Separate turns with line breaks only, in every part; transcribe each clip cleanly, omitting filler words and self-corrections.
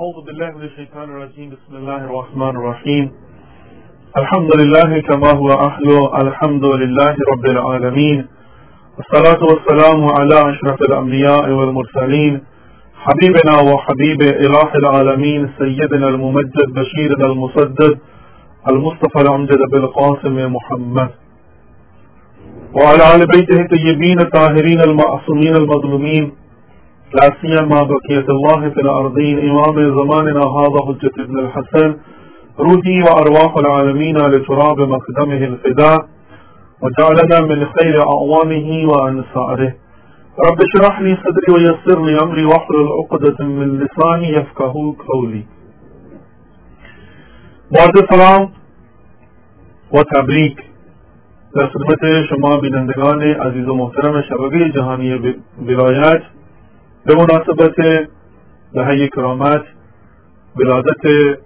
أعوذ بالله من الشيطان الرجيم. بسم الله الرحمن الرحيم. الحمد لله كما هو أهله. الحمد لله رب العالمين، والصلاة والسلام على أشرف الأنبياء والمرسلين، حبيبنا وحبيب إله العالمين، سيدنا الممجد بشيرنا المسدد المصطفى الأمجد بالقاسم محمد، وعلى آل بيته الطيبين الطاهرين المعصومين المظلومين، لا سيما بقية الله في الأرضين، إمام زماننا هذا حجة ابن الحسن، روحي وأرواح العالمين لتراب مقدمه الفداء، وجعلنا من خير أعوانه وأنصاره. رب اشرح لي صدري ويسر لي أمري واحلل عقدة من لساني يفقهوا قولي. بعد سلام و تبریک در خدمت شما بینندگان عزیز و محترم شبکه جهانی ولایت به مناسبت دهه کرامت ولادت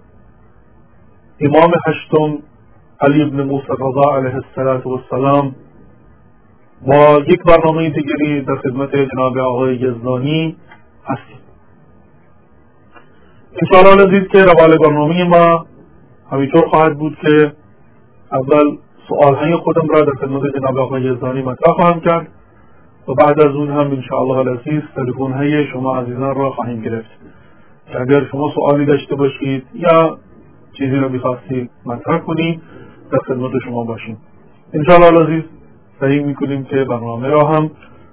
امام هشتم علی بن موسی رضا علیه السلام با یک برنامه دیگری در خدمت جناب آقای یزدانی هستیم. انشاءالله عزیز که روال برنامه ما همینطور خواهد بود که اول سوالهای خودم را در خدمت جناب آقای یزدانی مطرح خواهم کرد و بعد از اون هم انشاءالله العزیز تلفن‌های شما عزیزان را خواهیم گرفت که اگر شما سوالی داشته باشید یا چیزی را می‌خواستید مطرح کنید در خدمت شما باشیم. انشاءالله العزیز سعی می‌کنیم که برنامه را هم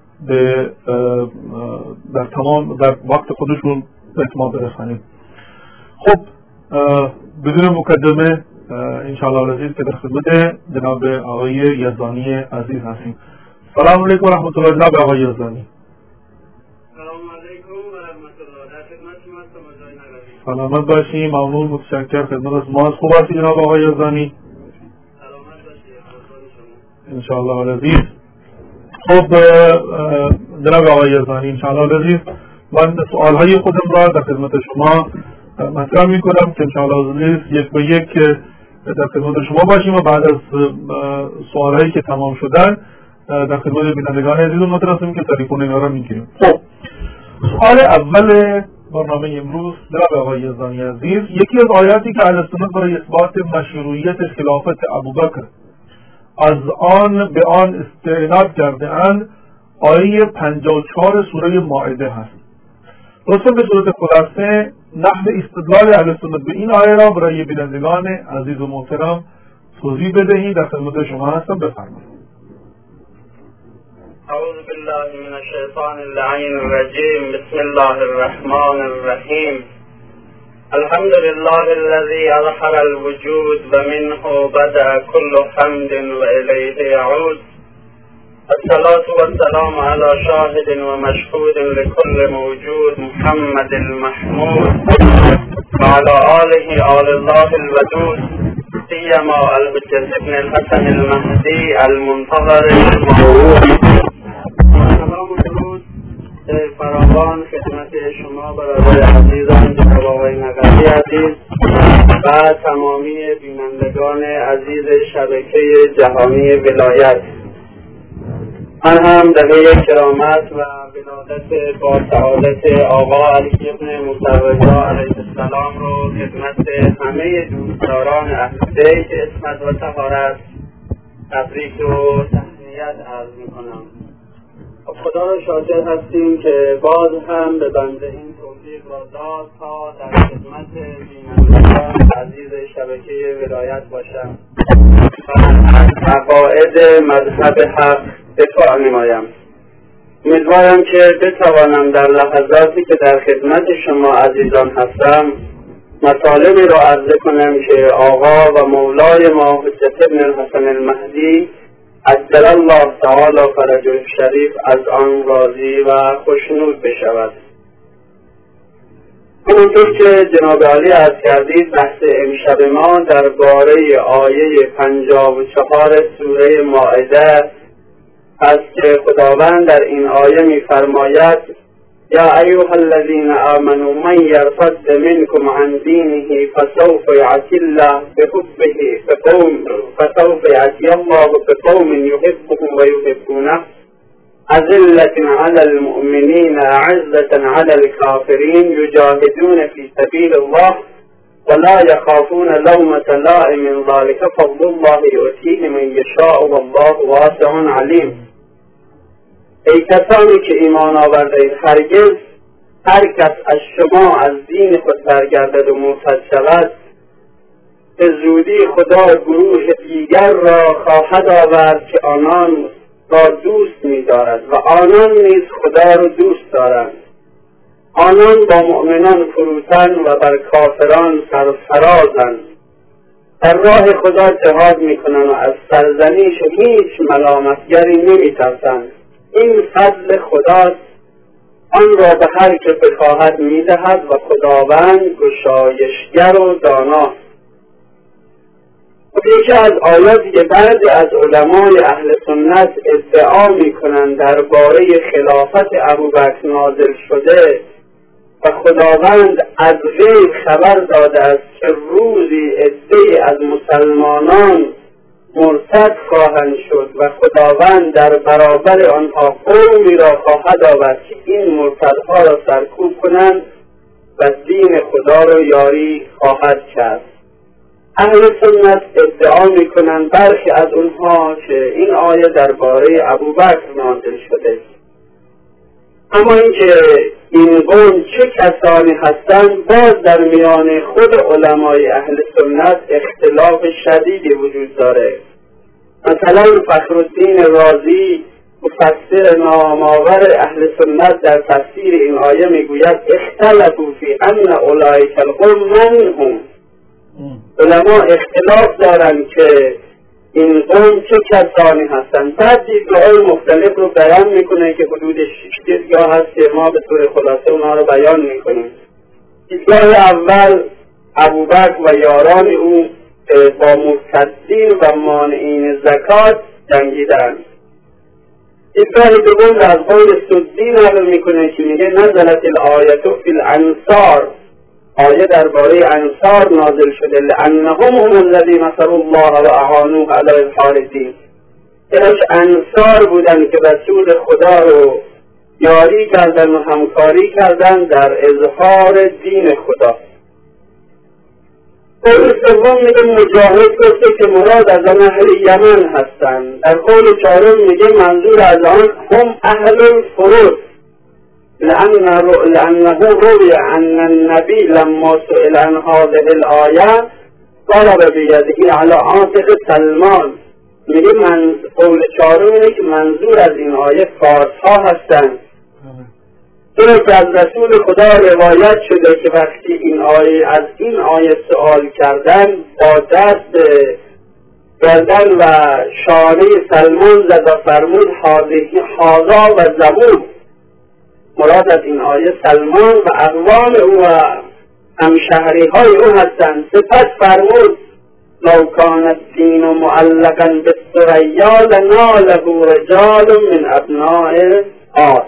در وقت خودشون به اتمام برسانیم. خب بدون مقدمه انشاءالله العزیز که در خدمت جناب آقای یزدانی عزیز هستیم. سلام علیکم و رحمت الله. جناب آقای یزدانی.
سلام علیکم و رحمت الله. در خدمت شما هستم. جای نگردید.
سلامت باشی. ممنون، متشکر. خدمت از ما. خوب هستی جناب آقای یزدانی؟
سلامت باشی. قربان شما.
انشاءالله العزیز. خب جناب آقای یزدانی، انشاءالله العزیز من سوالهای خودم را در خدمت شما مطرح میکنم که انشاءالله العزیز یک به یک در خدمت شما باشیم و بعد از سوالهایی که تمام شدن در خدمت بینندگان عزیز و محترم هستیم که تلفن اینا را میگیریم. خب سوال اول برنامه امروز جناب آقای یزدانی عزیز، یکی از آیاتی که اهل سنت برای اثبات مشروعیت خلافت ابوبکر از آن به آن استناد کرده اند آیه 54 سوره مائده هست. لطفاً به صورت خلاصه نحو استدلال اهل سنت به این آیه را برای بینندگان عزیز و محترم توضیح بدهید. در خدمت شما هستم، بفرمایید.
اعوذ بالله من الشیطان اللعین الرجیم. بسم الله الرحمن الرحیم. الحمد لله الذي اظهر الوجود ومنه بدأ كل حمد وإليه يعود. الصلاة والسلام على شاهد ومشهود لكل موجود محمد المحمود وعلى آله آل الله الودود، سيما الحجة ابن الحسن المهدي المنتظر الموعود. سلام و درود فراوان خدمت شما برادر عزیزان جناب آقای نقدی عزیز و تمامی بینندگان عزیز شبکه جهانی ولایت. من هم دهه کرامت و ولادت با سعادت آقا علی ابن موسی رضا علیه السلام رو خدمت همه دوستداران اهل بیت عصمت و طهارت تبریک و تهنیت عرض میکنم. خدا را شاکر هستیم که باز هم به بنده این توفیق را داد تا در خدمت بینندگان عزیز شبکه ولایت باشم و از عقاید مذهب حق دفاع نمایم. امیدوارم که بتوانم در لحظاتی که در خدمت شما عزیزان هستم مطالبی را عرضه کنم که آقا و مولای ما حجت ابن الحسن المهدی عجل الله تعالی فرجه الشریف از آن راضی و خوشنود بشود. همونطور که جناب عالی عرض کردید، بحث امشب ما درباره آیه 54 سوره مائده است که خداوند در این آیه می‌فرماید: یا ایها الذین آمنوا من یرتد منکم عن دینه فسوف یأتی الله بقوم یحبهم و یحبونه أذلة على المؤمنين أعزة على الكافرين يجاهدون في سبيل الله ولا يخافون لومة لائم ذلك فضل الله يؤتيه من یشاء والله واسع علیم. ای کسانی که ایمان آوردید، هرگز هر کس از شما از دین خود برگردد و مرتد شود، به زودی خدا گروه دیگر را خواهد آورد که آنان را دوست می‌دارد و آنان نیز خدا را دوست دارند. آنان با مؤمنان فروتن و بر کافران سرفرازند. در راه خدا جهاد می‌کنند و از سرزنش هیچ ملامتگری نمی‌ترسند. این فضل خداست، آن را به هر که بخواهد می‌دهد و خداوند گشایشگر و داناست. یکی از آیاتی که بعضی از علمای اهل سنت ادعا می‌کنند درباره خلافت ابوبکر نازل شده و خداوند از غیب خبر داده است که روزی عده‌ای از مسلمانان مرتد خواهند شد و خداوند در برابر آنها قومی را خواهد آورد که این مرتدها را سرکوب کنند و دین خدا را یاری خواهد کرد. اهل سنت ادعا میکنند برخی از اونها که این آیه درباره ابوبکر نازل شده، اما اینکه این قوم چه کسانی هستند باز در میان خود علمای اهل سنت اختلاف شدیدی وجود داره. مثلا فخرالدین رازی مفسر نامآور اهل سنت در تفسیر این آیه میگوید اختلفوا فی ان اولئک القوم من هم. علما اختلاف دارند که این قوم چه کسانی هستند. بعد دیدگاه‌های مختلف رو بیان میکنه که حدود 6 دیدگاه هست که ما به طور خلاصه اونها رو بیان میکنیم. دیدگاه اول ابوبکر و یاران او با مرتدین و مانعین زکات جنگیدند. دیدگاه دوم از قول سدی نقل میکنه که میگه نزلت الآیة فی الانصار، آیه درباره انصار نازل شده لأنهم هم الذین نصروا الله و اعانوه علی اظهار الدین، چنانچه انصار بودن که رسول خدا رو یاری کردن و همکاری کردن در اظهار دین خدا. قول سوم میگه مجاهد گفته که مراد از آن اهل یمن هستند. در قول چهارم میگه منظور از آن هم اهل الفروض لأنه روی أن النبی لما سئل عن هذه الآیه ضرب بیده علی عاتق سلمان. میگه قول چهارم اینه که منظور از این آیه فارس ها هستند. چون که از رسول خدا روایت شده که وقتی از این آیه سوال کردن با دست گردن و شانه سلمان زد و فرمود هذا و زبور. مراد از این آیه سلمان و اقوام او و همشهری های او هستند. سپس فرمود لو کان الدین معلقا بالثریا لناله رجال من ابناء آس.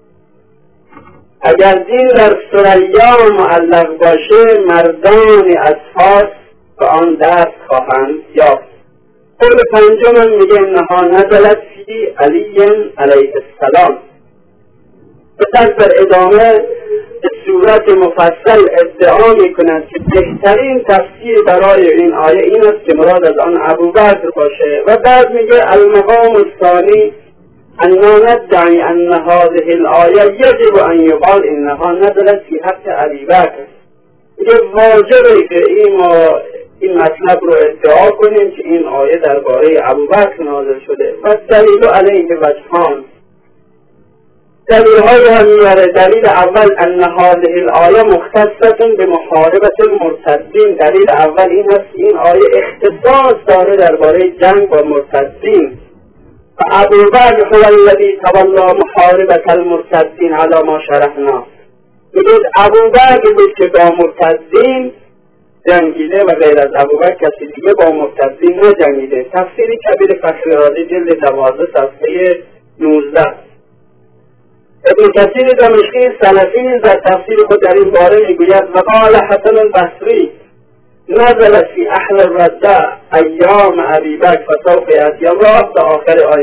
اگر دین در ثریا معلق باشه مردانی از فارس به آن دست خواهند یافت. قول پنجم میگه انها نزلت فی علی علیه السلام. پس در ادامه به صورت مفصل ادعا میکنند که بهترین تفسیر برای این آیه این است که مراد از آن ابوبکر باشه. و بعد میگه المقام الثانی اننا ندعی ان هذه الآیه یجب ان یقال انها نزلت فی حق ابی بکر. میگه واجبه که این مطلب رو ادعا کنیم که این آیه درباره ابوبکر نازل شده. و دلیل علیه وجهان، دلیل های هم میاره. دلیل اول ان هذه الآیه مختصة به محاربة المرتدین. دلیل اول این است که این آیه اختصاص داره درباره جنگ با مرتدین. و ابوبکر هو الذی تولی محاربة المرتدین علی ما شرحنا. میگه ابوبکر بود که با مرتدین جنگیده و غیر از ابوبکر کسی دیگه با مرتدین نجنگیده. تفسیر کبیر فخررازی جلد 12 صفحه 19. ابن کثیر دمشقی سلفی نیز در تفسیر خود در این باره میگوید و قال حسن البصری نزلت فی اهل الرده ایام ابی بکر فسوف یأتی الله تا آخر آیه.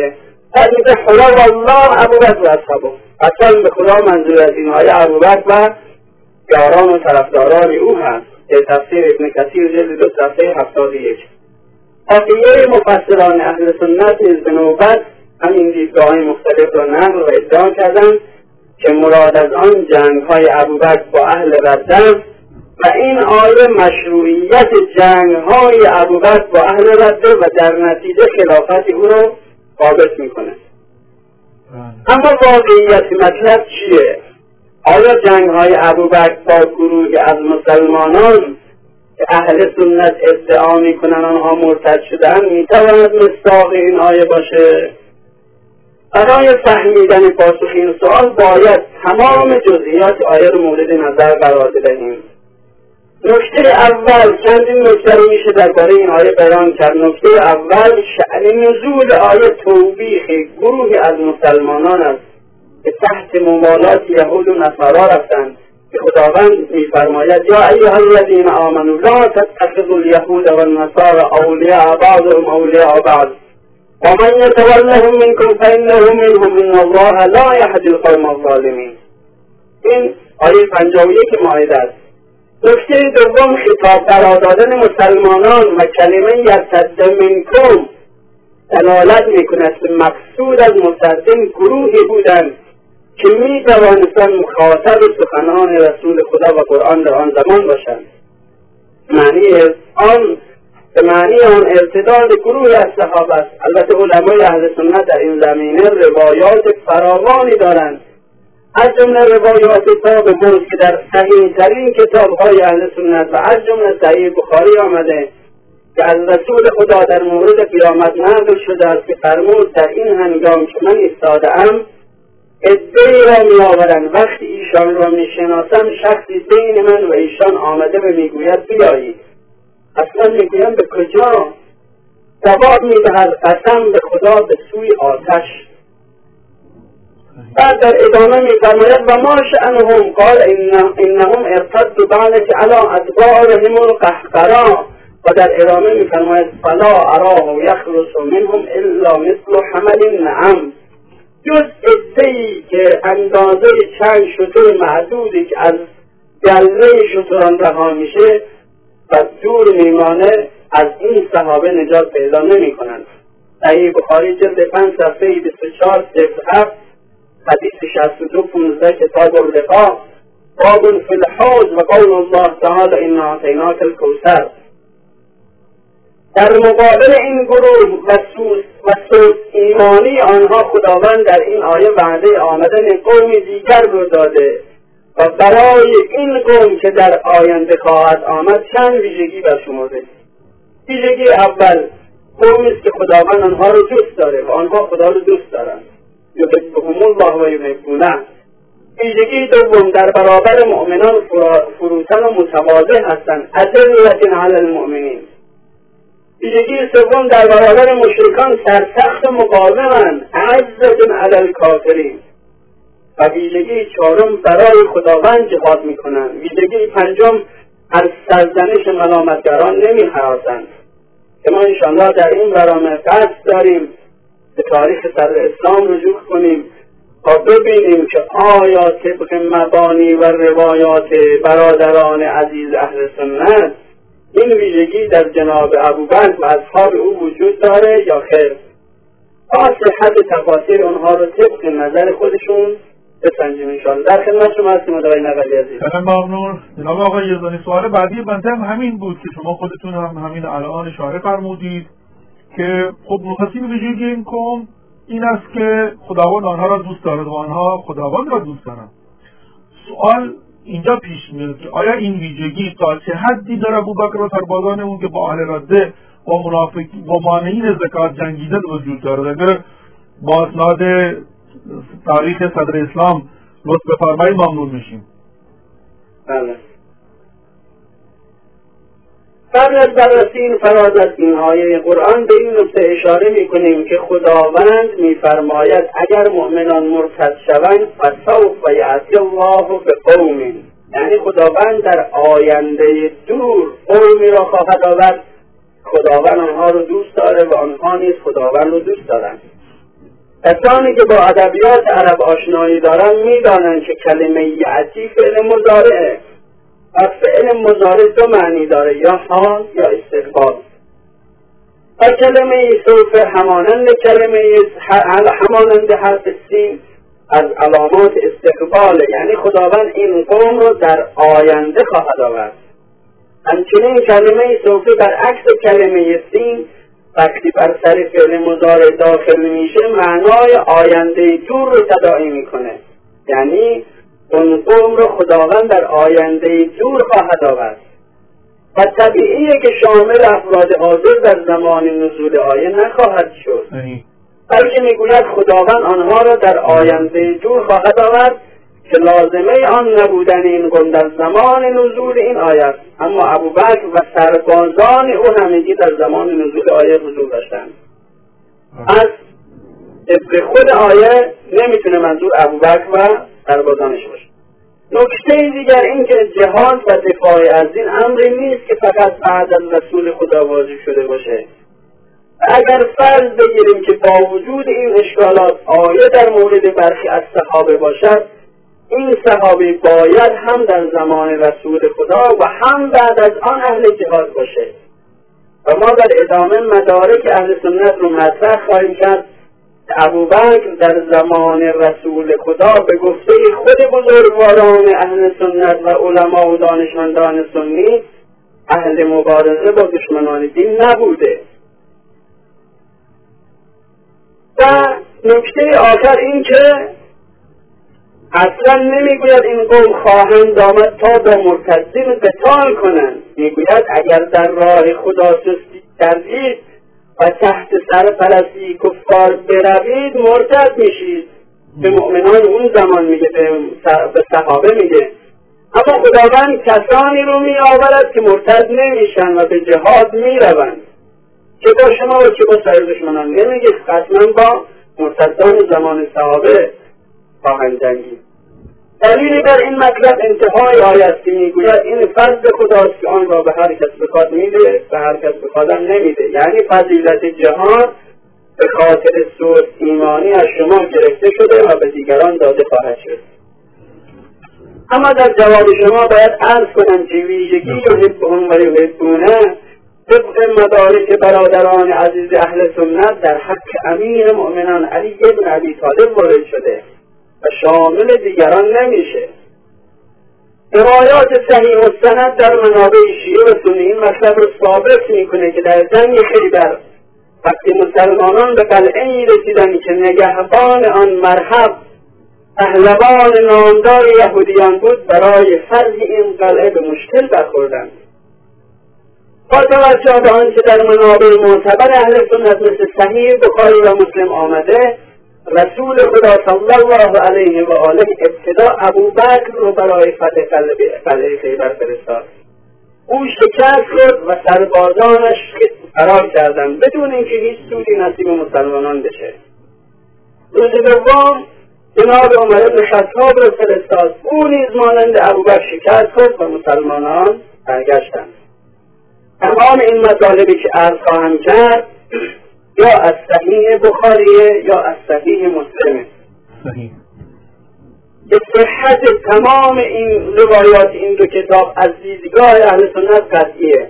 بعد میگه خدا والله ابوبکر و اصحابه، اصلا به خدا منظور از این آیه ابوبکر و یاران و طرفداران او هست که تفسیر ابن کثیر جلد 2 صفحه 71. بقیه مفسران اهل سنت نیز به نوبت همین دیدگاه‌های مختلف را نقل و ادعا کردند که مراد از آن جنگ‌های ابوبکر با اهل رده است و این آیه مشروعیت جنگ‌های ابوبکر با اهل رده و در نتیجه خلافت او را ثابت می‌کند. اما واقعیت مطلب چیه؟ آیا جنگ‌های ابوبکر با گروهی از مسلمانان که اهل سنت ادعا می‌کنند آنها مرتد شدند می‌تواند مصداق این آیه باشه؟ برای فهمیدن پاسخ این سوال باید تمام جزئیات آیه رو مورد نظر قرار بدهیم. نکته اول، چندین نکته رو میشه درباره این آیه بیان کرد. نکته اول، شأن نزول آیه توبیخ گروهی از مسلمانان است که تحت ممالات یهود و نصارا رفتند که خداوند میفرماید یا ایها الذین آمنوا لا تتخذوا الیهود والنصارى اولیاء بعضهم اولیاء بعض ومن یتولهم منکم فانه منهم ان الله لا یهدی القوم الظالمین. این آیه 51 مائده است. نکته دوم، خطاب قرار دادن مسلمانان و کلمه یرتد منکم دلالت میکند که مقصود از مرتدین گروهی بودند که می توانستند مخاطب سخنان رسول خدا و قرآن در آن زمان باشند. معنی آن ارتداد گروهی از صحابه است. البته علمای اهل سنت در این زمینه روایات فراوانی دارند، از جمله روایات صاحب ملک که در صحیح ترین کتاب‌های اهل سنت و از جمله صحیح بخاری آمده که از رسول خدا در مورد قیامت نقل شده است که فرمود در این هنگام که من ایستاده‌ام عده‌ای را می‌آورند، وقتی ایشان را می‌شناسم شخصی بین من و ایشان آمده و می‌گوید بیایید. اصلا می‌گویم به کجا؟ جواب می‌دهد قسم به خدا به سوی آتش. بعد در ادامه می‌فرماید و ما شأنهم قال انهم ارتدوا بعد علی ادبارهم القهقرا و در ادامه می‌فرماید فلا اراه یخلص منهم الا مثل حمل النعم، جز عده‌ای که اندازه چند شتر معدودی که از گله شتران رها میشه و دور میمانه، از این صحابه نجات پیدا نمی کنند. صحیح بخاری جلد 5 صفحه 24 7 حدیث 62-15 کتاب الرقاق باب فی الحوض و قول الله تعالی انا اعطیناک الکوثر. در مقابل این گروه و سوء ایمانی آنها خداوند در این آیه وعده آمدن قومی دیگر رو داده و برای این قوم که در آینده خواهد آمد چند ویژگی برشمرده. ویژگی اول، قومی است که خداوند آنها رو دوست داره و آنها خدا رو دوست دارند، یحبهم الله و یحبونه. ویژگی دوم، در برابر مؤمنان فروتن و متواضع هستند، اذلة علی المؤمنین. ویژگی سوم، در برابر مشرکان سرسخت و مقاومند، اعزة علی الکافرین. و ویژگی چهارم، برای خداوند جهاد میکنند. ویژگی پنجم، از سرزنش ملامتگران نمی‌هراسند. که ما انشاءالله در این برنامه قصد داریم به تاریخ صدر اسلام رجوع کنیم تا ببینیم که آیا طبق مبانی و روایات برادران عزیز اهل سنت این ویژگی در جناب ابوبکر و اصحاب او وجود داره یا خیر. صحت تفاسیر اونها رو طبق نظر خودشون بسنجیم انشاءالله. در خدمت شما هستیم آقای نقلی عزیز.
خیلی ممنون جناب آقای یزدانی. سوال بعدی بنده هم همین بود که شما خودتون هم همین الان اشاره فرمودید که خب مخاطب ویژگی این قوم این است که خداوند آنها را دوست دارد و آنها خداوند را دوست دارند. سوال اینجا پیش میاد که آیا این ویژگی تا چه حدی در ابوبکر و سربازان اون که با اهل رده و منافقین و مانعین زکات جنگیدن وجود دارد؟ اگر با اسناد تاریخ صدر اسلام لطف بفرمایید ممنون میشیم.
بله. قبل از بررسی این فراز از این آیه قرآن به این نکته اشاره میکنیم که خداوند میفرماید اگر مؤمنان مرتد شوند فسوف یأتی الله بقوم، یعنی خداوند در آینده دور قومی را خواهد آورد. خداوند آنها رو دوست داره و آنها نیز خداوند رو دوست دارند. کسانی که با ادبیات عرب آشنایی دارن میدانن که کلمه یأتی فعل مضارعه و فعل مضارع دو معنی داره، یا حال یا استقبال. و کلمه سوف همانند همانند حرف سین از علامات استقبال، یعنی خداوند این قوم رو در آینده خواهد آورد. همچنین کلمه سوف برعکس کلمه سین وقتی بر سر فعل مضارع داخل میشه معنای آینده دور رو تداعی میکنه، یعنی اون قوم رو خداوند در آینده دور خواهد آورد و طبیعیه که شامل افراد حاضر در زمان نزول آیه نخواهد شد، بلکه میگوید خداوند آنها را در آینده دور خواهد آورد که لازمه آن نبودن این قوم در زمان نزول این آیه است. اما ابوبکر و سربازان او همگی در زمان نزول آیه حضور داشتند. از طبق خود آیه نمیتونه منظور ابوبکر و سربازانش باشه. نکته دیگر این که جهاد و دفاع از دین امری نیست که فقط بعد از رسول خدا واجب شده باشه. اگر فرض بگیریم که با وجود این اشکالات آیه در مورد برخی از صحابه باشد، این صحابه باید هم در زمان رسول خدا و هم بعد از آن اهل جهاد باشه و ما در ادامه مدارک اهل سنت رو مطرح خواهیم کرد. ابوبکر در زمان رسول خدا به گفته خود بزرگواران اهل سنت و علما و دانشمندان سنی اهل مبارزه با دشمنان دین نبوده. و نکته آخر این که اصلا نمیگوید این قوم خواهند آمد تا با مرتدین قتال کنند، میگوید اگر در راه خدا سستی کردید و تحت سرپرستی کفار بروید مرتد میشید. به مؤمنان اون زمان میگه، به صحابه میگه. اما خداوند کسانی رو میآورد که مرتد نمیشن و به جهاد میروند، چه با شما و چه با سایر دشمنان. نمیگه قطعا با مرتدان زمان صحابه خواهند جنگید. دلیلی بر این مطلب انتهای آیه که میگوید این فضل خداست که آن را به هر کس بخواد میده، به هر کس بخوادم نمیده. یعنی فضیلت جهاد به خاطر سوء ایمانی از شما گرفته شده و به دیگران داده خواهد شد. اما در جواب شما باید عرض کنم که ویژگی یحبهم و یحبونه طبق مدارک برادران عزیز اهل سنت در حق امیر مؤمنان علی بن ابی طالب وارد شده و شامل دیگران نمیشه. روایات صحیح و سند در منابع شیعه و سنی این مطلب رو ثابت میکنه که در جنگ خیبر وقتی مسلمانان به قلعه‌ای رسیدند که نگهبان آن مرحب پهلوان نامدار یهودیان بود، برای فتح این قلعه به مشکل برخوردند. با توجه به آنچه در منابع معتبر اهل سنت مثل صحیح بخاری و مسلم آمده، رسول خدا صلی الله علیه و آله ابتدا ابوبکر رو برای فتح قلعه خیبر فرستاد. او شکست خورد و سربازانش فرار کردند بدون اینکه هیچ سودی نصیب مسلمانان بشه. روز دوم جناب عمر بن خطاب را فرستاد. او نیز مانند ابوبکر شکست خورد و مسلمانان برگشتند. تمام این مطالبی که عرض خواهم کرد یا از صحیح بخاریه یا از صحیح مسلمه.
صحیح.
به صحت تمام این روایات این دو کتاب از دیدگاه اهل سنت قطعیه.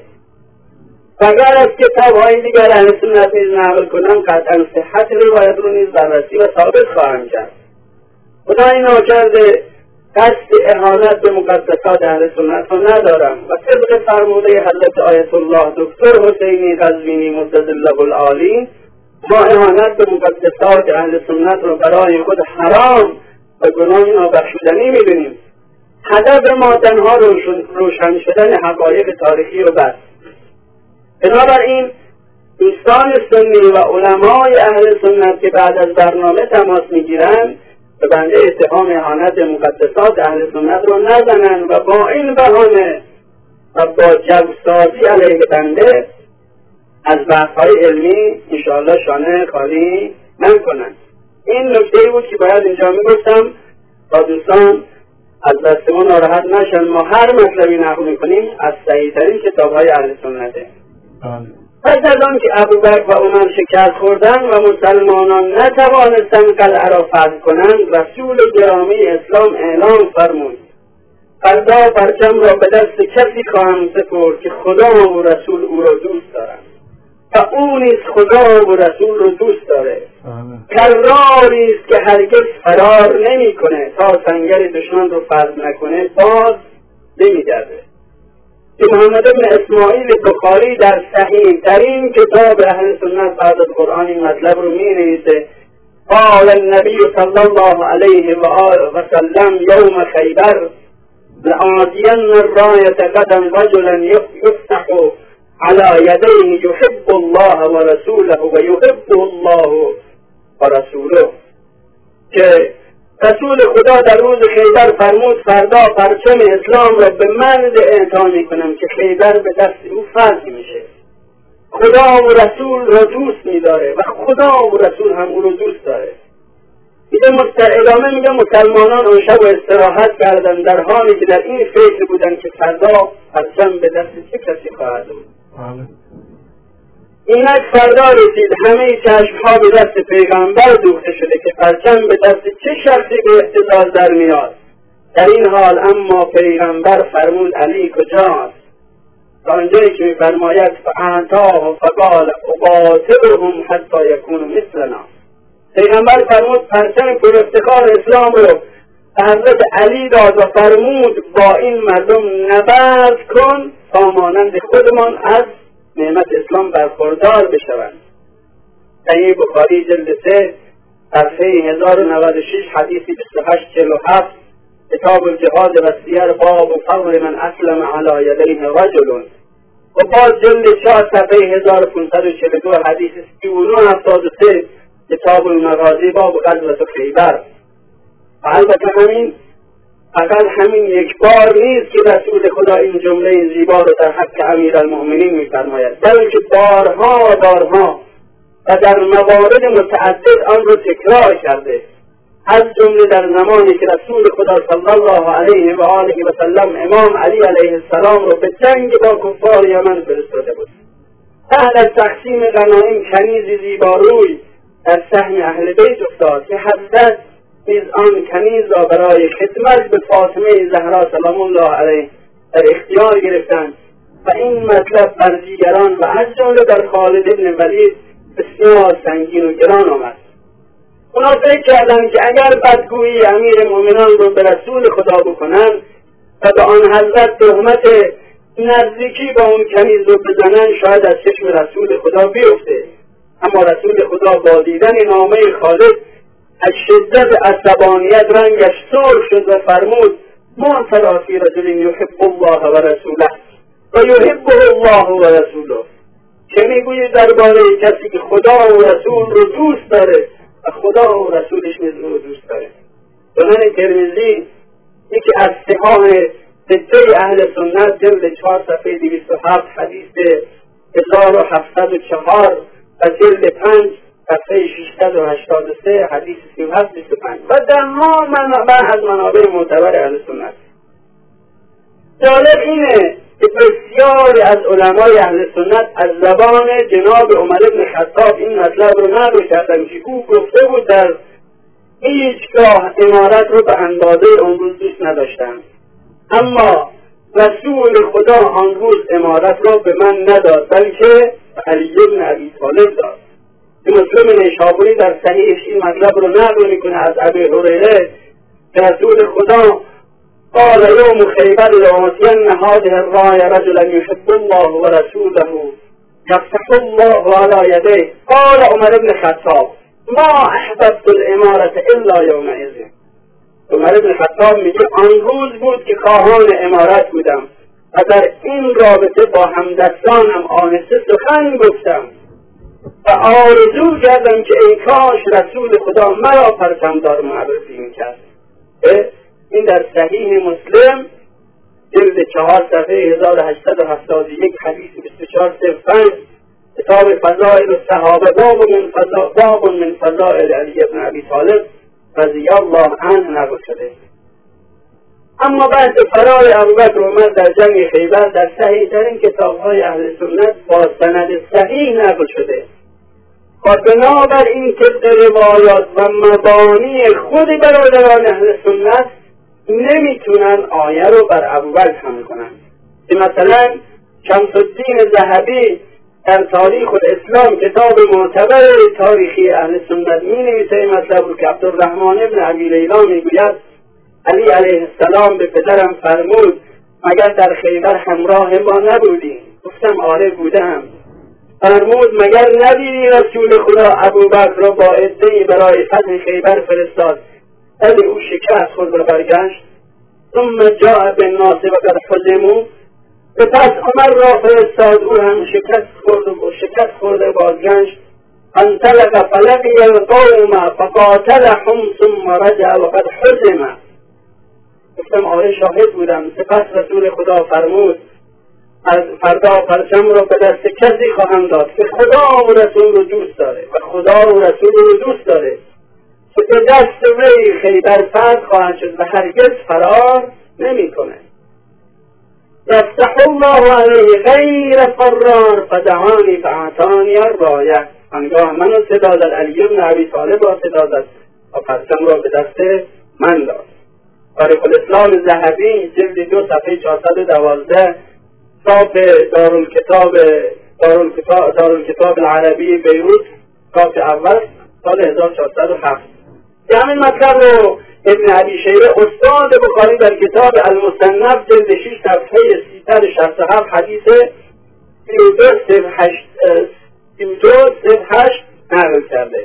اگر از کتاب‌های دیگر اهل سنت نیز نقل کنم قطعا صحت روایت رو نیز بررسی و ثابت خواهم کرد. خدای ناکرده قصد اهانت به مقدسات اهل سنت رو ندارم و طبق فرموده حضرت آیت الله دکتر حسینی قزوینی مدظله العالی ما اهانت به مقدسات اهل سنت رو برای خود حرام و گناه نابخشودنی می‌دونیم. هدف ما تنها روشن شدن حقایق تاریخی و بس. بنابراین دوستان سنی و علمای اهل سنت که بعد از برنامه تماس میگیرند به بنده اتهام اهانت مقدسات اهل سنت رو نزنن و با این بهانه و با جوسازی علیه بنده از بحث‌های علمی انشاءالله شانه خالی نکنن. این نکته بود که باید اینجا میگفتم تا دوستان از دست ما ناراحت نشن. ما هر مطلبی نقل میکنیم از صحیح‌ترین کتاب‌های اهل سنته. پس از آن که ابوبکر و عمر شکست خوردند و مسلمانان نتوانستند قلعه را فتح کنند، رسول گرامی اسلام اعلام فرمود فردا پرچم را به دست کسی خواهم سپرد که خدا و رسول او را دوست دارند و او نیز خدا و رسول را دوست داره. کراری است که هرگز فرار نمیکنه تا سنگر دشمن رو فتح نکنه، باز نمیگرده. که محمد بن اسماعیل بخاری در صحیح ترین کتاب اهل سنت بعد از قرآن این مطلب رو می‌نویسه: قال النبی صلی الله علیه و آله و سلم یوم خیبر لآتین الراية غدا رجلا یفتح على یدیه یحب الله و رسوله و یحبه الله و رسوله. که رسول خدا در روز خیبر فرمود فردا پرچم اسلام را به مرد اعطا میکنم که خیبر به دست او فتح میشه. خدا و رسول را دوست میداره و خدا و رسول هم او را دوست داره. ادامه میگه مسلمانان اون شب استراحت کردن در حالی که در این فکر بودن که فردا پرچم به دست چه کسی خواهد بود. اینک فردا رسید، همه چشمها به دست پیغمبر دوخته شده که پرچم به دست چه شخصی به اهتزاز در میاد. در این حال اما پیغمبر فرمود علی کجاست؟ تا آنجایی که میفرماید فاعطاه فقال اقاتلهم حتی یکونوا مثلنا. پیغمبر فرمود پرچم پر افتخار اسلام رو به حضرت علی داد و فرمود با این مردم نبرد کن تا مانند خودمان از نعمت اسلام برخوردار بشوند. صحیح بخاری جلد 3 صفحه 1096 حدیث 2847 کتاب الجهاد و سیر باب فضل من اسلم علی یدیه رجل و باز جلد 4 صفحه 1542 حدیث 3973 کتاب المغازی باب غزوة خیبر. و البته همین فقط همین یک بار نیست که رسول خدا این جمله زیبا رو در حق امیرالمؤمنین می‌فرماید، بلکه بارها و بارها و در موارد متعدد آن رو تکرار کرده. از جمله در زمانی که رسول خدا صلی الله علیه و آله و سلم امام علی علیه السلام رو به جنگ با کفار یمن فرستاده بود. بعد از تقسیم غنایم کنیزی زیباروی در سهم اهل بیت افتاد که حضرت نیز آن کنیز را برای خدمت به فاطمه زهرا سلام الله علیه در اختیار گرفتند و این مطلب بر دیگران و از جمله در خالد بن ولید بسیار سنگین و گران آمد. اونا فکر کردند که اگر بدگویی امیر مومنان رو به رسول خدا بکنند و به آن حضرت تهمت نزدیکی با اون کنیز رو بزنند شاید از چشم رسول خدا بیفته. اما رسول خدا با دیدن نامه خالد از شدت عصبانیت رنگش سرخ شد و فرمود ما تری فی رجل یحب الله و رسوله و یحبه الله و رسوله. چه میگویی درباره کسی که خدا و رسول رو دوست داره و خدا و رسولش نیز رو دوست داره؟ سنن ترمذی یکی از صحاح سته اهل سنت جلد 4 صفحه 207 حدیث 1704 و جلد 5 صفحه 683 حدیث 3725 و در از منابع معتبر اهل سنت. جالب اینه که بسیاری از علمای اهل سنت از زبان جناب عمر بن خطاب این مطلب رو نقل کردن که او گفته بود در هیچگاه امارت رو به اندازه اون روز دوست نداشتم، اما رسول خدا آن روز امارت را به من نداد بلکه علی بن ابی طالب داد. مسلم نیشابوری در صحیحش این مطلب رو نقل میکنه از ابی هریره که رسول خدا قال یوم خیبر لآتین هذه الراية رجلا یحب الله و رسوله یفتح الله علی یدیه. قال عمر بن خطاب ما احببت الامارة الا یومئذ. عمر بن خطاب میگه آن روز بود که خواهان امارت بودم و در این رابطه با همدستانم آهسته سخن گفتم و آرزو کردم که ای کاش رسول خدا مرا پرچمدار معرفی میکرد. این در صحیح مسلم جلد 4 صفحه 1871 حدیث 2405 کتاب فضائل الصحابه باب من فضائل علی بن ابی طالب رضی الله عنه نقل شده. اما بحث فرار ابوبکر و عمر در جنگ خیبر در صحیح ترین کتاب‌های اهل سنت با سند صحیح نقل شده و بنابراین طبق روایات و مبانی خود برادران اهل سنت نمیتونن آیه رو بر ابوبکر حمل کنن. که مثلا شمس الدین ذهبی در تاریخ الاسلام کتاب معتبر تاریخی اهل سنت می نویسه مطلب رو که عبدالرحمن ابن ابی لیلا میگوید علی علیه السلام به پدرم فرمود مگر در خیبر همراه ما نبودی؟ گفتم آره بودم. فرمود مگر نبینی رسول خدا ابوبکر را با عده‌ای برای فتح خیبر فرستاد، ولی او شکست خورد و برگشت. ثم جاء بالناس وقد حزموا، پس عمر را فرستاد، او هم شکست خورد و بازگشت. انطلق فلقی القوم فقاتلهم ثم رجع وقد حزم. گفتم آره شاهد بودم. سپس رسول خدا فرمود از فردا پرچم را به دست کسی خواهم داد که خدا و رسول رو دوست داره و خدا و رسول رو دوست داره که به دست وی خیبر فتح خواهد شد و هرگز فرار نمی کنه. یفتح الله علیه غیر فرار فدعانی فاعطانی الرایه. آنگاه منو صدا زد، علی بن ابی طالب را صدا زد و پرچم را به دست من داد. تاریخ الاسلام ذهبی جلد 2 صفحه 412 چاپ دارالکتاب العربی بیروت چاپ اول سال 1407. همین مطلب رو ابن ابی شیبه استاد بخاری در کتاب المصنف جلد 6 صفحه 367 حدیث 3208 نقل کرده.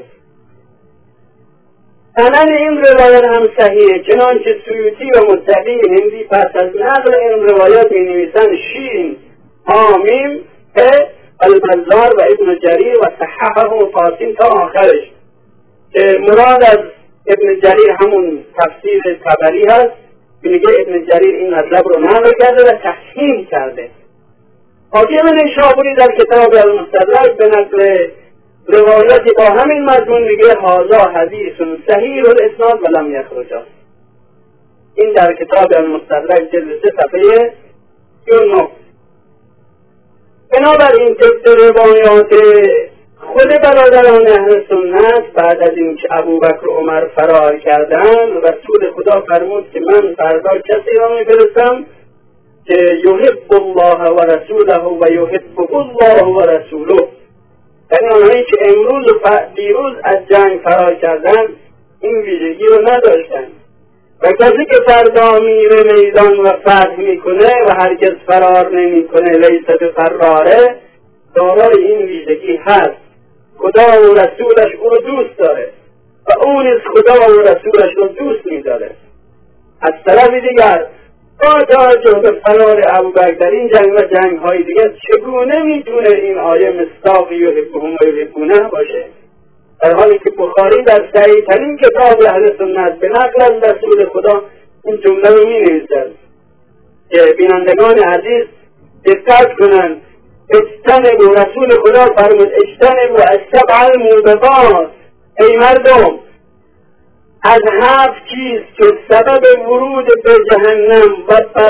سند این روایت هم صحیحه، چنانچه سیوطی و متقی هندی پس از نقل این روایات می نویسند شین حامیم البزار و ابن جریر و صححه و فاسین تا آخرش، که مراد از ابن جریر همون تفسیر طبری هست که میگه ابن جریر این مطلب رو نقل کرده و تصحیح کرده. حاکم نیشابوری در کتاب المستدرک به نقل روایتی با همین مضمون میگه هذا حدیث صحیح الاسناد و لم یخرج. این در کتاب المستدرک جلد 3 صفحه 39. بنابراین طبق روایات خود برادران اهل سنت بعد از اینکه ابوبکر و عمر فرار کردند رسول خدا فرمود که من فردا کسی را میفرستم که یحب الله و رسوله و یحبه الله و رسوله. یعنی آنهایی که امروز و دیروز از جنگ فرار کردن این ویژگی رو نداشتن و کسی که فردا میره میدان و فتح میکنه و هرگز فرار نمیکنه لیس بفراره دارای این ویژگی هست. خدا و رسولش او رو دوست داره و او نیز خدا و رسولش رو دوست میداره. از طرف دیگر با توجه به فرار ابوبکر در این جنگ و جنگ های دیگر چگونه میتونه این آیه مصداق یحبهم و یحبونه باشه، در حالی که بخاری در صحیح ترین کتاب اهل سنت به نقل از رسول خدا این جمله رو می نویسد که بینندگان عزیز دقت کنند. اجتنبوا، رسول خدا فرمود اجتنبوا السبع الموبقات، ای مردم از 7 چیز که سبب ورود به جهنم و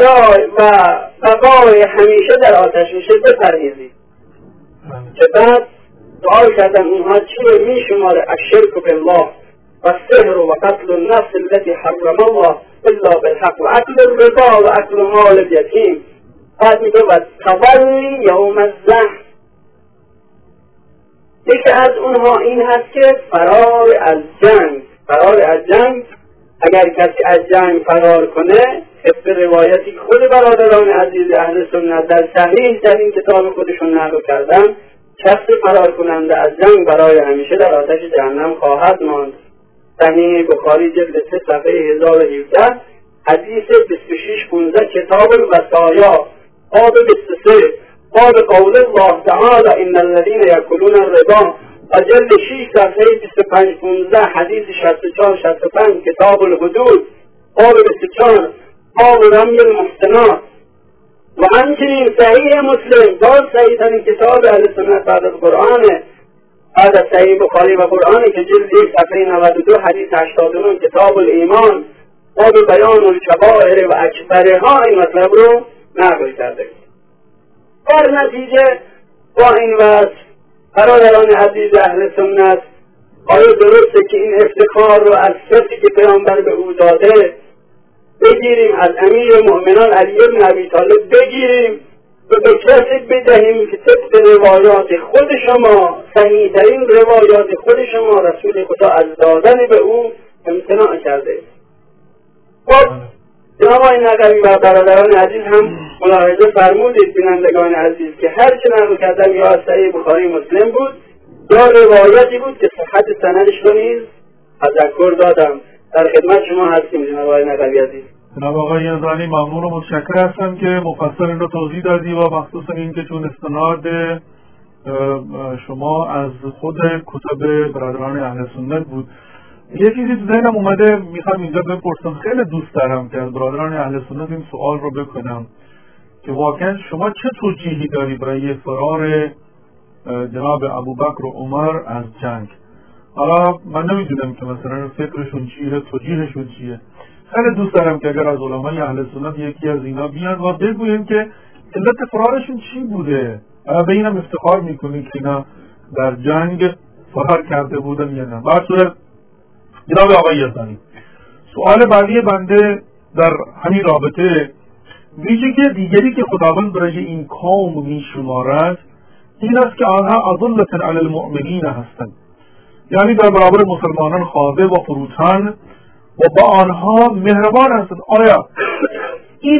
بقای همیشه در آتش میشه بپرهیزید. که بعد سؤال کردن اونها چیه؟ می شماره الشرک بالله و السحر و قتل النفس التي حرم الله الا بالحق و اکل الربا و اکل مال الیتیم. بعد میگه و تولی یوم الزحف. یکی از اونها این هست که فرار از جنگ اگر کسی از جنگ فرار کنه طبق روایتی خود برادران عزیز اهل سنت در صحیح در این کتاب خودشون نقل کردن، شخص فرار کننده از جنگ برای همیشه در آتش جهنم خواهد ماند. صحیح بخاری جلد 3 صفحه 1017 حدیث 2615 کتاب الوصایا باب 23 باب قول الله تعالی ان الذين يأكلون الربا و جلد 6 صفحه 2515 حدیث 64-65 کتاب الحدود باب 24 باب رمی المحسنات و همچنین صحیح مسلم باز صحیح ترین کتاب اهل سنت بعد از قرآن، بعد از صحیح بخاری و قرآن که جلد 1 صفحه 92 حدیث 89 کتاب الایمان ما به بیان الکبائر و اکبرها این مطلب رو نقل کرده. در نتیجه با این وصف برادران عزیز اهل سنت، آیا درسته که این افتخار رو از کسی که پیامبر به او داده بگیریم، از امیر مؤمنان علی بن ابی طالب بگیریم و به کسی بدهیم که طبق روایات خود شما، صحیح‌ترین روایات خود شما، رسول خدا از دادن به او امتناع کرده؟ خب جناب آقای نقوی و برادران عزیز هم ملاحظه فرمودید بینندگان عزیز که هر چه نقل کردم یا از صحیح بخاری مسلم بود یا روایتی بود که صحت سندش رو نیز تذکر دادم. در خدمت شما هستیم جناب آقای نقوی عزیز.
جناب آقای یزدانی ممنون و متشکر هستم که مفصل این رو توضیح دادی و مخصوصا این که چون استناد شما از خود کتب برادران اهل سنت بود. یه چیزی تو ذهنم اومده میخوام اینجا بپرسم، خیلی دوست دارم که از برادران اهل سنت این سوال رو بکنم که واقعا شما چه توجیهی داری برای فرار جناب ابوبکر و عمر از جنگ؟ حالا من نمیدونم که مثلا فکرشون چیه، توجیهشون چیه. خیلی دوست دارم که اگر از علمای اهل سنت یکی از اینا بیان و بگوین که علت فرارشون چی بوده. به اینم افتخار میکنید که اینا در جنگ فرار کرده بودن یا نه. بر صورت جناب آقای یزدانی، سوال بعدی بنده در همین رابطه، ویژگی دیگری که خداوند برای این قوم میشمارد این است که آنها اذلة علی المؤمنین هستند، یعنی در برابر مسلمانان خاضع و فروتن و با آنها مهربان هستند. آیا این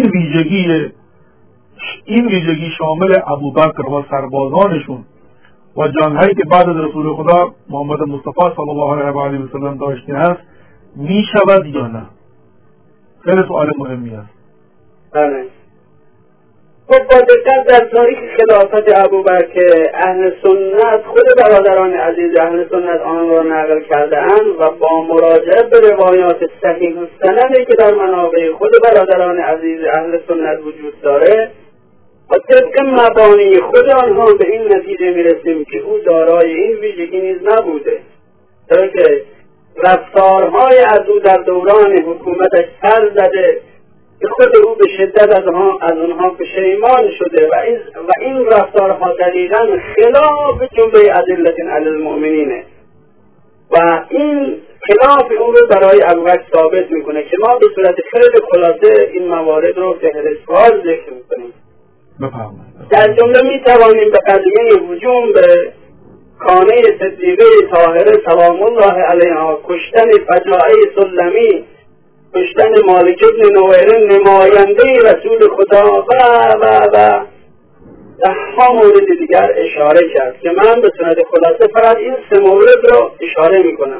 ویژگی شامل ابوبکر و سربازانشون و جنگ‌هایی که بعد از رسول خدا محمد مصطفی صلی الله علیه و آله و سلم داشته است می شود یا نه؟ خیلی سوال مهمی است.
بله. خب با دقت در تاریخ خلافت ابوبکر اهل سنت، خود برادران عزیز اهل سنت آن را نقل کرده اند و با مراجعه به روایات صحیح السندی که در منابع خود برادران عزیز اهل سنت وجود داره و طبق مبانی خود آنها به این نتیجه میرسیم که او دارای این ویژگی نیز نبوده، چرا که رفتارهای از او در دوران حکومتش سر زده که خود او به شدت از آنها پشیمان شده و این رفتارها دقیقا خلاف جمله ادلة علی المؤمنینه و این خلاف اون رو برای ابوبکر ثابت میکنه که ما به صورت خیلی خلاصه این موارد رو فهرستوار ذکر میکنیم. در جمله میتوانیم به قضیه هجوم به خانه صدیقه طاهره سلام الله علیها، کشتن فجاعه سلمی، کشتن مالک ابن نویره نماینده رسول خدا و ها مورد دیگر اشاره کرد که من به صورت خلاصه فقط این 3 مورد رو اشاره میکنم.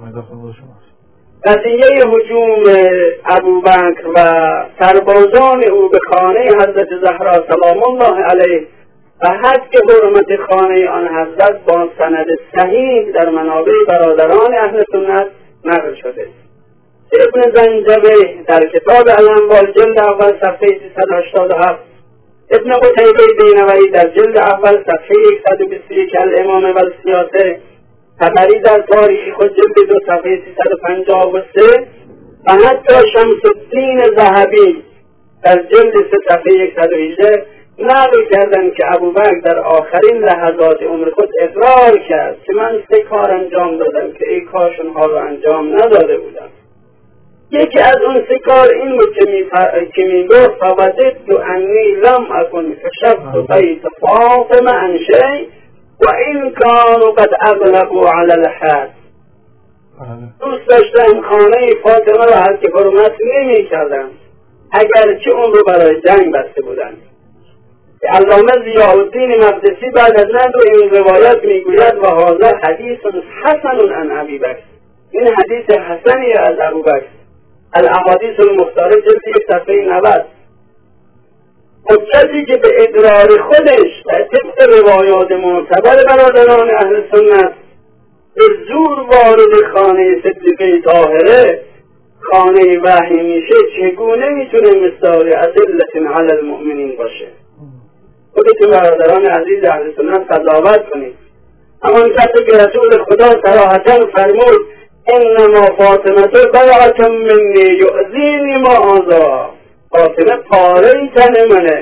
قضیه هجوم ابوبکر و سربازان او به خانه حضرت زهرا سلام الله علیه و حد که حرمت خانه آن حضرت با سند صحیح در منابع برادران اهل سنت نقل شده. ابن زنجبه در کتاب الانوال جلد اول صفحه 387، ابن قتیبه بینوی در جلد اول صفحه 121 الامام و السیاسه، طبری در تاریخ خود جلد 2 صفحه 353 و حتی شمس الدین ذهبی در جلد 3 صفحه 118 نقل کردند که ابوبکر در آخرین لحظات عمر خود اقرار کرد که من 3 کار انجام دادم که ای کاش اونها رو انجام نداده بودم. یکی از اون 3 کار این بود که میگفت فوجدت انی لم اکن فشفت بیت فاطمه عن شیء و این کانوا قد اغلقوا علی الحد. دوست داشتم خانه فاطمه را هر که حرمت نمی کردم اگرچه اون رو برای جنگ بسته بودن. علامه ضیاءالدین مقدسی بعد از نقل این روایت میگوید و هذا حدیث حسن عن ابی بکر، این حدیث حسنی از ابوبکر. الاحادیث المختاره جلد 1 صفحه 90. خود کسی که به اقرار خودش در طبق روایات معتبر برادران اهل سنت به زور وارد خانه صدیقه طاهره، خانه وحی میشه، چگونه میتونه مثال ادلة علی المؤمنین باشه؟ خودتون برادران عزیز اهل سنت قضاوت کنید. همان کسی که رسول خدا صراحتا فرمود انما فاطمه بیعة منی یؤذینی ما آذا. فاطمه پاره تن منه،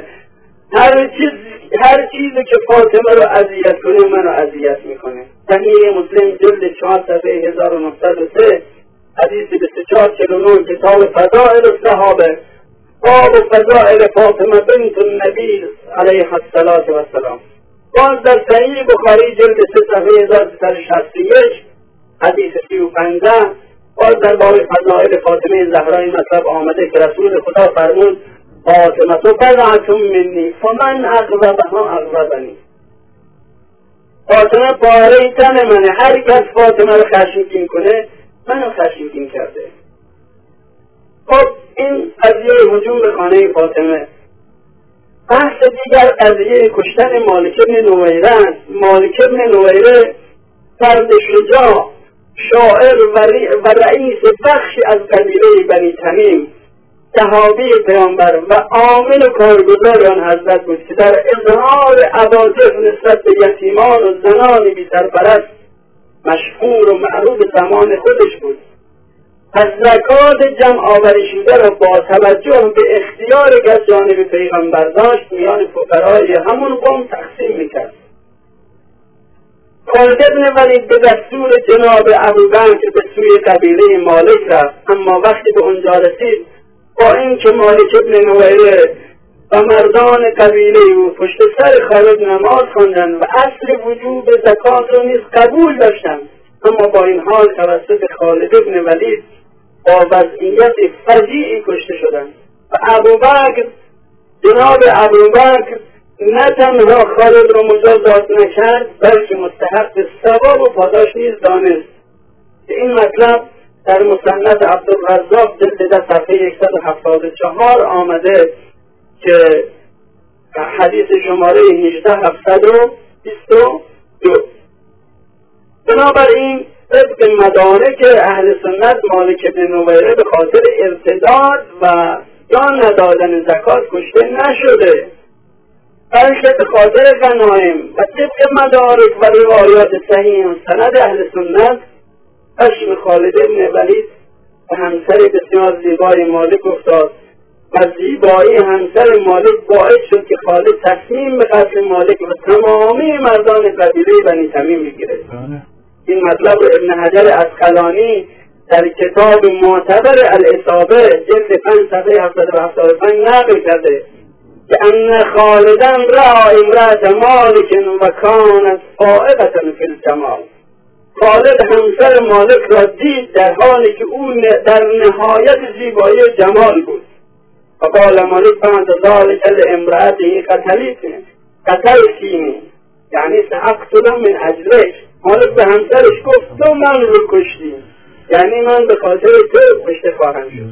هر چیزی که فاطمه رو اذیت کنه منو اذیت میکنه. صحیح مسلم جلد 4 صفحه 1903 حدیث 2449 کتاب فضائل الصحابه باب فضائل فاطمه بنت النبی علیه السلام. باز در صحیح بخاری جلد 3 صفحه 1361 حدیث 315 باز در باب فضائل فاطمه زهرا این مطلب آمده که رسول خدا فرمود فاطمه بیعة منی فمن اغضبها اغضبنی. فاطمه پاره تن منه، هر کس فاطمه رو خشمگین کنه منو خشمگین کرده. خب این قضیه هجوم به خانه فاطمه. بحث دیگر قضیه کشتن مالک بن نویره است. مالک بن نویره فرد شجاع، شاعر و رئیس بخشی از قبیله بنی تمیم، صحابی پیامبر و عامل و کارگزار آن حضرت بود که در اظهار عواطف نسبت به یتیمان و زنان بی سرپرست مشهور و معروف زمان خودش بود. پس زکات جمع آوری شده را با توجه به اختیاری که از جانب پیغمبر داشت میان فقرای همون قوم تقسیم میکرد. خالد بن ولید به دستور جناب ابوبکر به سوی قبیله مالک رفت، اما وقتی به اونجا رسید با اینکه مالک بن نویره و مردان قبیله او پشت سر خالد نماز خواندند و اصل وجوب زکات را نیز قبول داشتند، اما با این حال توسط خالد بن ولید با وضعیت فجیعی کشته شدند و جناب ابوبکر نه تنها خالد را مجازات نکرد بلکه مستحق ثواب و پاداش نیز دانست. این مطلب در مسند عبدالرزاق جلد 10 صفحه 174 آمده که حدیث شماره 18722. بنابراین طبق مدارک اهل سنت مالک بن نویره به خاطر ارتداد و یا ندادن زکات کشته نشده، بلکه به خاطر غنایم و طبق مدارک و روایات صحیح و سند اهل سنت خشم خالد بن ولید و همسر بسیار زیبای مالک افتاد و زیبایی همسر مالک باعث شد که خالد تصمیم به قتل مالک و تمامی مردان قبیله بنی تمیم بگیرد. این مطلب رو ابن حجر عسقلانی در کتاب معتبر الاصابه جلد 5 صفحه 775 نقل کرده که ان خالدن را امرأة مالک و کانت فائقة فی الجمال. خالد همسر مالک را دید در حالی که او در نهایت زیبایی جمال بود. فقال مالک بعد ذلك لامرأته قتلتنی یعنی سأقتل من اجلک. مالک به همسرش گفت تو من رو کشتی، یعنی من به خاطر تو کشته خواهم شد.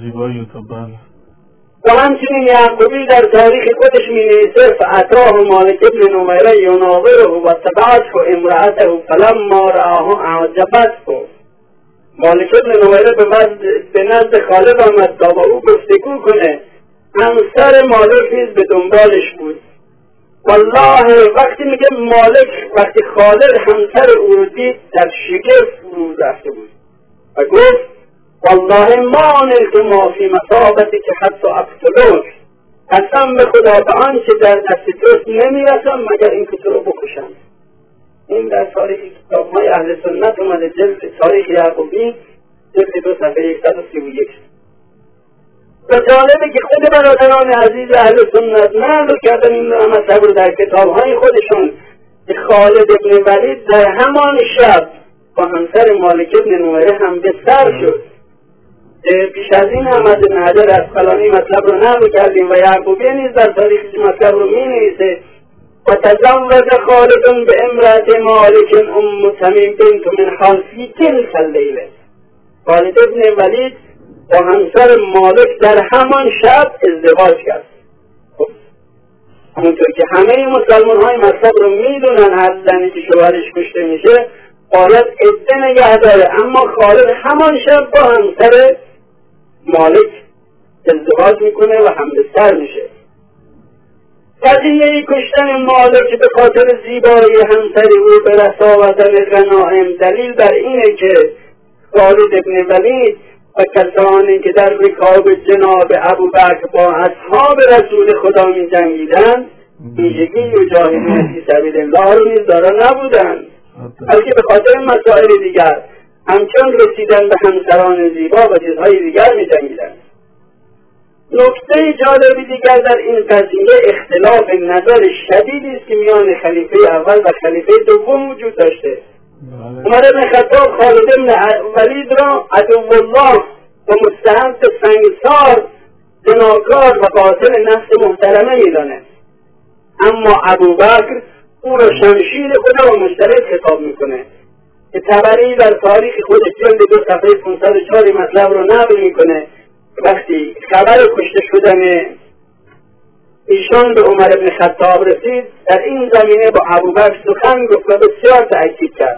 و همچنین یعقوبی در تاریخ خودش می نویسه فأتاه مالک بن نویره یناظره و تبعته امرأته فلما رآه اعجبته. مالک بن نویره به نزد خالد آمد تا با او گفتگو کنه. همسر مالک نیز به دنبالش بود. والله وقتی میگه مالک وقتی خالد همسر او رو دید در شگفت فرو رفته بود و گفت والله ما نلت ما فی مصابتی که حتی اقتلوک، قسم به خدا به آنچه در دست توست نمیرسم مگر این که تو رو بکشم. این در تاریخ کتاب‌های اهل سنت اومده جلد تاریخ یعقوبی جلد 2 صفحه 131. و جالبه که خود برادران عزیز اهل سنت نقل کردن این مطلب رو در کتاب‌های خودشون که خالد بن ولید در همان شب با همسر مالک بن نویره هم به سر شد. پیش از این احمد بن حجر عسقلانی مطلب رو نقل کردیم و یعقوبی نیز در تاریخ مطلب رو می‌نویسه و تزوج خالد به امرأة مالک ام تمیم بنت من حال فی تلک اللیله. خالد بن ولید با همسر مالک در همان شب ازدواج کرد. همونطور که همه مسلمان های مطلب رو میدونن هر زنی که شوهرش کشته میشه باید عده نگه داره، اما خالد همان شب با همسر مالک ازدواج میکنه و همبستر میشه. قضیه کشتن مالک به خاطر زیبایی همسر او به رساوت غنایم دلیل بر اینه که خالد ابن ولید و کسانی که در رکاب جناب ابوبکر با اصحاب رسول خدا می جنگیدند ویژگی مجاهدین فی سبیل الله رو نیز دارا نبودند، بلکه به خاطر مسائل دیگر همچون رسیدن به همسران زیبا و چیزهای دیگر می جنگیدند. نکته جالبی دیگر در این قضیه اختلاف نظر شدیدی است که میان خلیفه اول و خلیفه دوم وجود داشته. عمر بن خطاب خالد بن ولید را عدوالله و مستحب سنگسار، زناکار و قاتل نفس محترمه میداند، اما ابوبکر او را شمشیر خدا و مشترک خطاب میکنه که طبری در تاریخ خودش جلد 2 صفحه 504 مطلب رو نقل میکنه. وقتی خبر کشته شدن ایشان به عمر بن خطاب رسید، در این زمینه با ابوبکر سخن گفت و بسیار تأکید کرد.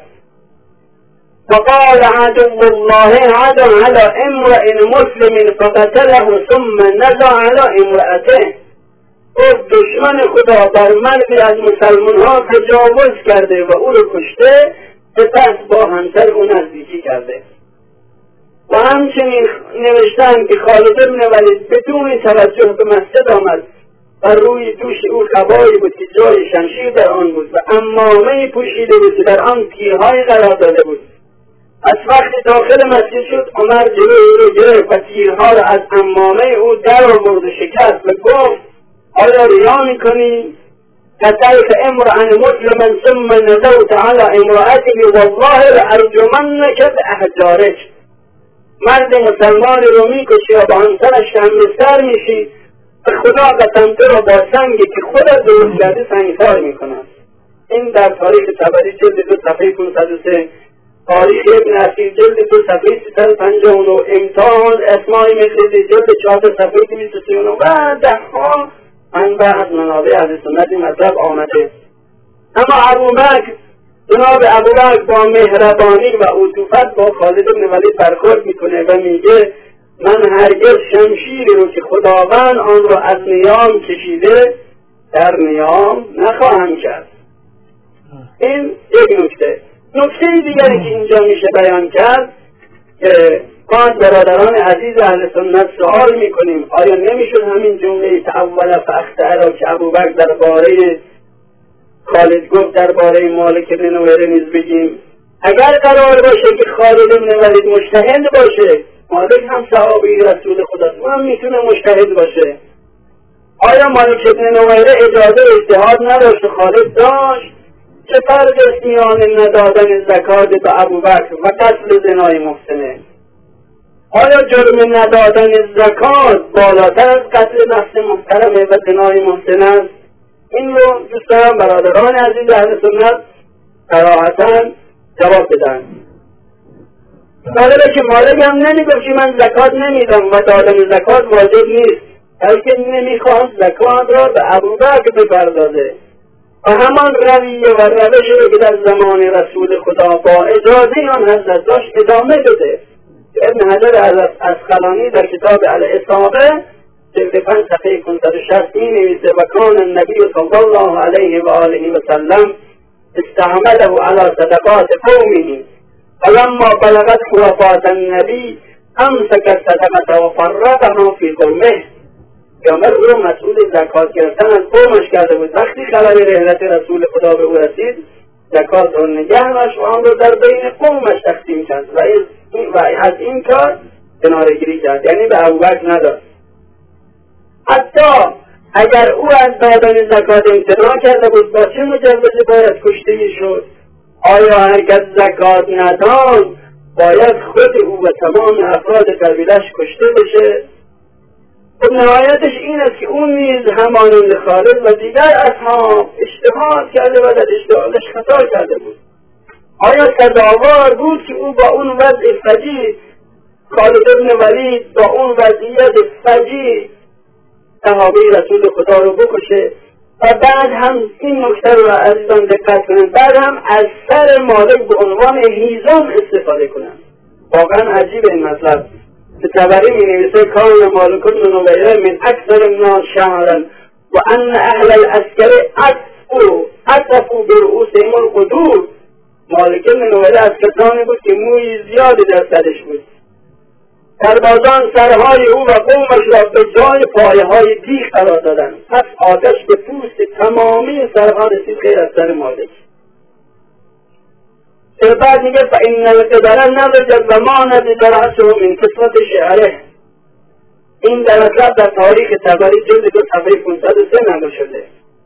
فقال عدو الله عدا على امرئ مسلم فقتله ثم نزع على امرأته. او دشمن خدا بر مردی از مسلمان ها تجاوز کرده و او رو کشته، سپس با همسر او نزدیکی کرده. و همچنین نوشتن که خالد بن ولید بدون توجه به مسجد آمد و روی دوش او قبایی بود که جای شمشیر در آن بود و عمامه‌ای پوشیده بود که در آن تیرهای قرار داده بود. از وقتی داخل مسجد شد، عمر جلوی او رو گرفت و تیرها را از عمامه او در آورد و شکست و گفت آیا ریا میکنی؟ قتلت امرأ مسلما ثم نزوت على امرأتی والله لارجمنک باحجارک. مرد مسلمان رو میکشی و با همسرش همبستر میشی و خدا قسمته رو با سنگی که خودت درست کرده سنگسار میکنم. این در تاریخ طبری جلد 2 صفحه 503، تاریخ ابن اثیر جلد 2 صفحه 359، امتحان اسماعی مقدسی جلد 4 صفحه 239 و دهها منبع از منابع اهل سنت مطلب آمده. اما ابوبکر، جناب ابوبکر با مهربانی و عطوفت با خالد بن ولید برخورد میکنه و میگه من هرگز شمشیری رو که خداوند آن رو از نیام کشیده در نیام نخواهم کرد. این یک نکته. نکته دیگری که اینجا میشه بیان کرد که ما از برادران عزیز اهل سنت سوال میکنیم آیا نمیشد همین جمله تأول فاختار را که ابوبکر درباره خالد گفت درباره مالک بن نویره نیز بگیم؟ اگر قرار باشه که خالد بن ولید مجتهد باشه، مالک هم صحابی رسول خداست، اون هم میتونه مجتهد باشه. آیا مالک بن نویره اجازه اجتهاد نداشت؟ خالد داشت. چه فرق است میان ندادن زکات به ابوبکر و قتل زنای محسنه؟ آیا جرم ندادن زکات بالاتر از قتل نفس محترمه و زنای محسن است؟ این رو دوست دارم برادران عزیز اهل سنت صراحتاً جواب بدن. جالبه که مالک هم نمیگفت که من زکات نمیدم و دادن زکات واجب نیست، بلکه نمیخواست زکات را به ابوبکر بپردازه و همان رویه و روشی رو که در زمان رسول خدا با اجازه آن حضرت داشت ادامه بده. ابن حجر الاسقلانی در کتاب الاصابه جلد 5 صفحه 560 می نویسه و کان النبی صلی الله علیه و آله و سلم استعمله على صدقات قومه فلما بلغت وفات النبی امسک الصدقه و فرقها فی قومه. پیامبر او رو مسئول زکات گرفتن از قومش کرده بود. وقتی خبر رحلت رسول خدا به او رسید، زکات رو نگه داشت و آن رو در بین قومش تقسیم کرد و از این کار کناره‌گیری کرد، یعنی به ابوبکر نداد. حتی اگر او از دادن زکات امتناع کرده بود، با چه مجوزی باید کشته شد؟ آیا هرگز زکات نداد باید خود او و تمام افراد قبیلش کشته بشه؟ خب نهایتش این است که اون نیز همانند خالد و دیگر اصحاب اجتهاد کرده و در اجتهادش خطا کرده بود. آیا سزاوار بود که او با اون وضع فجیع، خالد بن ولید با اون وضعیت فجیع صحابه رسول خدا رو بکشه؟ و بعد هم این نکته رو عزیزان دقت کنند، بعد هم از سر مالک به عنوان هیزم استفاده کنند. واقعا عجیب این مطلب. که طبری می نویسه کان مالک بن نویره من اکثر الناس شعرا و ان اهل العسکر عطفوا برؤوسهم القدور. مالک بن نویره از کسانی انسانی بود که موی زیادی در سرش بود. سربازان سرهای او و قومش را به جای پایه های دیگ قرار دادند. پس آتش به پوست تمامی سرها رسید غیر از سر مالک. بعد میگه فإن القدر نضجت و ما نضج رأسه من کثرت شعره. این در مطلب در تاریخ طبری جلد 2 صفحه 503 نقل شده.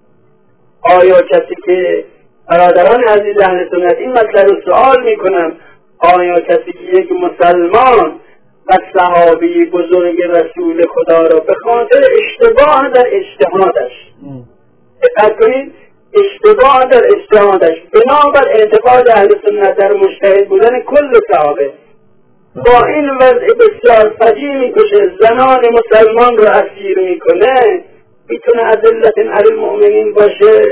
آیا کسی که برادران عزیز اهل سنت این مطلب رو سوال میکنم، آیا کسی که یک مسلمان و صحابی بزرگ رسول خدا را به خاطر اشتباه در اجتهادش، دقت کنید، اشتباه در اجتهادش بنابر اعتقاد اهل سنت در مجتهد بودن کل صحابه با این وضع بسیار فجیع میکشه، زنان مسلمان رو اسیر میکنه، میتونه اذلة علی المؤمنین باشه؟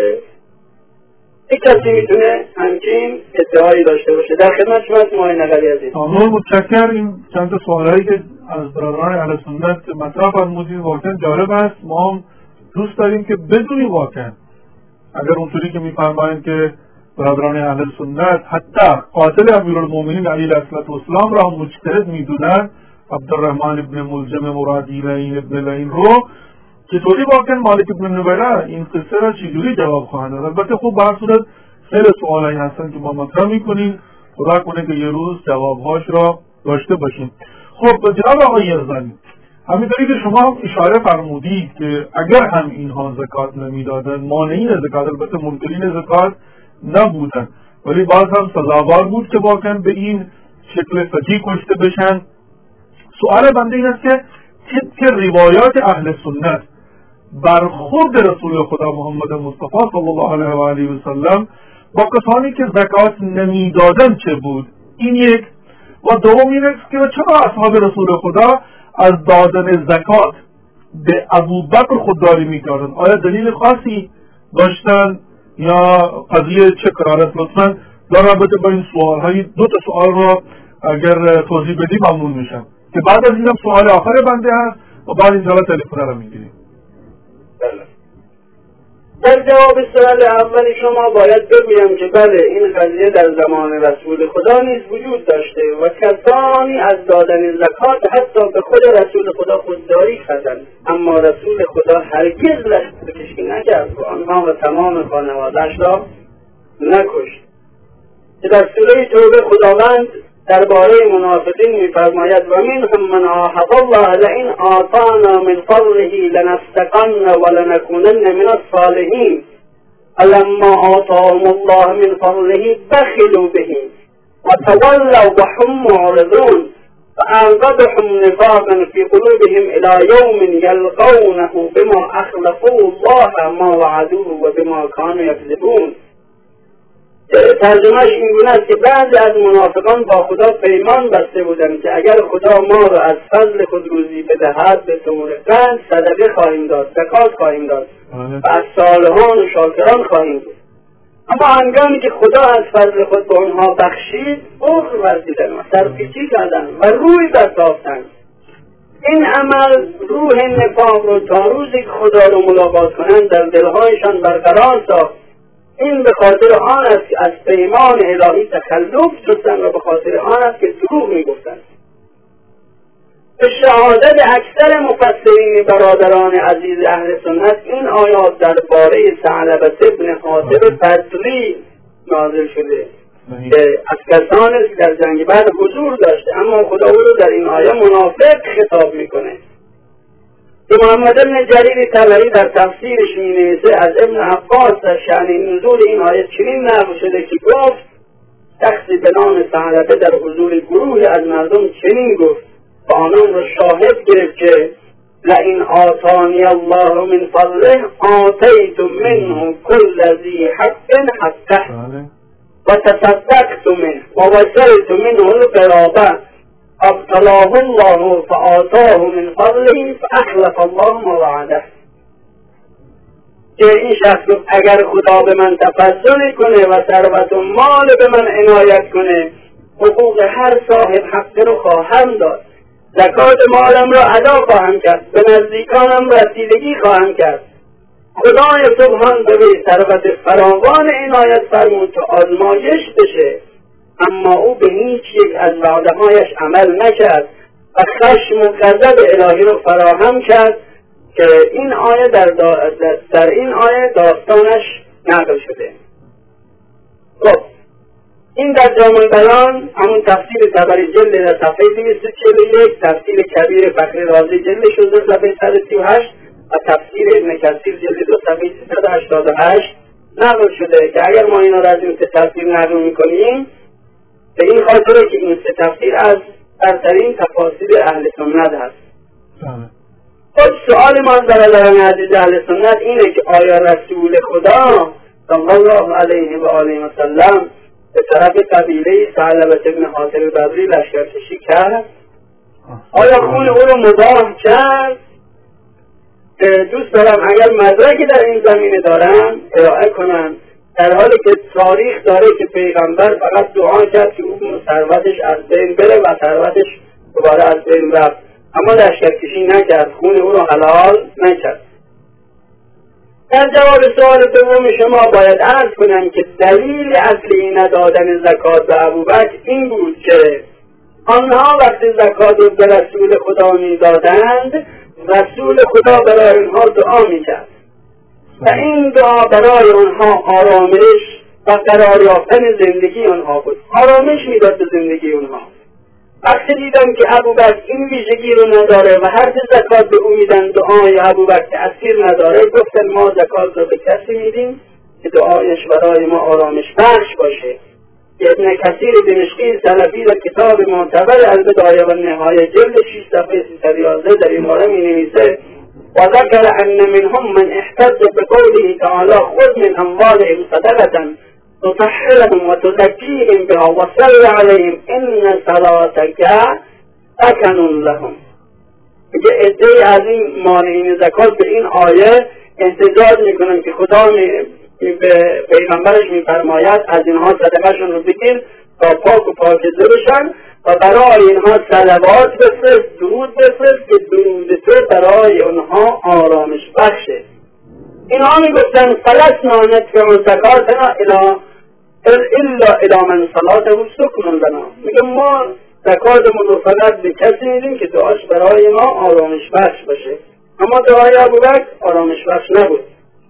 یک کسی میتونه همچین ادعایی داشته باشه؟ در خدمت شما هستم آقای نقلی عزیز.
متشکرم. این چند تا سوالایی که از برادران اهل سنت مطرح فرمودید واقعا جالب است. ما هم دوست داریم که بدونیم واقعا اگر اونطوری که میفرمایند که برادران اهل سنت حتی قاتل امیرالمومنین علی علیه السلام را مجتهد میدونن، عبدالرحمن ابن ملجم مرادی لعین ابن لعین رو، چطوری واقعا مالک ابن نویره این قصه را چجوری جواب خواهند داد؟ البته خوب به هر صورت خیلی سوالایی هستن که ما مطرح میکنیم، خدا کنه که یه روز جوابهاش را داشته باشیم. خب جناب آقای یزدانی، همینطوری که شما هم اشاره فرمودید که اگر هم اینها زکات نمیدادن، مانعین زکات، البته منکرین زکات نبودن، ولی باز هم سزاوار بود که واقعا به این شکل فجیع کشته بشن. سوال بنده این است که طبق روایات اهل سنت بر خود رسول خدا محمد مصطفی صلی الله علیه و آله و سلم با کسانی که زکات نمیدادن چه بود؟ این یک. و دوم این است که چرا اصحاب رسول خدا از دادن زکات به ابوبکر خودداری میکردن؟ آیا دلیل خاصی داشتن یا قضیه چه قرار است؟ لطفاً در رابطه با این سوال‌های 2 تا سوال را اگر توضیح بدی ممنون میشم که بعد از اینم سوال آخر بنده هست و بعد اینجا تلفن را میگیریم.
در جواب سوال اول شما باید بگویم که بله، این قضیه در زمان رسول خدا نیز وجود داشته و کسانی از دادن زکات حتی به خود رسول خدا خودداری کردند، اما رسول خدا هرگز لشکرکشی نکرد و آنها و تمام خانواده‌اش را نکشت. در سوره توبه خداوند درباره منافقین می‌فرماید و منهم من عاهد الله لئن آتانا من فضله لنصدقن ولنكونن من الصالحین فلما آتاهم الله من فضله بخلوا به وتولوا وهم معرضون فأنقذهم نفاقا في قلوبهم إلى يوم يلقونه بما أخلفوا الله ما وعدوه وبما كانوا يكذبون. ترجمهش این گونه است که بعضی از منافقان با خدا پیمان بسته بودند که اگر خدا ما را از فضل خود روزی بدهد به طور قند صدقه خواهیم داد، زکات خواهیم داد و از صالحان و شاکران خواهیم بود. اما هنگامی که خدا از فضل خود به آنها بخشید بخل ورزیدند و سرپیچی کردند و روی برتافتند. این عمل روح نفاق رو تا روزی که خدا رو ملاقات کنند در دلهایشان برقرار ساخت. این به خاطر آن است که از پیمان الهی تخلف جستند و به خاطر آن است که دروغ میگفتند. به شهادت اکثر مفسرین برادران عزیز اهل سنت این آیات درباره ثعلبة ابن حاطب بدری نازل شده که از کسانی است که در جنگ بدر حضور داشته، اما خدا او رو در این آیه منافق خطاب میکنه. که محمد بن جریر طبری در تفسیرش می‌نویسه از ابن عباس در شأن نزول این آیه چنین نقل شده که گفت شخصی به نام ثعلبه در حضور گروهی از مردم چنین گفت و آنان را شاهد گرفت که لئن آتانی الله من فضله آتیت منه کل ذی حق حقه و تصدقت منه و وصلت منه القرابه ابتلاه الله فآتاه من فضله فأخلف الله ما وعده. که این شخص گفت اگر خدا به من تفضل کنه و ثروت و مال به من عنایت کنه حقوق هر صاحب حق رو خواهم داد، زکات مالم را ادا خواهم کرد، به نزدیکانم رسیدگی خواهم کرد. خدای سبحان به ثروت فراوان عنایت فرمود تا آزمایش بشه اما او به هیچ یک از وعده‌هایش عمل نکرد و خشم و غضب الهی رو فراهم کرد که این آیه در این آیه داستانش نقل شده. خب این در جامع البیان همون تفسیر طبری جلد در صفحه 241، تفسیر کبیر فخری رازی جلد 16 صفحه 138 و تفسیر ابن کثیر جلد 2 صفحه 388 نقل شده که اگر ما اینا را از این سه تفسیر نقل میکنیم به این خاطره که این سه تفسیر از برترین تفاسیر اهل سنت هست. خب سؤال ما برادران عزیز اهل سنت اینه که آیا رسول خدا صلی الله علیه و آله و سلم به طرف قبیله ثعلبة بن حاطب البدری لشکرکشی کرد؟ آیا خون او رو مباح کرد؟ دوست دارم اگر مدرکی در این زمینه دارن ارائه کنن، در حالی که تاریخ داره که پیغمبر فقط دعا کرد که اون ثروتش از بین بره و ثروتش دوباره از بین رفت، اما لشکرکشی نکرد، خون او رو حلال نکرد. در جواب سوال دوم شما باید عرض کنم که دلیل اصلی ندادن زکات به ابوبکر این بود که آنها وقتی زکات رو به رسول خدا میدادند، رسول خدا برای آنها دعا میکرد و این دعا برای آنها آرامش و قرار یافتن زندگی آنها بود، آرامش میداد به زندگی آنها. وقتی دیدم که ابوبکر این ویژگی رو نداره و هر زکات به او میدن دعای ابوبکر تأثیر نداره، گفتن ما زکات رو به کسی میدیم که دعایش برای ما آرامش بخش باشه. ابن کثیر دمشقی سلفی در کتاب معتبر البدایه و النهایه جلد 6 صفحه 311 در این باره می نویسه و ذکر ان منهم من احتج بقوله تعالی خذ من اموالهم صدقة تطهرهم وتزكيهم بها وصل عليهم ان صلاتك سكن لهم. میگه عده‌ای از این مانعین زکات به این آیه احتجاج میکنن که خدا به پیغمبرش میفرماید از اینها صدقه‌شون رو بگیر تا پاک و پاکیزه بشن و برای اینها صلوات بفرست، درود بفرست که درود تو برای اونها آرامش بخشه. اینها میگفتن فلسنا ندفع زکاتنا الا الی من صلاته سکن لنا. میگه ما زکاتمون رو فقط به کسی میدیم که دعاش برای ما آرامش بخش باشه، اما دعای ابوبکر آرامش بخش نبود.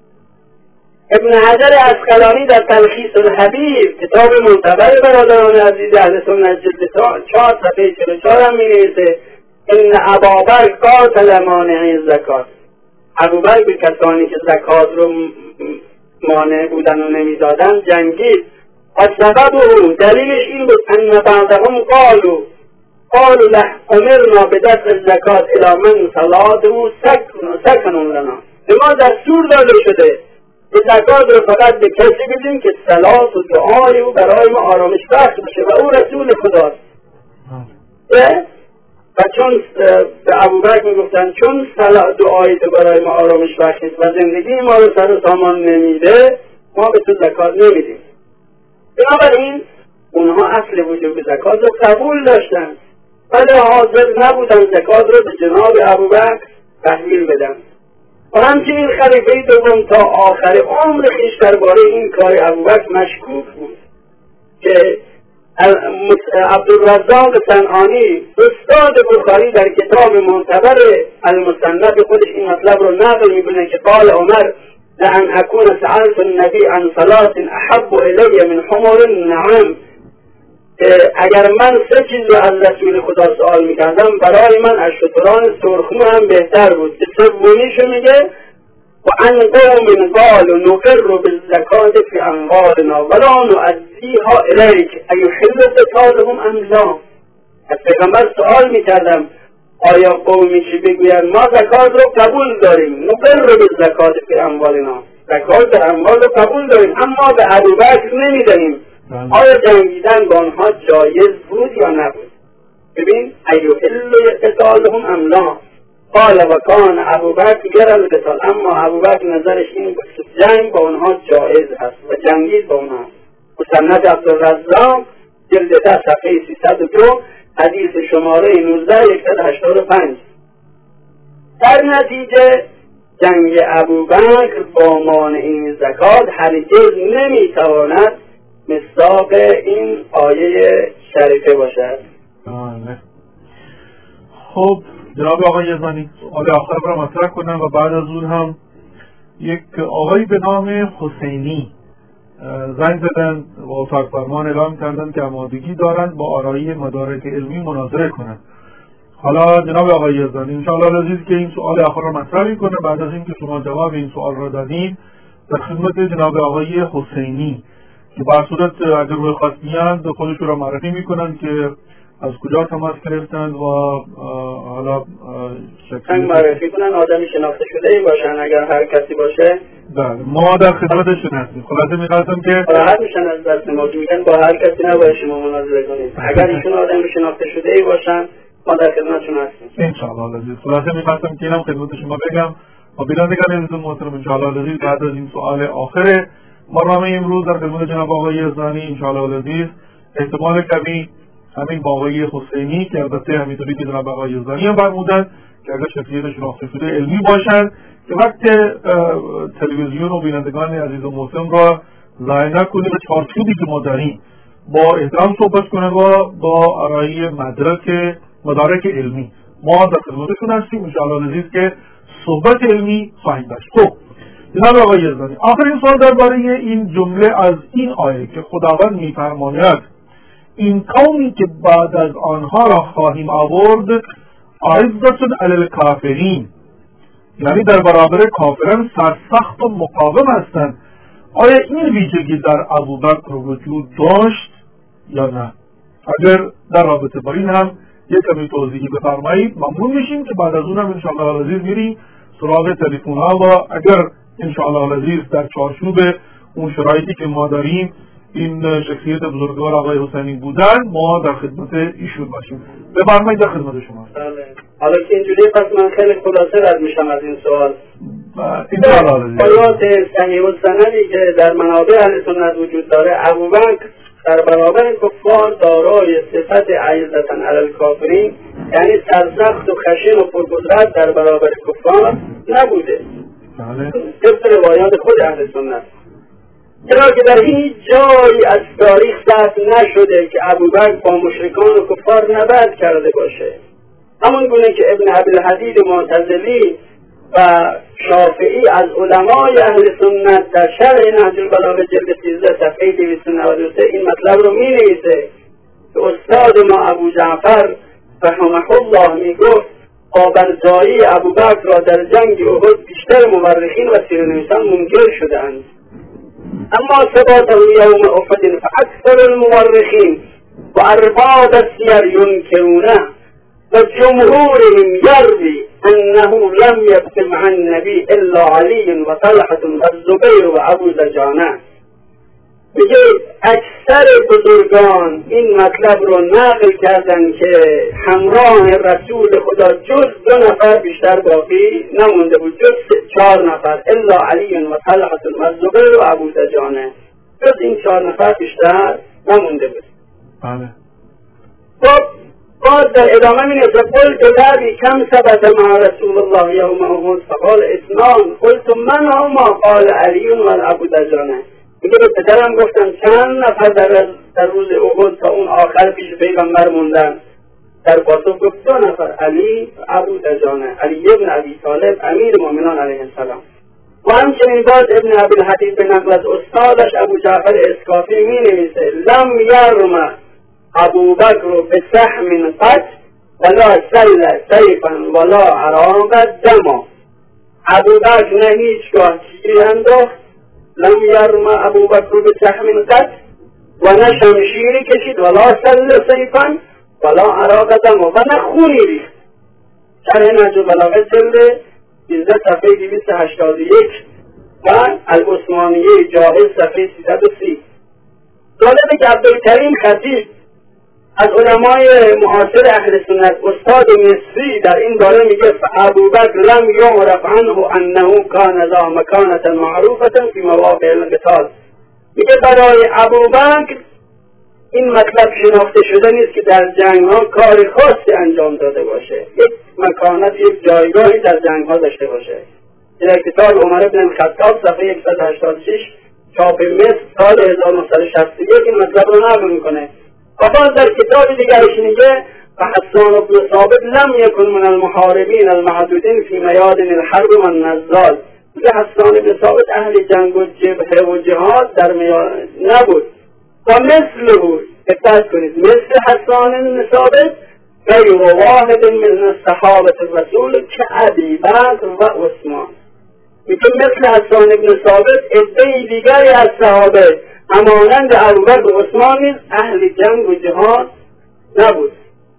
ابن حجر عسقلانی در تلخیص الحبیب کتاب معتبر برادران عزیز اهل سنت جلد 4 صفحه 44 هم می‌نویسه ان ابابکر قاتل مانعی الزکات. ابوبکر به کسانی که زکات رو مانع بودن و نمیدادن جنگید. السبب دلیلش این بود ان بعضهم قالوا له امرنا بدفع الزکات الی من صلاته سکن لنا. به ما دستور داده شده که زکات رو فقط به کسی بدیم که صلات و دعای او برای ما آرامش بخش بشه و او رسول خداست. و چون به ابوبکر میگفتن چون دعای تو برای ما آرامش بخش و زندگی ما رو سر و سامان نمیده، ما به تو زکات نمیدیم. بنابراین اونها اصل وجوب زکات رو قبول داشتن ولی حاضر نبودن زکات رو به جناب ابوبکر تحویل بدن. و همچنین خلیفه دوم تا آخر عمر خویش درباره این کار ابوبکر مشکوک بود که عبدالرزاق صنعانی استاد بخاری در کتاب معتبر المصنف خودش این مطلب رو نقل میکنه که قال عمر لأن اكون سألت النبي عن صلاة احب الی من حمر النعام. اگر من سه چیز رو از رسول خدا سوال میکردم برای من از شتران سرخمو هم بهتر بود. که سومیشو میگه و ان قوم قالوا نقر بالزکات فی اموالنا ولا نؤدیها الیک ایحل قتالهم ام لا. از پیغمبر سوال میکردم آیا قومی که بگویند ما زکات رو قبول داریم، نقر بالزکات فی اموالنا، زکات اموال رو قبول داریم اما به ابوبکر نمیدهیم، آیا جنگیدن با آنها جایز بود یا نبود؟ ببین ایحل قتالهم ام لا. قال و کان ابوبکر یرى القتال، اما ابوبکر نظرش این بود که جنگ با آنها جایز هست و جنگید با آنها. مسند عبدالرزاق جلد 10 صفحه 302 حدیث شماره 19185. در نتیجه جنگ ابوبکر با مانعین زکات هرگز نمیتواند مصداق این آیه شریفه باشد.
خب جناب آقای یزدانی، سوال آخر را مطرح کنم و بعد از اون هم یک آقایی به نام حسینی زنگ زدن و اتاق فرمان اعلام کردن که آمادگی دارند با آرایی مدارک علمی مناظره کنند. حالا جناب آقای یزدانی انشاءالله لذیذ که این سوال آخر را مطرح میکنه. بعد از اینکه شما جواب این سوال را دادین در خدمت جناب آقای حسینی که بر صورت اگر روی خواست بیاند خودشون را معرفی میکنند که از کجا تماس گرفتند و حالا
شکل معرفی کنن، آدمی شناخته شده ای باشن. اگر هر کسی باشه
بله ما در خدمتشون هستیم. خلاصه می‌خواستم که
راحت میشن از دست ما، میگن با هر کسی نباید شما مناظره کنید. اگر ایشون آدمی شناخته شده ای باشن ما در خدمتشون هستیم
ان شاء الله لذیذ. خلاصه می‌خواستم که اینم خدمت شما بگم و بینندگان عزیز محترم ان شاء الله لذیذ بعد از این سوال آخر برنامه امروز در خدمت جناب آقای یزدانی ان شاء الله لذیذ احتمال کمی همین با آقای حسینی که البته همینطوری که جناب آقای یزدانی هم فرمودند که اگر شخصیت شناخته شده علمی باشند که وقت تلویزیون و بینندگان عزیز و محترم را ضایع نکنه و چارچوبی که ما داریم با احترام صحبت کنند و با آرایی مدارک علمی. ما در خدمتشون هستیم ان شاء الله لذیذ که صحبت علمی خواهیم داشت. خب جناب آقای یزدانی، آخرین سوال درباره این جمله از این آیه که خداوند می‌فرماید این قومی که بعد از آنها را خواهیم آورد عزتون علی الکافرین، یعنی در برابر کافران سرسخت و مقاوم هستند. آیا این ویژگی در ابوبکر وجود داشت یا نه؟ اگر در رابطه با این هم یک کمی توضیحی بفرمایید ممنون میشیم که بعد از اون هم انشاءالله العزیز میریم سراغ تلفن ها و اگر انشاءالله العزیز در چارچوب اون شرایطی که ما داریم این شخصیت بزرگوار آقای حسینی بودن ما در خدمت ایشون باشیم. بفرمایید در خدمت شما.
بله. حالا که اینجوری پس من خیلی خلاصه رد میشم از این سوال. آیات صحیح السندی که در منابع اهل سنت وجود داره ابوبکر در برابر کفار دارای صفت عزت علی الکافرین، یعنی سرسخت و خشن و پرقدرت در برابر کفار نبوده.
بله.
طبق روایات خود اهل سنت. چرا که در هیچ جایی از تاریخ ثبت نشده که ابوبکر با مشرکان و کفار نبرد کرده باشه. همون گونه که ابن ابی‌الحدید معتزلی و شافعی از علمای اهل سنت در شرح نهج البلاغه جلد 13 صفحه 293 این مطلب رو می‌نویسه که استاد ما ابو جعفر رحمه الله میگفت پابرجایی ابوبکر را در جنگ احد بیشتر مورخین و سیره‌نویسان منکر شدند، اما ثباته یوم احد فاکثر المورخین و ارباب السیر ینکرونه و جمهورهم یروی انه لم یبق مع النبی الا علی و طلحة و الزبیر و ابو دجانه. میگه اکثر بزرگان این مطلب رو نقل کردن که همراه رسول خدا جز 2 نفر بیشتر باقی نمونده بود، جز 4 نفر، الا علی و طلحة و الزبیر و ابو دجانه، جز این 4 نفر بیشتر نمونده بود.
بله.
خب بعد در ادامه می نویسه قلت لابی کم ثبت مع رسول الله یوم احد فقال 2، قلت من هما قال علی و ابو دجانه. میگه به پدرم گفتم چند نفر در روز احد تا اون آخر پیش پیغمبر موندن؟ در پاسخ گفت 2 نفر، علی و ابو دجانه، علی ابن ابی طالب امیر مومنان علیه السلام. و همچنین بعد ابن ابی‌الحدید به نقل از استادش ابو جعفر اسکافی می نویسه لم یرم ابوبکر بسهم قط ولا سل سیفا ولا عراق دما. ابوبکر نه هیچگاه چیزی انداخت، لم یرم ابوبکر بسهم قط و نه شمشیری کشید ولا سل سیفا ولا عراق دما و نه خونی ریخت. شرح نهج البلاغه جلد 13 صفحه 281 و العثمانیه جاهز صفحه 330. جالبه که عبدالکریم خطیب از علمای معاصر اهل سنت استاد مصری در این باره میگه ابوبکر لم یعرف عنه انه کان ذا مکانة معروفة فی مواقع القتال. میگه برای ابوبکر این مطلب شناخته شده نیست که در جنگ ها کار خاصی انجام داده باشه، یک مکانت، یک جایگاهی در جنگ ها داشته باشه. در کتاب عمر بن الخطاب صفحه 186 چاپ مصر سال 1961 این مطلب رو نقل میکنه. و باز در کتاب دیگرش میگه و حسان بن ثابت لم یکن من المحاربین المعدودین فی میادین الحرب و النزال. میگه حسان بن ثابت اهل جنگ و جبهه و جهاد در میان نبود و مثل بود. دقت کنید، مثل حسان بن ثابت غیر واحد من الصحابه الرسول کابی بکر و عثمان. میگه مثل حسان بن ثابت عده‌ای دیگری از صحابه همانند ابوبکر و عثمان نیز اهل جنگ و جهاد نبود.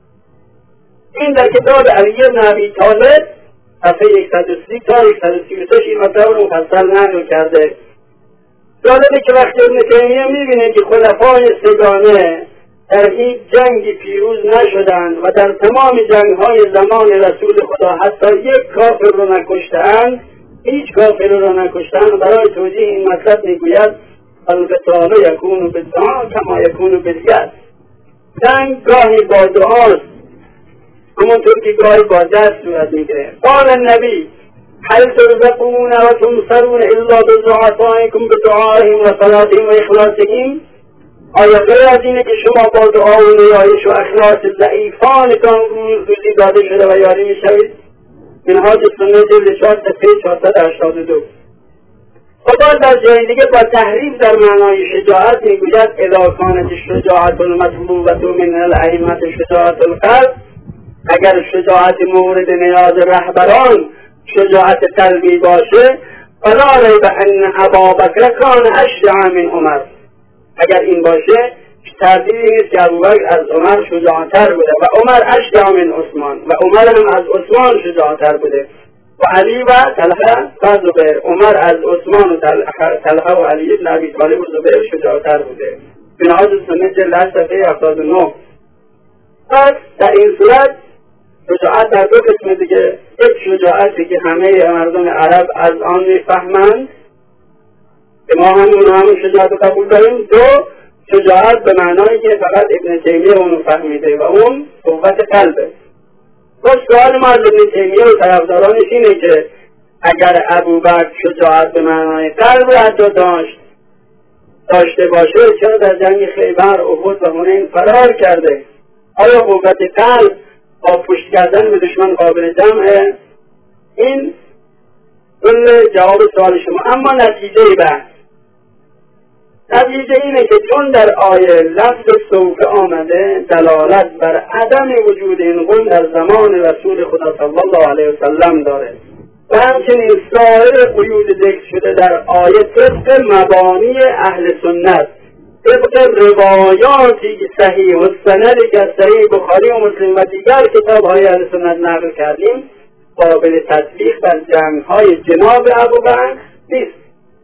این در کتاب علی بن ابی طالب صفحه 130 تا 136 این مطلب رو مفصل نقل کرده. جالبه که وقتی ابن تیمیه میبینه که خلفای سگانه در هیچ جنگی پیروز نشدند و در تمام جنگ‌های زمان رسول خدا حتی یک کافر رو نکشتند، هیچ کافر رو نکشتند، برای توضیح این مطلب میگوید القتال یکون بالدعاء کما یکون بالید. جنگ گاهی با دعاست همونطور که گاهی با دست صورت میگیره. قال النبی هل ترزقون و تنصرون الا بضعفائکم بدعائهم و صلاتهم و اخلاصهم. آیا غیر از اینه که شما با دعا و نیایش و اخلاص ضعیفانتان روزی داده شده و یاری میشوید؟ منهاج سنت جلد 4 صفحه 482. خدا در جای دیگه با تحریف در معنای شجاعت میگوید اذا کانت الشجاعة المطلوبة من الائمة شجاعة القلب. اگر شجاعت مورد نیاز رهبران شجاعت قلبی باشه فلا ریب ان ابابکر کان اشجع من عمر. اگر این باشه تردیدی نیست که ابوبکر از عمر شجاعتر بوده و عمر اشجع من عثمان و عمر هم از عثمان شجاعتر بوده و علی و طلحه و زبیر. عمر از عثمان و طلحه و علی بن ابی طالب و زبیر شجاعتر بوده. منهاج السنة جلد 8 صفحه 79. پس در این صورت شجاعت در دو قسم دیگه، یک شجاعتی که همه مردم عرب از آن میفهمند که ما همون شجاعت قبول داریم. دو شجاعت به معنایی که فقط ابن تیمیه اونو فهمیده و اون قوت قلبه. و سوال ما از ابن تیمیه و طرفدارانش اینه که اگر ابوبکر شجاعت به معنای قلب حتی داشته باشه چرا در جنگ خیبر، احد و حنین فرار کرده؟ آیا قوت قلب با پشت کردن به دشمن قابل جمعه؟ این کل جواب سوال شما. اما نتیجه اینه که چون در آیه لفظ سوف آمده دلالت بر عدم وجود این قوم در زمان رسول خدا صلی الله علیه وسلم داره و همچنین سایر قیود ذکر شده در آیه طبق مبانی اهل سنت، طبق روایاتی صحیح و سندی که از صحیح بخاری و مسلم و دیگر کتاب‌های اهل سنت نقل کردیم قابل تطبیق در جنگ‌های جناب ابوبکر نیست.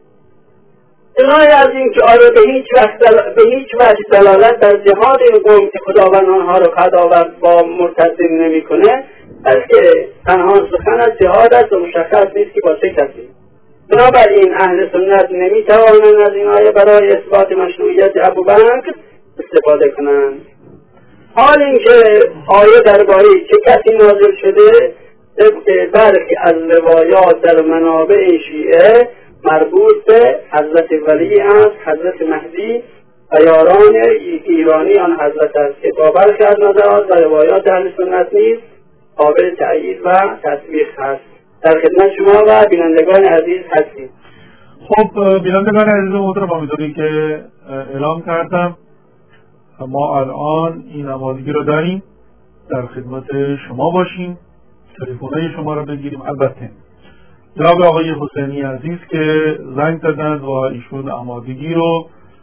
جنای از این که آیا به هیچ وجه دلالت در جهاد این قوم که خداوند آنها را قد آورد با مرتدین نمی کنه، بلکه تنها سخن از جهاد است و مشخص نیست که با چه کسی. بنابراین اهل سنت نمی توانند از این آیه برای اثبات مشروعیت ابوبکر استفاده کنند. حال اینکه آیه درباره چه کسی نازل شده طبق برخی از روایات در منابع شیعه مربوط به حضرت ولی است، حضرت مهدی و یاران ایرانی آن حضرت است که با برخی از نظرات و روایات اهل سنت نیز قابل تأیید و تطبیق هست. در خدمت شما و بینندگان عزیز هستیم.
خب بینندگان عزیز محترم، همونطوری که اعلام کردم ما الان این آمادگی رو داریم در خدمت شما باشیم، تلفن‌های شما رو بگیریم. البته جناب آقای حسینی عزیز که زنگ زدند و ایشون آمادگی رو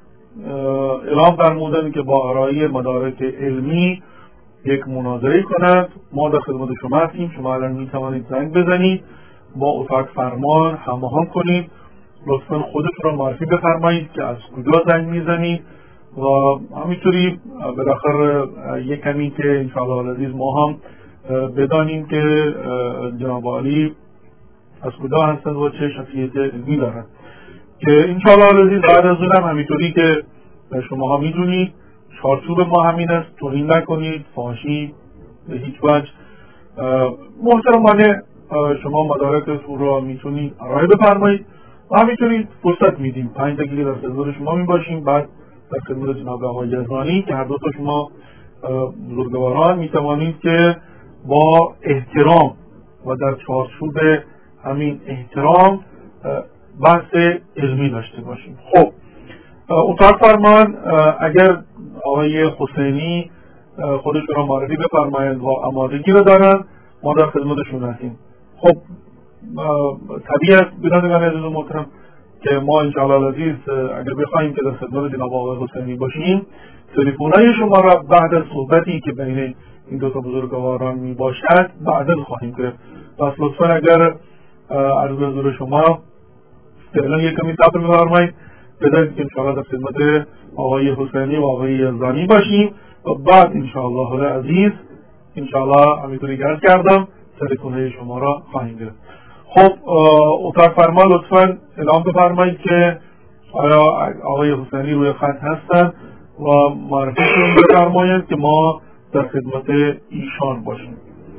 اعلام فرمودند که با ارائه مدارک علمی یک مناظره کنند. ما در خدمت شما هستیم. شما الان می توانید زنگ بزنید، با اتاق فرمان هماهنگ کنید، لطفا خودتون رو معرفی بفرمایید که از کجا زنگ میزنید و همینطوری بالاخره یک کمی که انشاءالله العزیز ما هم بدانیم که جناب عالی از کجا هستند و چه شخصیت علمی دارند، که انشاءالله العزیز بعد از اونم همینطوری که شما ها میدونید چارچوب ما همین است، توهین نکنید، فحاشی به هیچ وجه. محترمانه شما مدارکتون رو میتونید ارائه بفرمایید و همینطوری فرصت میدیم 5 دقیقه در خدمت شما میباشیم، بعد در خدمت جناب آقای جزانی که هر دو تا شما بزرگواران میتوانید که با احترام و در چارچوب همین احترام بحث علمی داشته باشیم. خب اتاق فرمان اگر آقای حسینی خودشون را معرفی بفرمایند و آمادگی رو دارن ما در خدمتشون هستیم. خب طبیعی است بینندگان عزیز و محترم که ما انشاءالله العزیز اگر بخواهیم که در خدمت جناب آقای حسینی باشیم تلفن‌های شما را بعد از صحبتی که بین این دو تا بزرگواران می باشد بعدا خواهیم گرفت. پس لطفا اگر عرض حضور شما فعلا یک کمی صبر بفرمایید بذارید که انشاءالله در خدمت آقای حسینی و آقای یزدانی باشیم و بعد انشاءالله العزیز انشاءالله همینطوری که عرض کردم تلفن‌های شما را خواهیم گرفت. خب اتاق فرما لطفا اعلام بفرمایید که آیا آقای حسینی روی خط هستن و معرفیشون بفرمایید که ما در خدمت ایشان باشیم.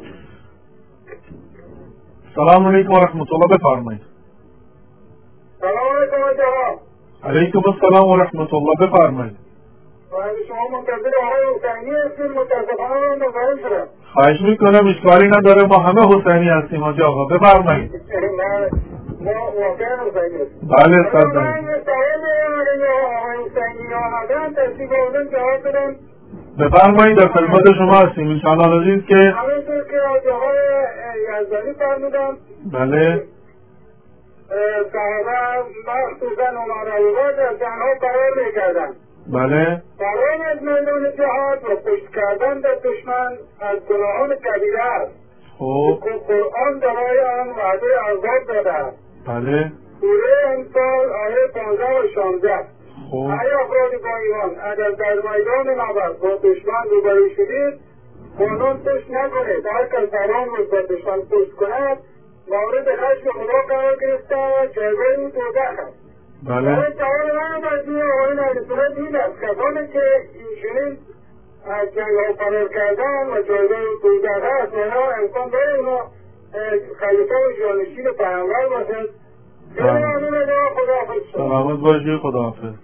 سلام علیکم و رحمت الله، بفرمایید.
سلام علیکم جناب.
علیکم السلام و رحمت الله، بفرمایید.
شما منتظر آقای حسینی هستید؟ متاسفانه من مزاحم شدم.
خواهش میکنم، اشکالی نداره، ما همه حسینی هستیم حاجی آقا، بفرمایید.
ما واقعا حسینی هستیم.
بله صد
من یه سوال آقای حسینی آمدن تشریف آوردن جواب بدم.
بفرمایید در خدمت شما هستیم انشاءالله العزیز که
همینطور که از آقای یزدانی فرمودن
بله
صحابه مخصوصا عمرایی‌ها در جنها قرار میکردن.
بله
فرار از میدان جهاد و پشت کردن در دشمن از گناهان کبیره است.
خب
قرآن برای آن وعده عذاب داده است.
بله
سوره امثال آیه 15 و 16.
خب
ای افراد با ایمان اگر در میدان نبرد با دشمن روبرو شدید قانون پشت نکنید. هر کس حرام رو با دشمن پشت کند مورد خشم خدا قرار گرفته و جزای او دوزخ است.
بله
سوال من بازی آقای نبی‌صورت این است کسانی که اینچنین از جنگ‌ها فرار کردن و جایگاه دوزخ است و اینا امکان داره اینا خلیفه و جانشین پیامبر باشد. خیلی ممنون خداحافظ.
سلامت باشی، خداحافظ.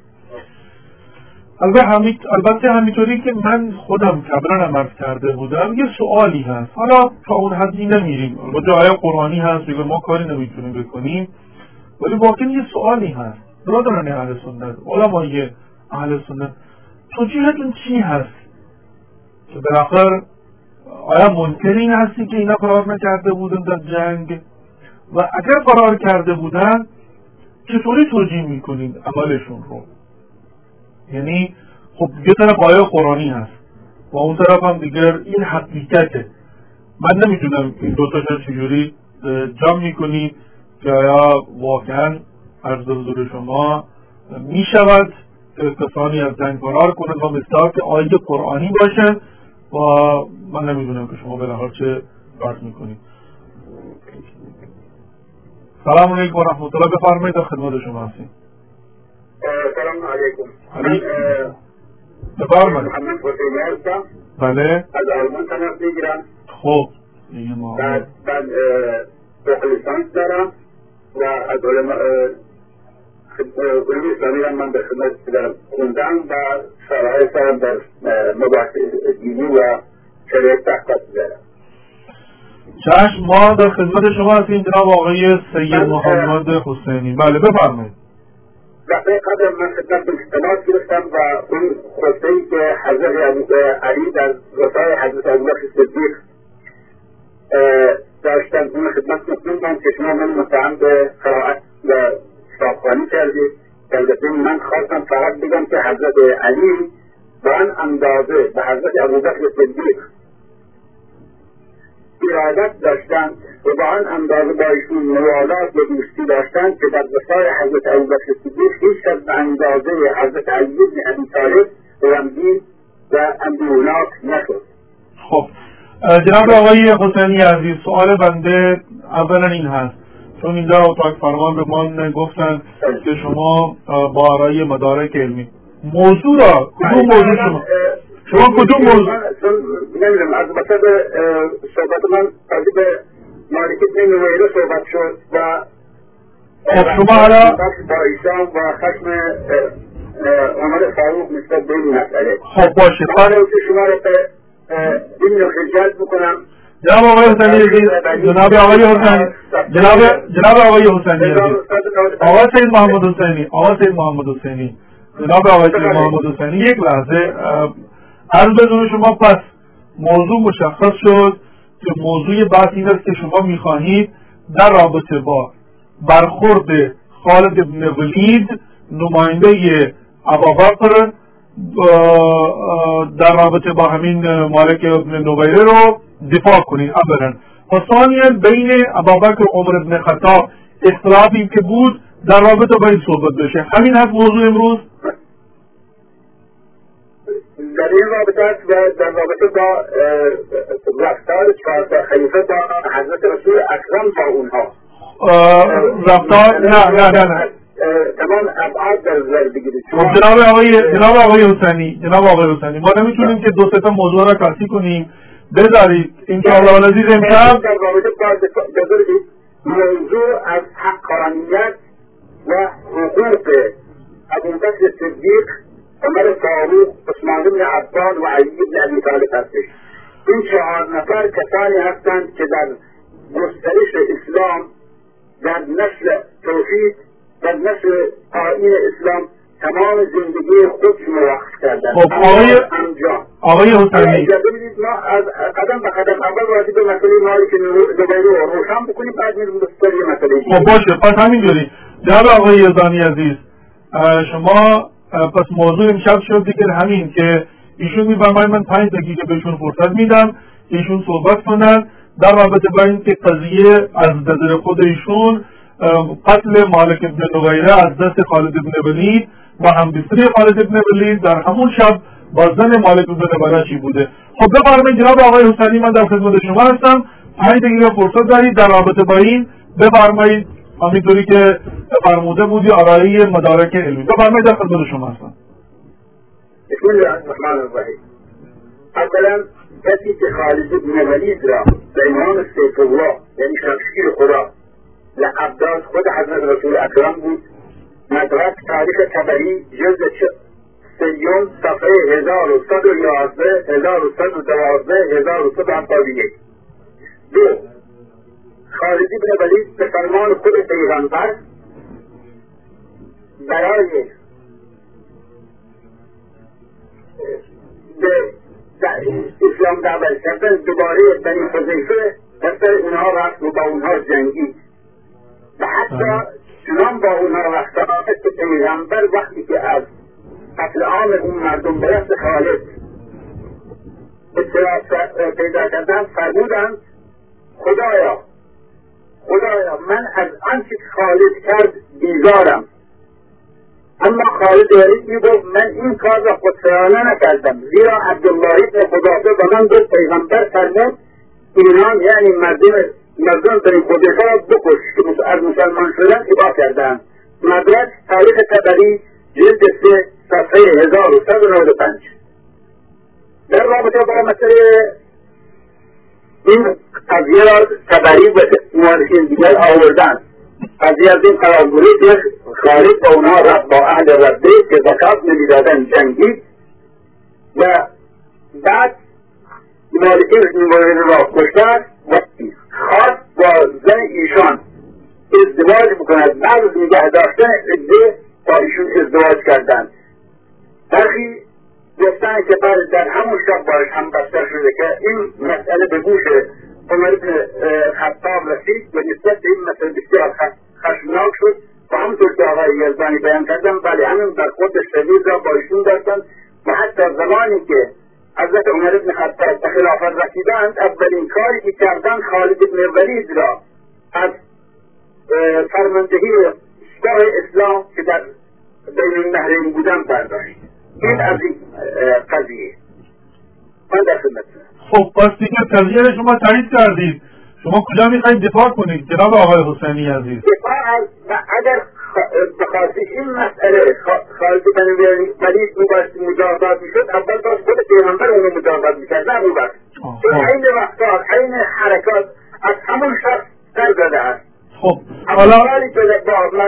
البته همینطوری که من خودم قبلا عرض کرده بودم یه سوالی هست، حالا تا اون حدی نمیریم، البته آیه قرآنی هست دیگه ما کاری نمیتونیم بکنیم، ولی واقعا یه سوالی هست. برادران اهل سنت، علمای اهل سنت، توجیهتون چی هست که بالاخره آیا منکر این هستی که اینا فرار نکرده بودن در جنگ و اگر فرار کرده بودن چطوری توجیه میکنید عملشون رو؟ یعنی خب یه طرف آیه قرآنی هست و اون طرف هم دیگر این حقیقته. من نمیدونم این دوتاش چجوری جمع میکنید که آیا واقعا عرض حضور شما میشود کسانی از جنگ فرار کنند و مصداق آیه قرآنی باشن و من نمیدونم که شما بالاخره چه فرض میکنید. سلام علیکم و رحمت الله، بفرمایید در خدمت شما هستیم.
سلام علیکم.
بفرمایید.
محمد حسینی هستم.
بله
از آلمان تماس میگیرم.
خب دیگه ما
بعد فوق لیسانس دارم و از علوم اسلامی هم من به خدمت خوندم و سالهای سالم در مباحث دینی و شریعت تحقیق دارم.
چشم، ما در خدمت شما هستیم جناب آقای سید محمد حسینی. بله بفرمایید.
دفعه قبل من خدمتتون تماس گرفتم و اون خطبه‌ای که حضرت علی در وصای حضرت ابوبکر صدیق داشتن اون خدمتتون خوندم که شما من متهم به قرائت و چاپخوانی کردید. البته من خواستم فقط بگم که حضرت علی به آن اندازه به حضرت ابوبکر صدیق ارادت داشتن و با آن اندازه با ایشون موالات و دوستی داشتن که در وصای حضرت ابوبکر صدیق هیچ کس به اندازه حضرت علی بن ابی طالب غمگین و اندوهناک نشد.
خب جناب آقای حسینی عزیز، سوال بنده اولا این هست، چون اینجا اتاق فرمان به من گفتن که شما با آرای مدارک علمی موضوع را کدوم موضوع شما کدوم موضوع
نمیدونم از بسید صحبت من قضی به مالکی بن نویره صحبت شد و
خب شما حالا
با ایشان و خشم عمر فاروق نسبت به این مسئله.
خب باشه
شما رو به این نکته جلب بکنم.
جناب آقای حسینی عزیز، جناب آقای حسینی، جناب آقای حسینی عزیز، آقای سید محمد حسینی، آقای سید محمد حسینی، جناب آقای سید محمد حسینی، یک لحظه عرض بدون شما. پس موضوع مشخص شد که موضوع بحث این است که شما میخواهید در رابطه با برخورد خالد ابن ولید نماینده ابوبکر در رابطه با همین مالک ابن نویره رو دفاع کنید اولا. و ثانیا بین ابوبکر و عمر ابن خطاب اختلافی که بود در رابطه با این صحبت بشه. همین هست موضوع امروز.
در این رابطه و در رابطه با رفتار چهار خلیفه با حضرت رسول اکرم با اونها
رفتار نه
تمام ابعاد در نظر بگیرید.
جناب آقای حسینی ما نمیتونیم که دو سه تا موضوع را تصحیح کنیم. بذارید ان شاء الله العزیز امشب
در رابطه با موضوع از حقانیت و حقوق ابوبکر صدیق، عمر فاروق، عثمان بن عفان و علی بن ابی طالب هستش. این چهار نفر کسانی هستند که در گسترش اسلام، در نشر توحید، در نشر آیین اسلام تمام زندگی خودشون رو وقف کردن.
خب آقای حسینی
ما از قدم به قدم اول راجع به مسئله مالک نویره رو روشن بکنیم، بعد میریم به سری مسئله.
خب باشه، پس همینجوری. جناب آقای یزدانی عزیز، شما پس موضوع امشب شد دیگه همین که ایشون میفرماید من 5 دقیقه بهشون فرصت میدم ایشون صحبت کنن در رابطه با این که قضیه از نظر خود ایشون قتل مالک ابن نویره از دست خالد ابن ولید و همبستری خالد ابن ولید در همون شب با زن مالک ابن نویره چی بوده. خب بفرمایید جناب آقای حسینی، من در خدمت شما هستم. 5 دقیقه فرصت دارید در رابطه با این بفرمایید، همینطوری که فرموده بودی آرایی مدارک علمی. بفرمایید در خدمت شما هستم.
بسم الله الرحمن الرحیم. اولا کسی که خالد ابن ولید را به عنوان سیف الله یعنی شمشیر خدا لقب داد خود حضرت رسول اکرم بود. مدرک تاریخ طبری جلد 3 صفحه 1111 1112 1171. 2. خالد ابن ولید به فرمان خود پیغمبر برای اسلام دعوت کردن دوباره بنی حذیفه مثل اونها رفت و با اونها جنگید و حتی چنان با اونها رفتار که پیغمبر وقتی که از قتل عام اون مردم به دست خالد اطلاع پیدا کردن فرمودند خدایا من از آنچه که خالد کرد بیزارم، اما خالد ولید میگفت من این کار را خودسرانه نکردم، زیرا عبدالله ابن خدافه به من گفت پیغمبر فرمود اینان یعنی مردم در این خودشا را بکش که از مسلمان شدن ابا کردن. مدرک تاریخ طبری جلد 3 صفحه 1195. در رابطه با مسئله این قضیه را طبری و مورخین دیگر آوردن. قضیه از این قرار گرفت که خالد با اونها رفت با اهل رده که زکات نمیدادن جنگید و بعد مالکین نویره را کشتن و خواست با زن ایشان ازدواج بکند. بعد از نگه داشتن عده با ایشون ازدواج کردن. برخی گفتن که در همون شب باش هم بستر شده که این مسئله به گوش عمر بن خطاب رسید و نسبت به این مسئله بسیار خشمناک شد و همونطور که آقای یزدانی بیان کردن ولی همین در خود شدید را با ایشون داشتن و حتی زمانی که حضرت عمر بن خطاب به خلافت رسیدند اولین کاری که کردن خالد بن ولید را از فرماندهی شاه اسلام که در بین النهرین بودن برداشت. این از این قضیه من در خدمتتونم.
خب پس دیگه قضیه شما تایید کردید، شما کجا میخواید دفاع کنید جناب آقای حسینی عزیز؟
دفاع از اگر بخاطر این مسئله خالد بن ولید مجازات میشد اول باز خود پیغمبر اونو مجازات میکرد نه ابوبکر. این عین رفتار عین حرکات از همون شخص سر زده است.
خب حالا
که با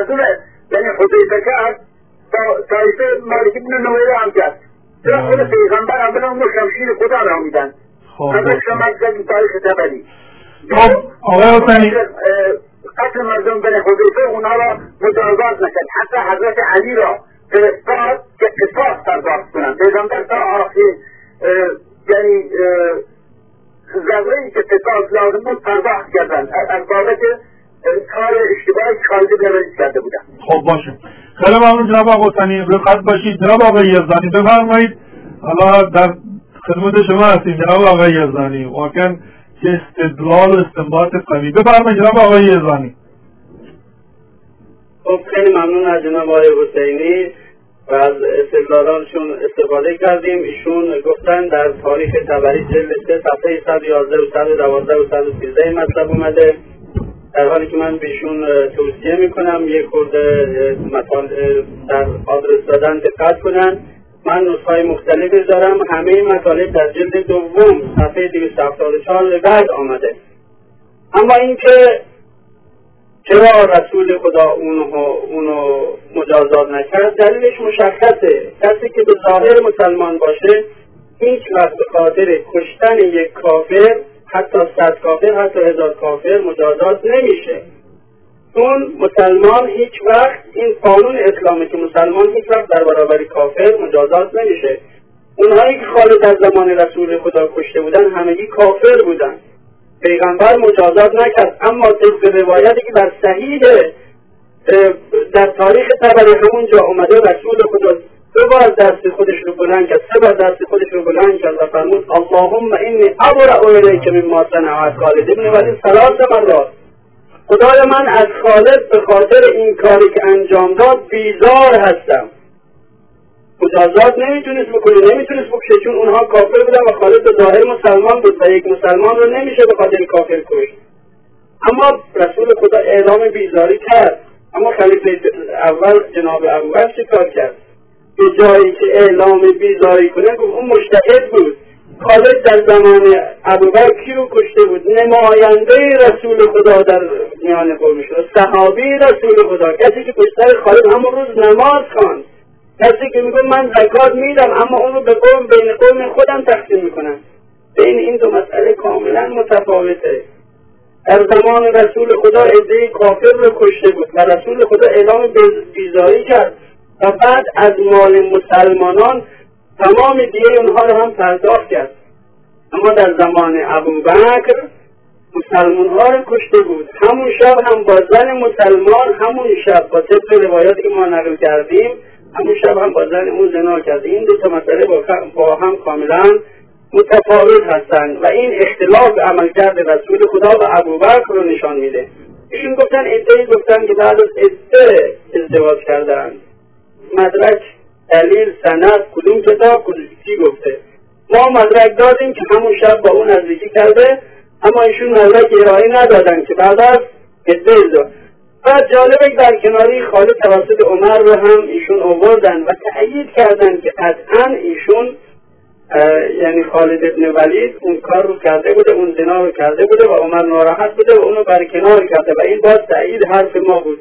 مالکی بن نویره هم کرد. چرا خود پیغمبر اولا اون شمشیر خدا را میدن. اگر شما از تاریخ تبری
آقای حسینی
قتل مردم بن حذیفه اونها را مجازات نکرد. حتی حضرت علی را فرستاد که قصاص پرداخت کنند. پیغمبر تا آخر یعنی ذره‌ای که قصاص لازم بود پرداخت کردند از بابت کار اشتباهی که خالد بن ولید کرده بودند.
خب باشه. خیلی ممنون جناب آقای حسینی. روی خط باشید. جناب آقای یزدانی بفرمایید. حالا در خدمت شما هستیم جناب آقای یزدانی. واقعا که استدلال و استنباط قوی. بفرمایید جناب آقای یزدانی.
خب خیلی ممنون از جناب آقای حسینی و از استدلالانشون استفاده کردیم. ایشون گفتن در تاریخ طبری جلد 3 صفحه 111 و 112 و 113 مطلب اومده، در حالی که من بهشون توصیه میکنم یک خورده در آدرس دادن دقت کنن. من نسخه‌های مختلفی دارم، همه مطالب در جلد دوم صفحه 274 به بعد آمده. اما اینکه چرا رسول خدا اونو مجازات نکرد، دلیلش مشخصه. کسی که به ظاهر مسلمان باشه هیچ وقت به خاطر کشتن یک کافر، حتی 100 کافر، حتی 1000 کافر مجازات نمیشه. چون مسلمان هیچ وقت، این قانون اسلامی که مسلمان هیچ وقت در برابر کافر مجازات نمیشه. اونهایی که خالد از زمان رسول خدا کشته بودن همگی کافر بودن، پیغمبر مجازات نکرد. اما طبق روایتی که در صحیح در تاریخ طبری همونجا اومده، رسول خدا 2 بار دست خودش رو بلند کرد، 3 بار دست خودش رو بلند کرد و فرمود اللهم انی ابرأ الیک مما صنع خالد بن ولید 3 مرات. خدای من از خالد به خاطر این کاری که انجام داد بیزار هستم. مجازات نمیتونست بکنه، نمیتونست بکشه، چون اونها کافر بودن و خالد به ظاهر مسلمان بود و یک مسلمان رو نمیشه به خاطر کافر کشت. اما رسول خدا اعلام بیزاری کرد. اما خلیفه اول جناب ابوبکر چه کار کرد؟ به جایی که اعلام بیزاری کنه اون مجتهد بود. خالد در زمان ابوبکر کیو کشته بود؟ نماینده رسول خدا در میان قوم شد، صحابی رسول خدا، کسی که پشت خالد همون روز نماز خواند، کسی که میگه من زکات میدم اما اونو به قوم بین قوم خودم تقسیم میکنم. بین این دو مسئله کاملا متفاوته. در زمان رسول خدا عده‌ای کافر رو کشته بود و رسول خدا اعلام بیزاری کرد و بعد از مال مسلمانان تمام دیه اونها رو هم پرداخت کرد. اما در زمان ابوبکر مسلمان ها رو کشته بود. همون شب هم با زن مسلمان، همون شب با طبق روایاتی که ما نقل کردیم، همون شب هم با زن اون زنا کرد. این دو تا مسئله با هم کاملا متفاوت هستند و این اختلاف عملکرد رسول خدا و ابوبکر رو نشان میده. ایشون گفتن عده‌ای گفتن که بعد از عده ازدواج کردن. مدرک، دلیل، سند، کدوم کتاب کی گفته؟ ما مدرک دادیم که همون شب با اون نزدیکی کرده، اما ایشون مدرک ارائه ندادن که بعد از عده ازدواج. بعد جالبه در کناری خالد توسط عمر رو هم ایشون آوردن و تأیید کردن که قطعاً ایشون یعنی خالد ابن ولید اون کار رو کرده بوده، اون زنا رو کرده بوده و عمر ناراحت بوده و اونو برکنار کرده و این باز تأیید حرف ما بود.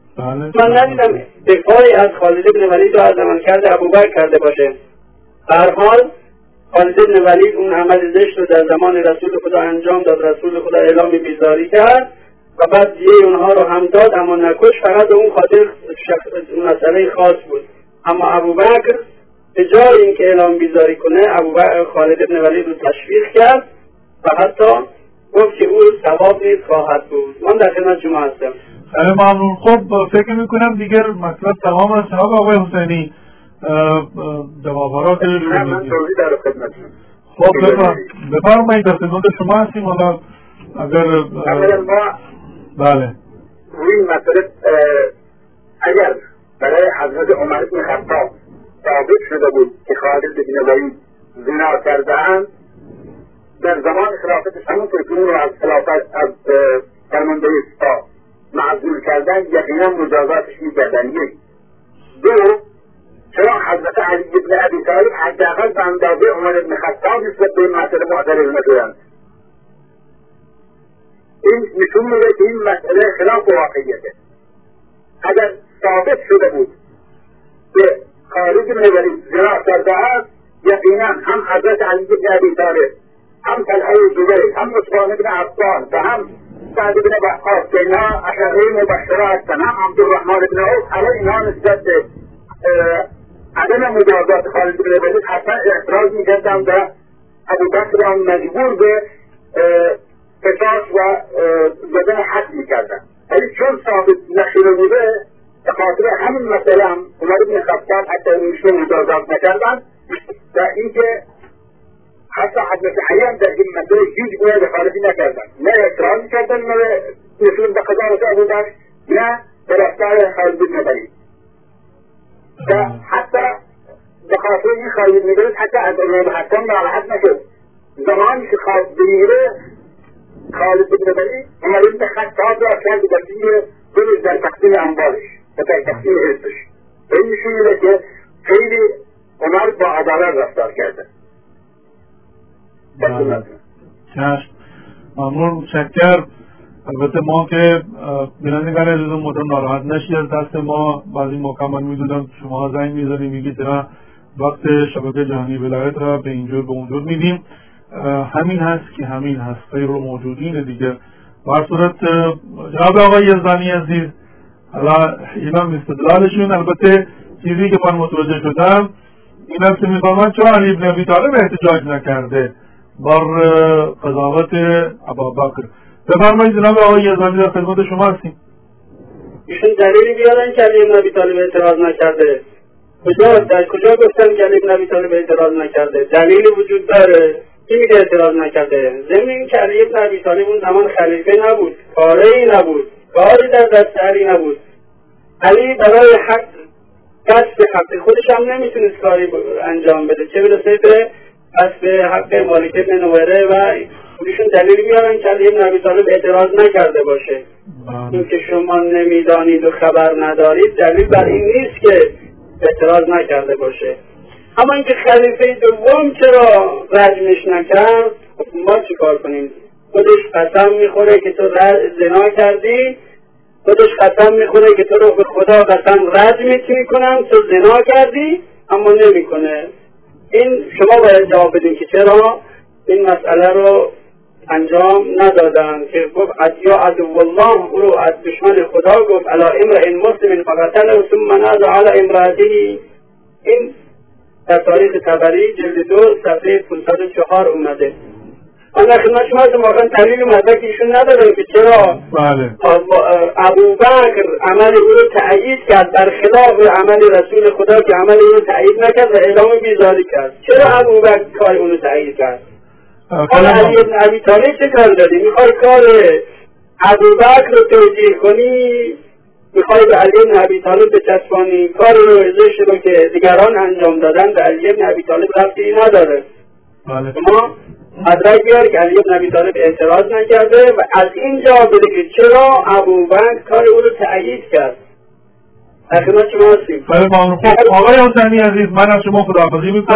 من ندیدم دفاعی از خالد ابن ولید رو از عملکرد ابوبکر کرده باشه. به هر حال خالد ابن ولید اون عمل زشت رو در زمان رسول خدا انجام داد، رسول خدا اعلام بیزاری کرد و بعد دیگه اونها رو هم داد اما نکش، فقط اون خاطر مسئله خاص بود. اما ابوبکر به جای اینکه اعلام بیزاری کنه، ابوبکر خالد ابن ولید رو تشویق کرد و حتی گفت که او ثواب نیز خواهد بود. من در خدمت شما هستم.
خیلی ممنون. خب فکر میکنم دیگر مطلب تمام است. جناب آقای حسینی جوابات
من توضیح در خدمتتون.
خب بفرمایید، در خدمت شما هستیم. حالا اگر
ما
بله
این مسئله اگر برای حضرت عمر بن خطاب ثابت شده بود که خالد بن ولید زنا کرده‌اند، در زمان خلافتش همونطور که اون رو از خلافت از فرمانده سپاه معزول کردن یقینا مجازاتش می‌کردن. یک. دو، چرا حضرت علی بن ابی طالب حداقل به اندازه عمر بن خطاب نسبت به این مسئله معترض نشدند؟ این نشون میده که این مسئله خلاف واقعیته. اگر ثابت شده بود که خالد بن ولید زنا کرده است، یقینا هم حضرت علی بن ابی طالب، هم طلحه زبیر، هم عثمان بن عفان و هم سعد بن وقاص که اینا اشاره مبشره هستند، هم عبدالرحمن بن عوف، همه اینا نسبت به عدم مجازات خالد بن ولید حتما اعتراض میکردند و ابوبکر را مجبور به قصاص و زدن حد میکردند. ولی چون ثابت نشده بوده به خاطر همین مسئله هم عمر بن خطاب حتی ایشون مجازات نکردند و اینکه حتی حضرت علی هم در این مسئله هیچ گونه دخالتی نکردند، نه اعتراض کردند نه نشون به قضاوت ابوبکر نه به رفتار خالد بن ولید و حتی به خاطر این خالد بن ولید حتی از امام حسن ناراحت نشد. زمانی که خواست بمیره خالد بن ولید عمر بن خطاب را کرد بسیار بریز در تقسیم اموالش و در تقسیم حزبش. این نشون میده که خیلی عمر با عدالت رفتار کرده.
چشم، ممنون، متشکر. البته ما که بینندگان عزیزم مطمئن ناراحت نشید از دست ما. بعضی موقع من میدونم شما زنگ میزنی میگید چرا وقت شبکه جهانی ولایت را به اینجور به اونجور میدیم. همین هست که همین هست، خیر و موجودین دیگه. بر صورت جناب آقای یزدانی عزیز حالا اینم استدلالشون. البته چیزی که من متوجه شدم این است که میفرماید چرا علی بن ابی طالب احتجاج نکرده بر قضاوت ابوبکر. بفرمایید جناب آقای یزدانی، در خدمت شما هستیم.
ایشون دلیلی بیارن که علی بن ابی طالب اعتراض نکرده. در کجا گفتن که علی بن ابی طالب اعتراض نکرده؟ دلیلی وجود داره کی میگه اعتراض نکرده؟ ضمن اینکه علی بن ابی طالب اون زمان خلیفه نبود، کاری نبود، کاری در دست علی نبود. علی برای حق کسب حق خودش هم نمیتونست کاری انجام بده، چه برسه به کسب حق مالک بن نویره و ایشون دلیل میارن که علی بن ابی طالب اعتراض نکرده باشه. این که شما نمیدانید و خبر ندارید دلیل بر این نیست که اعتراض نکرده باشه. اما اینکه خلیفه دوم چرا رجمش نکرد، ما چی کار کنیم؟ خودش قسم میخوره که تو زنا کردی، خودش قسم میخوره که تو رو به خدا قسم رجمت میکنم، تو زنا کردی، اما نمیکنه. این شما باید جواب بدین که چرا این مسئله رو انجام ندادن که گفت یا عدو الله، او رو از دشمن خدا گفت الا امرئ مسلم فقتله ثم نادى على امرأته. این در تاریخ طبری جلد 2 صفحه 504 اومده. من خدمت شما هستم، واقعا دلیل مدرک ایشون ندارم که چرا ابوبکر عمل او رو تأیید کرد در خلاف عمل رسول خدا که عمل او رو تأیید نکرد و اعلام بیزاری کرد. چرا ابوبکر کار اون رو تأیید کرد؟ حالا علی بن ابی طالب چه کار داری؟ میخوای کار ابوبکر رو توجیه کنی، میخوای به علی بن ابی طالب بچسبانی کار رو ارزش رو که دیگران انجام دادن به علی بن ابی طالب ربطی نداره. شما مدرک بیار که علی بن ابی طالب اعتراض نکرده و از اینجا بده که چرا ابوبکر کار او رو تأیید کرد. خدمت شما هستیم.
بله ممنون. خب آقای حسینی عزیز، من از شما خداحافظی میکنم.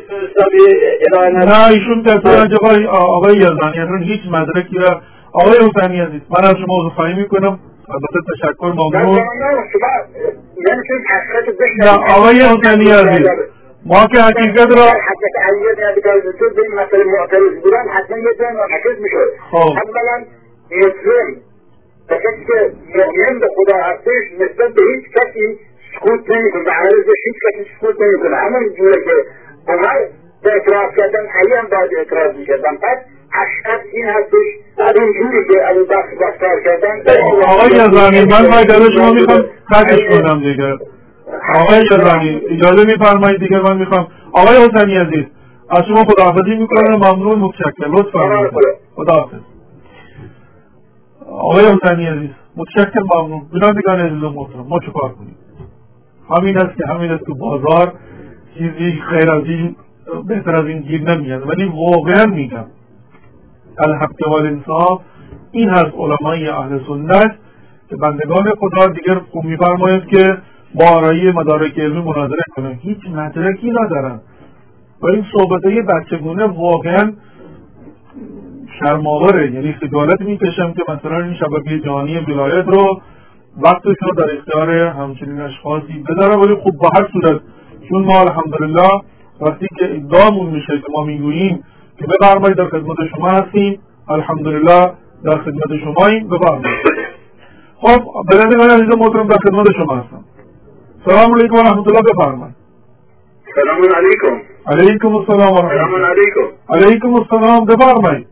نه ایشون در آقای یزدانی عزیز هیچ مدرکی را. آقای حسینی عزیز من از شما عذرخواهی میکنم، البته تشکر ممنون. نه آقای حسینی عزیز ما که حقیقت را
حضرت علی بن ابی طالب به این مسئله معترض بودن حتما یه جای مرکز میشه. اولا مسلم به کسی که مؤمن به خدا هستش نسبت به هیچ کسی سکوت نمیکنه، به عرضش هیچ کسی سکوت نمیکنه. همون جوره که عمر به اعتراض کردن علی هم باید اعتراض میکردن. پس اشهر این هستش این جوری که ابوبکر رفتار کردن.
آقای یزدانی من باید شما میخوام خطش کنم دیگه. آقای یزدانی اجازه میفرمایید دیگه من میخوام. آقای حسینی عزیز از شما خداحافظی میکنم، ممنون، متشکرم، لطفا خداحافظ. آقای حسینی عزیز متشکرم، ممنون. بینندگان عزیز و محترم ما چیکار کنیم؟ همین است که بازار چیزی خیر از این بهتر از این گیر نمیاد. ولی واقعا میگم الحق والانصاف این هست علمای اهل سنت که بندگان خدا دیگر میفرمایند که با آرایی مدارک علمی مناظره کنن، هیچ مدرکی ندارن و این صحبتهای بچگونه واقعا شرم‌آوره. یعنی خجالت میکشم که مثلا این شبکه جهانی ولایت رو وقتش رو در اختیار همچنین اشخاصی بذارم. ولی خب به هر صورت چون ما الحمدلله وقتی که ادعامون میشه که ما میگوییم که بفرمایید در خدمت شما هستیم، الحمدلله در خدمت شماییم، بفرمایید. خب برادران عزیز محترم در خدمت شما هستم. سلام علیکم و رحمت الله، بفرمایید.
سلام علیکم.
علیکم السلام و رحمت الله.
سلام علیکم.
علیکم السلام، بفرمایید.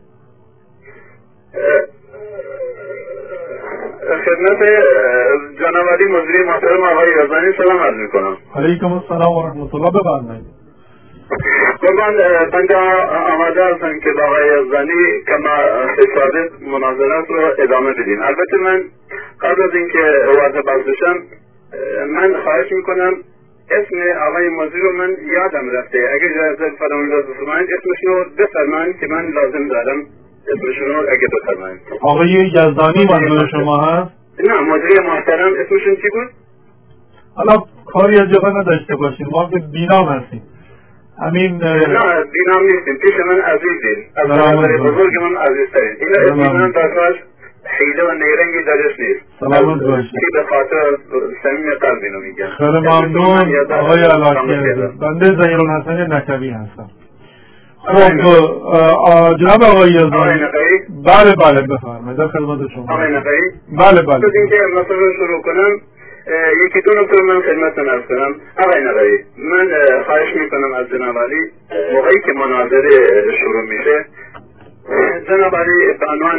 خدمت جناب علی مدیری محترم آقای یزدانی سلام عرض میکنم.
علیکم السلام و رحمت الله، بفرمایید.
قربان بنده آماده هستم که با آقای یزدانی کما ثابت مناظرات رو ادامه بدیم. البته من قبل از اینکه وارد بحث بشم من خواهش میکنم اسم آقای مدیر رو من یادم رفته، اگر اجازه فرمایید اسمشون رو بفرمایید که من لازم دارم اسمشون رو اگه بفرمایید.
آقای یزدانی منظور شما هست؟
نه مدیر محترم اسمشون چی بود؟
حالا کاری از جبه نداشته باشیم، ما که بینام هستیم. همین
نه بینام نیستیم، پیش من عزیزیم، از برادر بزرگ من عزیزترین. این اسم من درکاش حیله و نیرنگی درش نیست.
سلامت باشید.
به خاطر صمیم قلبی رو میگم.
خیلی ممنون آقای علاکی. بنده ظهیرالحسن نکوی هستم. خب جناب آقای یزدانی، بله بفرمایید، در خدمت شما.
آقای نقی؟
بله
از اینکه مثلا شروع کنم یکی دو نکته من خدمتتون عرض کنم. آقای نقی، من خواهش میکنم از جناب علی موقعی که مناظره شروع میشه جناب علی به عنوان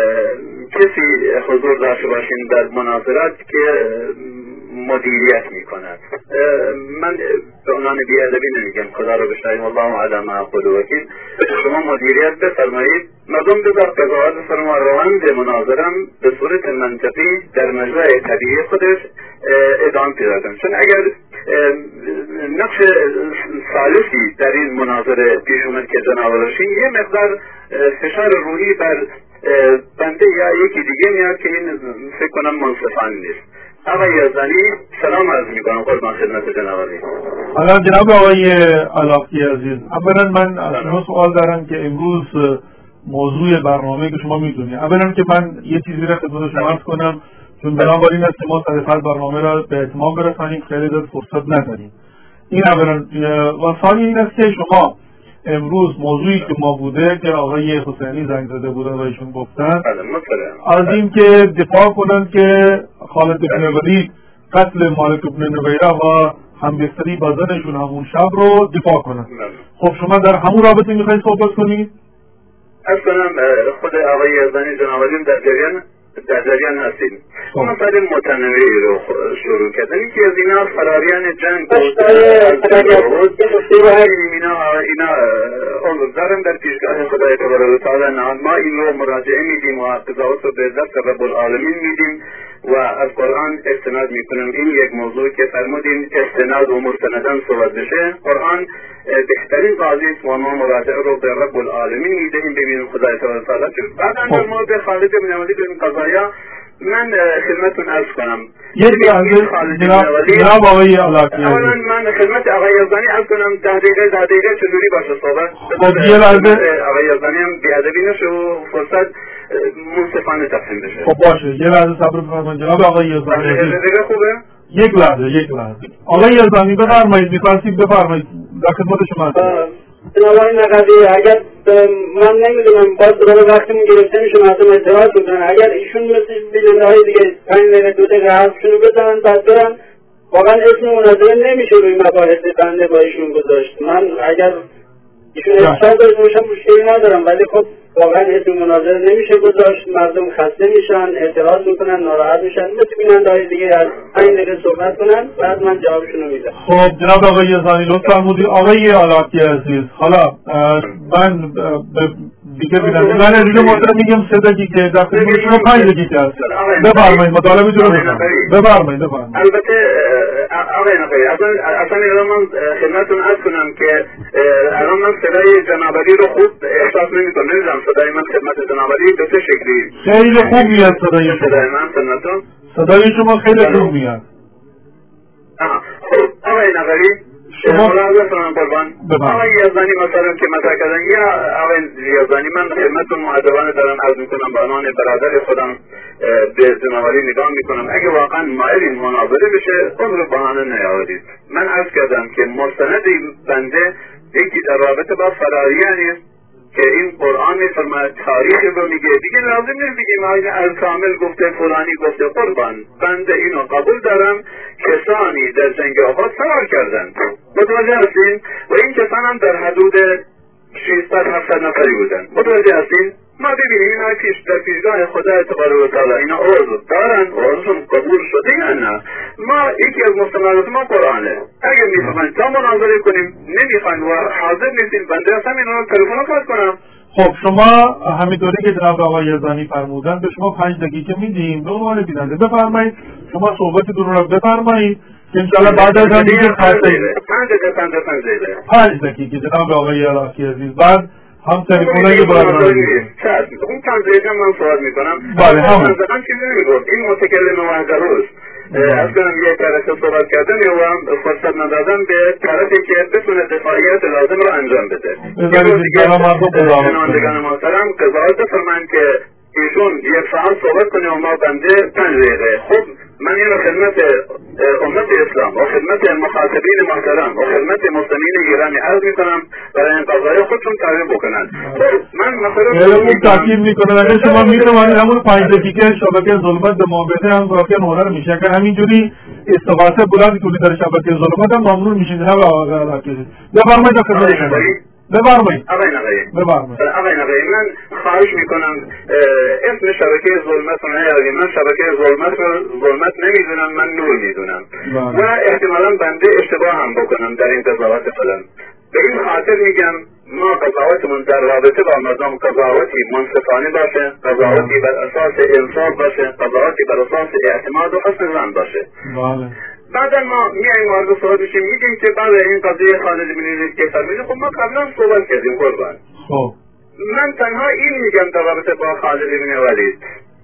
کسی حضور داشته باشین در مناظرات که مدیریت میکند. من به عنوان بیادبی نمیگم، خدا رو بشنویم، الله علی ما اقول وکیل. شما مدیریت بفرمایید، مردم بذار قضاوت فرما روند مناظرم به صورت منطقی در مجرای طبیعی خودش ادامه پیدا کنه. چون اگر نقش ثالثی در این مناظره پیش اومد که جناب رشید یه مقدار فشار روحی بر بنده یا یکی دیگه میاد که این فکر کنم منصفانه نیست. آقای یزدانی سلام عرض میکنم قربان خدمت جناب علی.
حالا جناب آقای علاقی عزیز، اولا من از شما سوال دارم که امروز موضوع برنامه که شما میدونید، اولا که من یه چیزی را خدمت شما عرض کنم، چون بنابراین است که ما سر برنامه را به اتمام برسانیم، خیلی زیاد فرصت نداریم. این اولا. و ثانی این است که شما امروز موضوعی که ما بوده که آقای حسینی زنگ زده بودن و ایشون گفتن از این که دفاع کنن که خالد بن ولید قتل مالک بن نویره و همبستری با زنشون همون شب رو دفاع کنن. خب شما در همون رابطه میخواید صحبت کنید؟
از کنم خود آقای یزدانی جناب علی در جریان هستیم. مسائل متنوعی رو شروع کردن. یکی از اینا فراریان جنگ بود. اینا عضو دارم در پیشگاه خدای تبارک و تعالی. ما این رو مراجعه میدیم و قضاوت رو به دست رب العالمین میدیم و از قرآن استناد میکنیم. این یک موضوع که فرمودیم استناد و مستندن صحبت بشه. قرآن بهترین قاضی است و ما مراجعه رو به رب العالمین میدهیم ببینیم خدای تبارک و تعالی. بعدا در مورد خالد بن ولید این قضایا من خدمتتون عرض کنم.
جناب آقای علاقی،
اولا من خدمت آقای یزدانی عرض کنم 10 دقیقه چجوری باشه صحبت.
خب یه لحظه
آقای یزدانی هم بیادبی نشه و فرصت منصفانه تقسیم بشه.
خب باشه، یه لحظه صبر بفرمایید جناب آقای یزدانی.
دقیقه خوبه؟
یک لحظه آقای یزدانی بفرمایید، می‌خواستید بفرمایید، در خدمت شما هستم.
جناب آقای نقدی، اگر من نمیدونم باز دوباره وقتی گرفته میشه مردم اعتراض بکنن، اگر ایشون مثل بیلندهای دیگه 5 دقیقه 2 دقیقه حرفشون رو بزنن بعد برن، واقعا اسم مناظره نمیشه روی مباحث بنده با ایشون گذاشت. من اگر ایشون اصلا داشته باشم مشکلی ندارم، ولی خب واقعا اسم مناظره نمیشه گذاشت. مردم خسته میشن، اعتراض میکنن، ناراحت میشن، مثل بیننده‌های دیگه از 5 دقیقه صحبت کنن بعد من جوابشون رو میدم.
خب جناب آقای یزدانی لطف فرمودید. آقای علاقی عزیز، حالا من دیگه من دیگه محترم میگم 3 دقیقه در خدمت شما 5 دقیقه هست. بفرمایید مطالبتون رو بفرمایید.
البته آقای نقی اصلا من خدمتتون عرض کنم که الان من صدای جناب علی رو خوب احساس نمی‌کنم. نمی‌دونم صدای من خدمت جناب علی به چه شکلی.
خیلی خوب میاد صدای
من خدمتتون.
صدای شما خیلی خوب میاد.
خب آقای نقی
ملاحظه کنم قربان. آقای یزدانی مثلا که مطرح کردن، یا آقای یزدانی من خدمتتون مؤدبانه دارم عرض میکنم به عنوان برادر خودم به جنابعالی نگاه میکنم، اگه واقعا مایلین مناظره بشه اون رو بهانه نیاورید. من عرض کردم که مستند بنده یکی در رابطه با فراریه نیست که این قرآن میفرماید تاریخ رو میگه، دیگه لازم نیست بگیم آقای الکامل گفته فلانی گفته. قربان بنده اینو قبول دارم کسانی در جنگ آباد سوار کردند، متوجه هستین؟ و این کسان هم در حدود 600-700 نفری بودن، متوجه هستین؟ ما ببینیم اینا در پیشگاه خدا تبارک و تعالی اینا عضو دارن، عضوشون قبول شده یا نه؟ ما یکی از مستندات ما قرآنه. اگه میخواین تا مناظره کنیم نمیخواین و حاضر نیستین، بنده اصلا اینا رو تلفن کار کنم.
خب شما همینطوری که جناب آقای یزدانی فرمودن به شما 5 دقیقه میدیم به عنوان بیننده، بفرمایید شما صحبتتون رو بفرمایید که انشاءالله بعد از هم دیگه 5 دقیقه جناب آقای عراقی عزیز، بعد هم تلفن‌های برنامه
اون چند دقیقه من صحبت میکنم.
بله همون
من چیزی نمیگفت، این متکلم وحده‌روست از کنم یه طرف صحبت کردم یا هم فرصت ندادم به طرفی که بتونه دفاعیت لازم رو انجام بده. شنوندگان محترم قضاوت بفرمایید که ایشون 1 ساعت صحبت کنه و ما بنده 5 دقیقه. خب من این رو خدمت امت اسلام و خدمت مخاطبین محترم و خدمت مسلمین ایرانی عرض میکنم برای این قضایه خودشون تعریف بکنن. خب من مثلا
تاکید میکنم اگه شما میتونید همون 5 دقیقه شبکه ظلمت به موقع هم واقعا هنر میشه که همینجوری استفاده بلند توی در شبکه ظلمت هم ممنون میشید. نه واقعا بفرمایید بفرمایید.
آقای نقی من خواهش میکنم اسم شبکه ظلمت رو نیاریم. من شبکه ظلمت نمیدونم، من نور میدونم و احتمالا بنده اشتباه هم بکنم در این قضاوت خودم. به این خاطر میگم ما قضاوتمون در رابطه با مردم قضاوتی منصفانه باشه، قضاوتی بر اساس انصاف باشه، قضاوتی بر اساس اعتماد و حسن ظن باشه. بعد ما میایم وارد صحبت میشیم میگیم که بعد این قضیه خالد بن ولید که فرمودید، خب ما قبلا صحبت کردیم قربان.
خب
من تنها این میگم در رابطه با خالد بن ولید،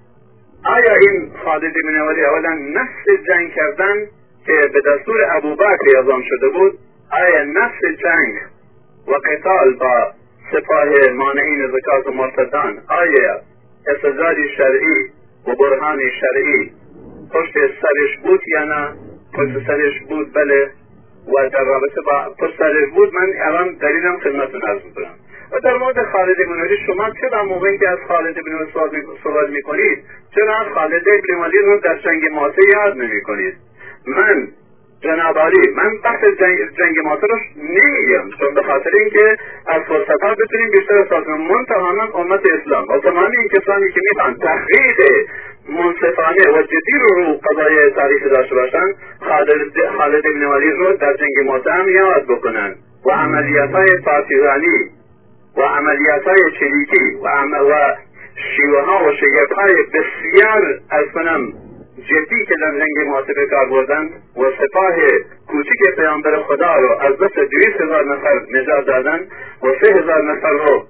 آیا این خالد بن ولید اولا نفس جنگ کردن که به دستور ابوبکر اعلام شده بود، آیا نفس جنگ و قتال با سپاه مانعین زکات و مرتدان آیا استدلال شرعی و برهان شرعی پشت سرش بود یا نه؟ پشت سرش بود بله، و در رابطه با پشت سرش بود من الان دلیلم خدمتتون عرض میکنم. و در مورد خالد بن ولید شما چرا موقعی که از خالد بن ولید سوال میکنید چرا خالد بن ولید رو در جنگ معاصر یاد نمیکنید؟ من جناب عالی من بحث جنگ معاصر رو نمیگم چون به خاطر اینکه از فرصتها بتونیم بیشتر استفاده کنیم. منتهاً امت اسلام و تمام این کسانی که میخوان تحقیق منصفانه و جدی رو قضای تاریخی داشته باشن خالد بن ولید رو در جنگ معاصر هم یاد بکنن و عملیات‌های پارتیزانی و عملیات‌های چریکی و شیوه‌ها و شگفت‌های بسیار از کنم جدی که در جنگ معاصر به کار بردن و سپاه کوچک پیامبر خدا رو از دست 200,000 نفر نجات دادن و 3,000 نفر رو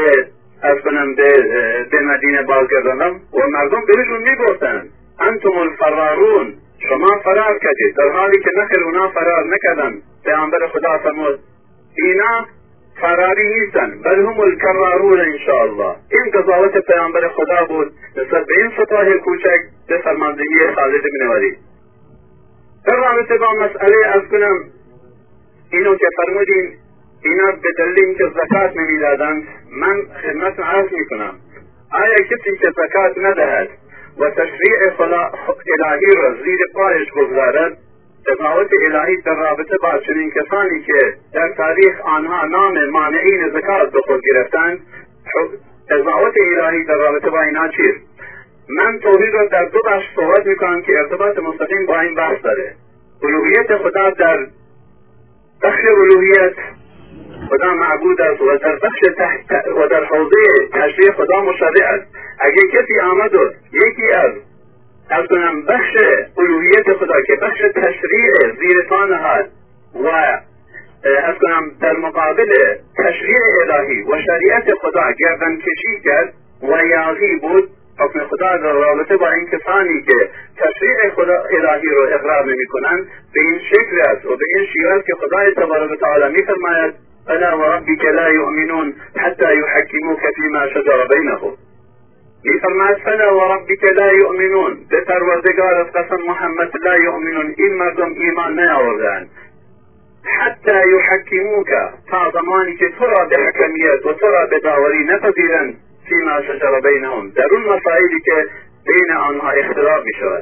به مدینه بازگرداندن و مردم بهشون میگفتن انتم الفرارون، شما فرار کردید، در حالی که نخیر اونا فرار نکردن. پیامبر خدا فرمود اینا فراری نیستن بل هم الکرارون انشاءالله. این قضاوت پیامبر خدا بود نسبت به این سپاه کوچک به فرماندهی خالد بن ولید. در رابطه با مسئله از کنم اینو که فرمودین اینا به دلیل اینکه زکات نمیدادند، من خدمتتون عرض میکنم آیا کسی که زکات ندهد و تشریع الهی را زیر پایش بگذارد، قضاوت الهی در رابطه با چنین کسانی که در تاریخ آنها نام مانعین زکات به خود گرفتند، قضاوت الهی در رابطه با اینها چیست؟ من توحید را در 2 بخش صحبت میکنم که ارتباط مستقیم با این بحث داره. الوهیت خدا در بخش الوهیت خدا معبود است و در بخش و در حوزه تشریع خدا مشرع است. اگه کسی آمد و یکی از کنم بخش الوهیت خدا که بخش تشریع زیر پا نهاد و از کنم در مقابل تشریع الهی و شریعت خدا گردن کشی کرد و یاغی بود، حکم خدا در رابطه با این کسانی که تشریع خدا الهی رو اقرار نمی کنند به این شکل است و به این شیوه است که خدای تبارک و تعالی می فرماید فلا وربک لا یؤمنون حتی یحکموک فیما شجر بینهم. می فرماید فلا وربک لا یؤمنون، به پروردگارت قسم محمد لا یؤمنون، این مردم ایمان نیاوردند، حتی یحکموک، تا زمانی که تو را به حکمیت و تو را به داوری نپذیرند فیما شجر بینهم، در اون مسائلی که بین آنها اختلاف می شود.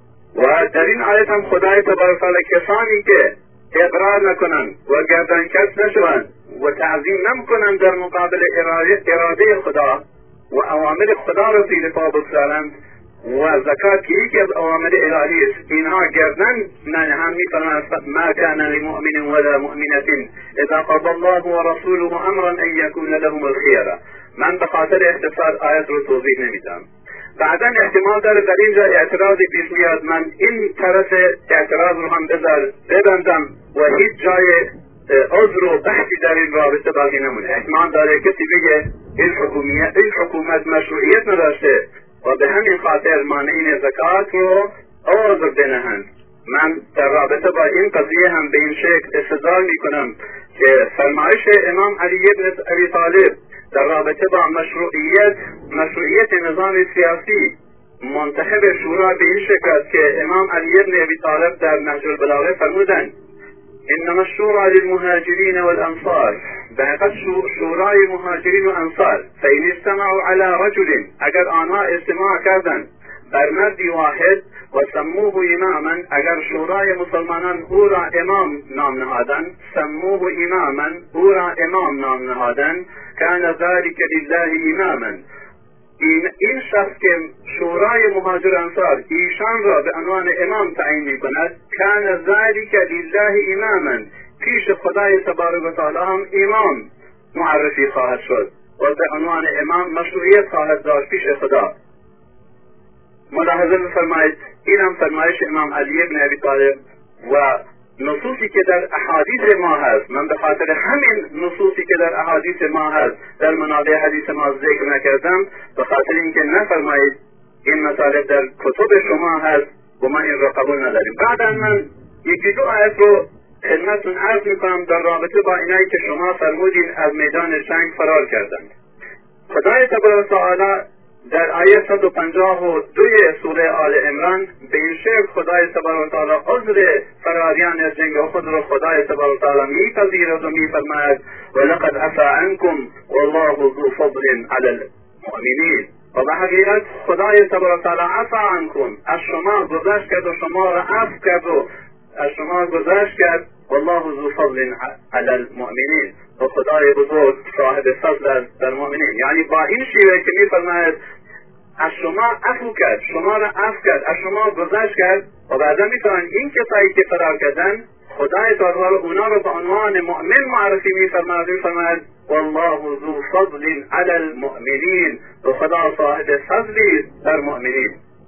و در این آیت هم خدای تبارک و تعالی کسانی که اقرار نکنند و گردنکش نشوند و تعظیم نکنند در مقابل اراده خدا و اوامر خدا را زیر پا بگذارند و زکات که یکی از اوامر الهی است، اینها گردن ننهند، می‌فرماید ما کان لمؤمن ولا مؤمنة اذا قضى الله ورسوله امرا ان یکون لهم الخیرة. من به خاطر اختصار آیت رو توضیح نمیدم، بعدا احتمال داره در اینجا اعتراضی پیش بیاد، من این طرف اعتراض رو هم ببندم و هیچ جای عذر و بحثی در این رابطه باقی نمونه. احتمال داره کسی بگه این حکومت مشروعیت نداشته و به همین خاطر مانعین زکات رو عذر بنهند. من در رابطه با این قضیه هم به این شکل استدلال می کنم که فرمایش امام علی بن ابی طالب در رابطه با مشروعیت نظام سیاسی منتخب شورا به این شکل است که امام علی بن ابی طالب در نهج البلاغه فرمودند انما الشورى للمهاجرین والانصار، به حقیقت شورای مهاجرین و انصار فإن اجتمعوا على رجل، اگر آنها اجتماع کردند بر مردی واحد و سموه اماما، اگر شورای مسلمانان او را امام نام نهادند، سموه اماما، او را امام نام نهادند، کان ذلک لله اماما، این شخص که شورای مهاجر انصار ایشان را به عنوان امام تعیین می کند، کان ذلک لله اماما، پیش خدای تبارک و تعالی هم امام معرفی خواهد شد و به عنوان امام مشروعیت خواهد داشت پیش خدا. ملاحظه بفرمایید این هم فرمایش امام علی بن ابی طالب و نصوصی که در احادیث ما هست. من به خاطر همین نصوصی که در احادیث ما هست در منابع حدیث ما ذکر نکردم، به خاطر اینکه نفرمایید این مطالب در کتب شما هست و ما این را قبول نداریم. بعدا من یکی دو آیت رو خدمتتون عرض میکنم در رابطه با اینایی که شما فرمودین از میدان جنگ فرار کردند. خدای تبارک و تعالی در آیه 152 سوره آل عمران به این شکل خدای تبارک و تعالی عذر فراریان از جنگ خود را خدای تبارک و تعالی میپذیرد و میفرماید ولقد عفا عنکم والله ذو فضل علی المؤمنین، و به حقیقت خدای تبارک و تعالی عفا عنکم، از شما گذشت کرد و شما را عفو کرد و از شما گذشت کرد، والله ذو فضل علی المؤمنین، و خدای بزرگ صاحب فضل است در مؤمنین. یعنی با این شیوه که میفرماید از شما عفو کرد، شما را عفو کرد، از شما گذشت کرد، و بعدا میفرماید این کسایی که فرار کردن خدای تعالی اونا رو به عنوان مؤمن معرفی میفرماید والله ذو فضل علی المؤمنین، و خدا صاحب فضلی در مؤمنین.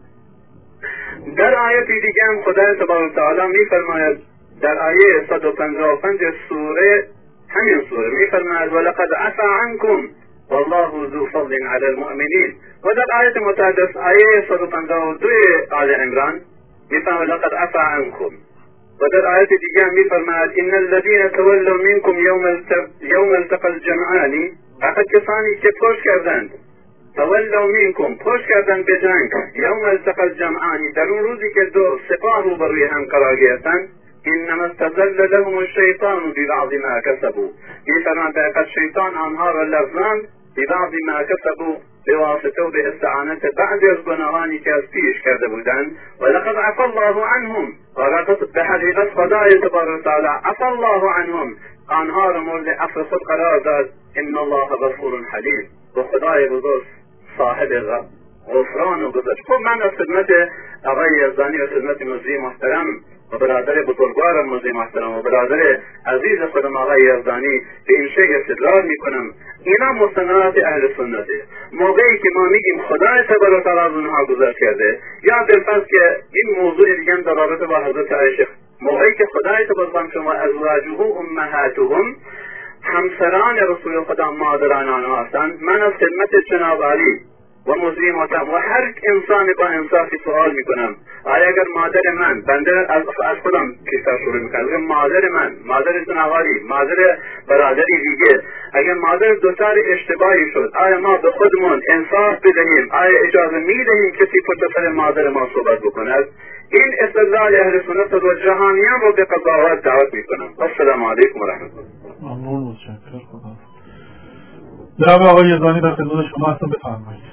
در آیه دیگه هم خدای تبارک و تعالی میفرماید در آیه 155 سوره همین سوره میفرماید ولقد عفا عنکم والله ذو فضل علی المؤمنین، و در آیه متعدد آیه 152 آل عمران میفرماید لقد عفا عنکم، و در آیه دیگه میفرماید ان الذين تولوا منكم يوم التقى الجمعان، فقط کسانی که پشت کردند تولوا منكم، پشت کردند به جنگ، یوم التقى الجمعان، در اون روزی که دو سپاه رو بروی هم قرار گرفتند، انما استزل لهم الشیطان ببعض ما کسبوا، میفرماید دقیقاً شیطان آنها را لرزاند ببعض ما کسبوا، به واسطه و به استعانت بعضی از گناهانی که از پیش کرده بودند. ولقد عفا الله عنهم، و به حقیقت خدای تبارک و تعالی عفا الله عنهم، آنها را مورد عفو خود قرار داد. ان الله غفور حلیم، و خدای بزرگ صاحب غفران و گذشت. خب من از خدمت آقای یزدانی و خدمت مجری محترم و برادر بزرگوارم مجری محترم و برادر عزیز خودم آقای یزدانی به این شکل استدلال میکنم اینا مستندات اهل سنته. موقعی که ما میگیم خدای تبارک و تعالی از اونها گذشت کرده، یا بالفرض که این موضوع دیگه در رابطه با حضرت عایشه، موقعی که خدای تبارک و تعالی شما ازواجه امهاتهم، همسران رسول خدا مادران آنها هستند. من از خدمت جناب علی و مسلماتم و هر انسان با انصافی سوال میکنم، آیا اگر مادر من، بنده از خودم کیسا شروع میکنم، مادر من، مادر زنهاری، مادر برادری دیگه، اگر مادر دوچار اشتباهی شد، آیا ما به خودمون انصاف بدهیم؟ آیا اجازه میدهیم کسی پشت سر مادر ما صحبت بکند؟ این استدلال اهل سنت و جهانیان رو به قضاوت دعوت میکنم. السلام علیکم و رحمت الله.
ممنون، متشکرم. خدا. جناب آقای یزدانی در خدمت شما هستم، بفرمایید.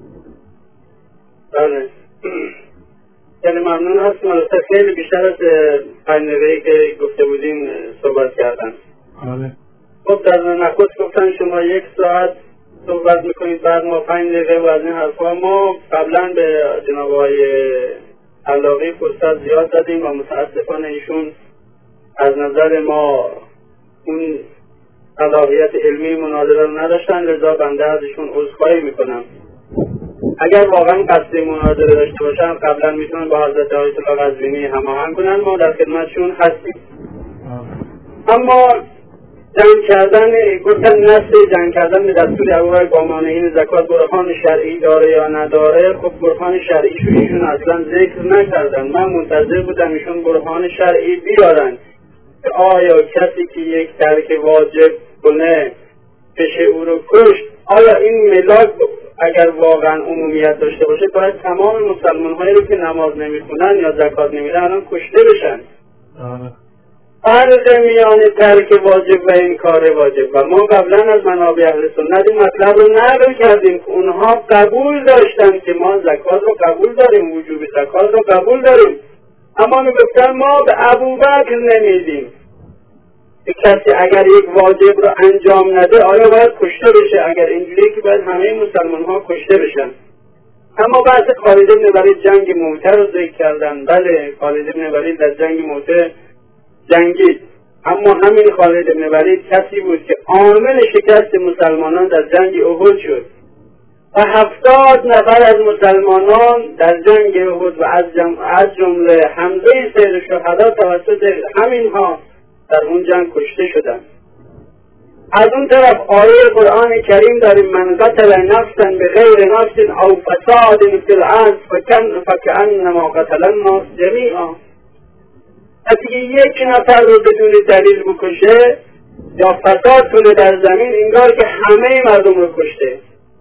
بله، خیلی ممنون هستم. البته خیلی بیشتر از 5 دقیقه‌ای که گفته بودین صحبت کردن.
بله.
خب در نخست گفتن شما 1 ساعت صحبت میکنید، بعد ما 5 دقیقه و از این حرفا. ما قبلا به جناب آقای علاقی فرصت زیاد دادیم و متاسفانه ایشون از نظر ما اون صلاحیت علمی مناظره رو نداشتن، لذا بنده از ایشون عذرخواهی میکنم. اگر واقعا قصد مناظره داشته باشن قبلا میتونن با حضرت آیت الله قزوینی هماهنگ کنن، ما در خدمتشون هستیم. اما جنگ کردن، گفتن نسل جنگ کردن به دستور ابوبکر با مانعین زکات برهان شرعی داره یا نداره؟ خب برهان شرعیشو ایشون اصلا ذکر نکردن. من منتظر بودم ایشون برهان شرعی بیارن که آیا کسی که یک ترک واجب کنه بشه او رو کشت. آیا این ملاک اگر واقعا عمومیت داشته باشه باید تمام مسلمان هایی رو که نماز نمیخونن یا زکات نمیدن الان کشته بشن؟ فرق میان ترک واجب و این کار واجب. و ما قبلا از منابع اهل سنت این مطلب رو نقل کردیم که اونها قبول داشتن که ما زکات رو قبول داریم، وجوب زکات رو قبول داریم، اما میگفتن ما به ابوبکر نمیدیم. کسی اگر یک واجب رو انجام نده آیا باید کشته بشه؟ اگر اینجوریه که باید همه مسلمان ها کشته بشن. اما بعد خالد بن ولید جنگ موته رو ذکر کردن. بله، خالد بن ولید در جنگ موته جنگید، اما همین خالد بن ولید کسی بود که عامل شکست مسلمانان در جنگ احد شد و 70 نفر از مسلمانان در جنگ احد و از جمله حمزه سید شهدا توسط همینها در اون جنگ کشته شدند. از اون طرف آیه قرآن کریم داریم من قتل نفسا بغیر نفس او فساد فی الارض فکأنما قتل الناس جمیعا. کسی یک نفر رو بدون دلیل بکشه یا فساد کنه در زمین انگار که همه مردم رو کشته.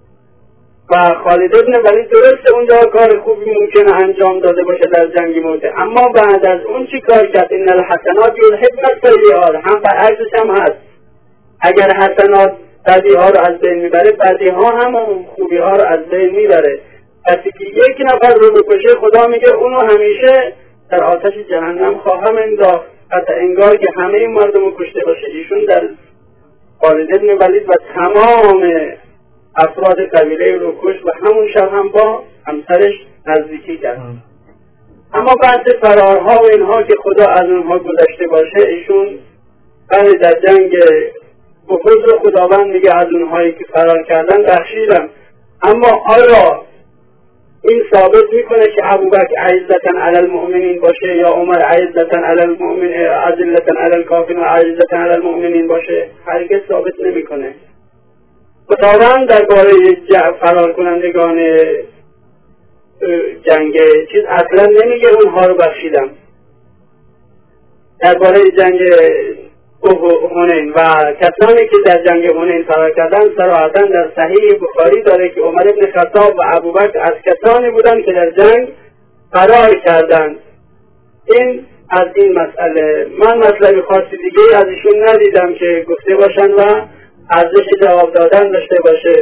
و خالد بن ولید درسته اونجا کار خوبی ممکنه انجام داده باشه در جنگ موته، اما بعد از اون چی کار کرد؟ ان الحسنات یذهبن السیئات. هم برعکسش هم هست. اگر حسنات بدیها رو از بین میبره، بدیها هم خوبی ها رو از بین میبره. کسی که یک نفر رو بکشه خدا میگه اونو همیشه در آتش جهنم خواهم انداخت. حتی انگار که همه این مردم رو کشته باشه. ایشون در خالد بن ولید و تمام افراد قبیله رو کشت و همون شب هم با همسرش نزدیکی کرد. اما بعد فرارها و اینها که خدا از اونها گذشته باشه، ایشون بعد در جنگ احد رو خداوند میگه از اونهایی که فرار کردن بخشیدم. اما آیا این ثابت میکنه که ابوبکر عزتاً علی المؤمنین باشه یا عمر عزتاً علی المؤمنین، اذلتاً علی الکافرین و عزتاً علی المؤمنین باشه؟ هرگز ثابت نمیکنه. خداوند درباره فرار کنندگان جنگ چیز اصلا نمیگه اونها رو بخشیدم. درباره جنگ حنین و کسانی که در جنگ حنین فرار کردن صراحتاً در صحیح بخاری داره که عمر بن خطاب و ابوبکر از کسانی بودن که در جنگ فرار کردند. این از این مسئله. من مطلب خاصی دیگه از ایشون ندیدم که گفته باشن و ارزش جواب دادن داشته باشه.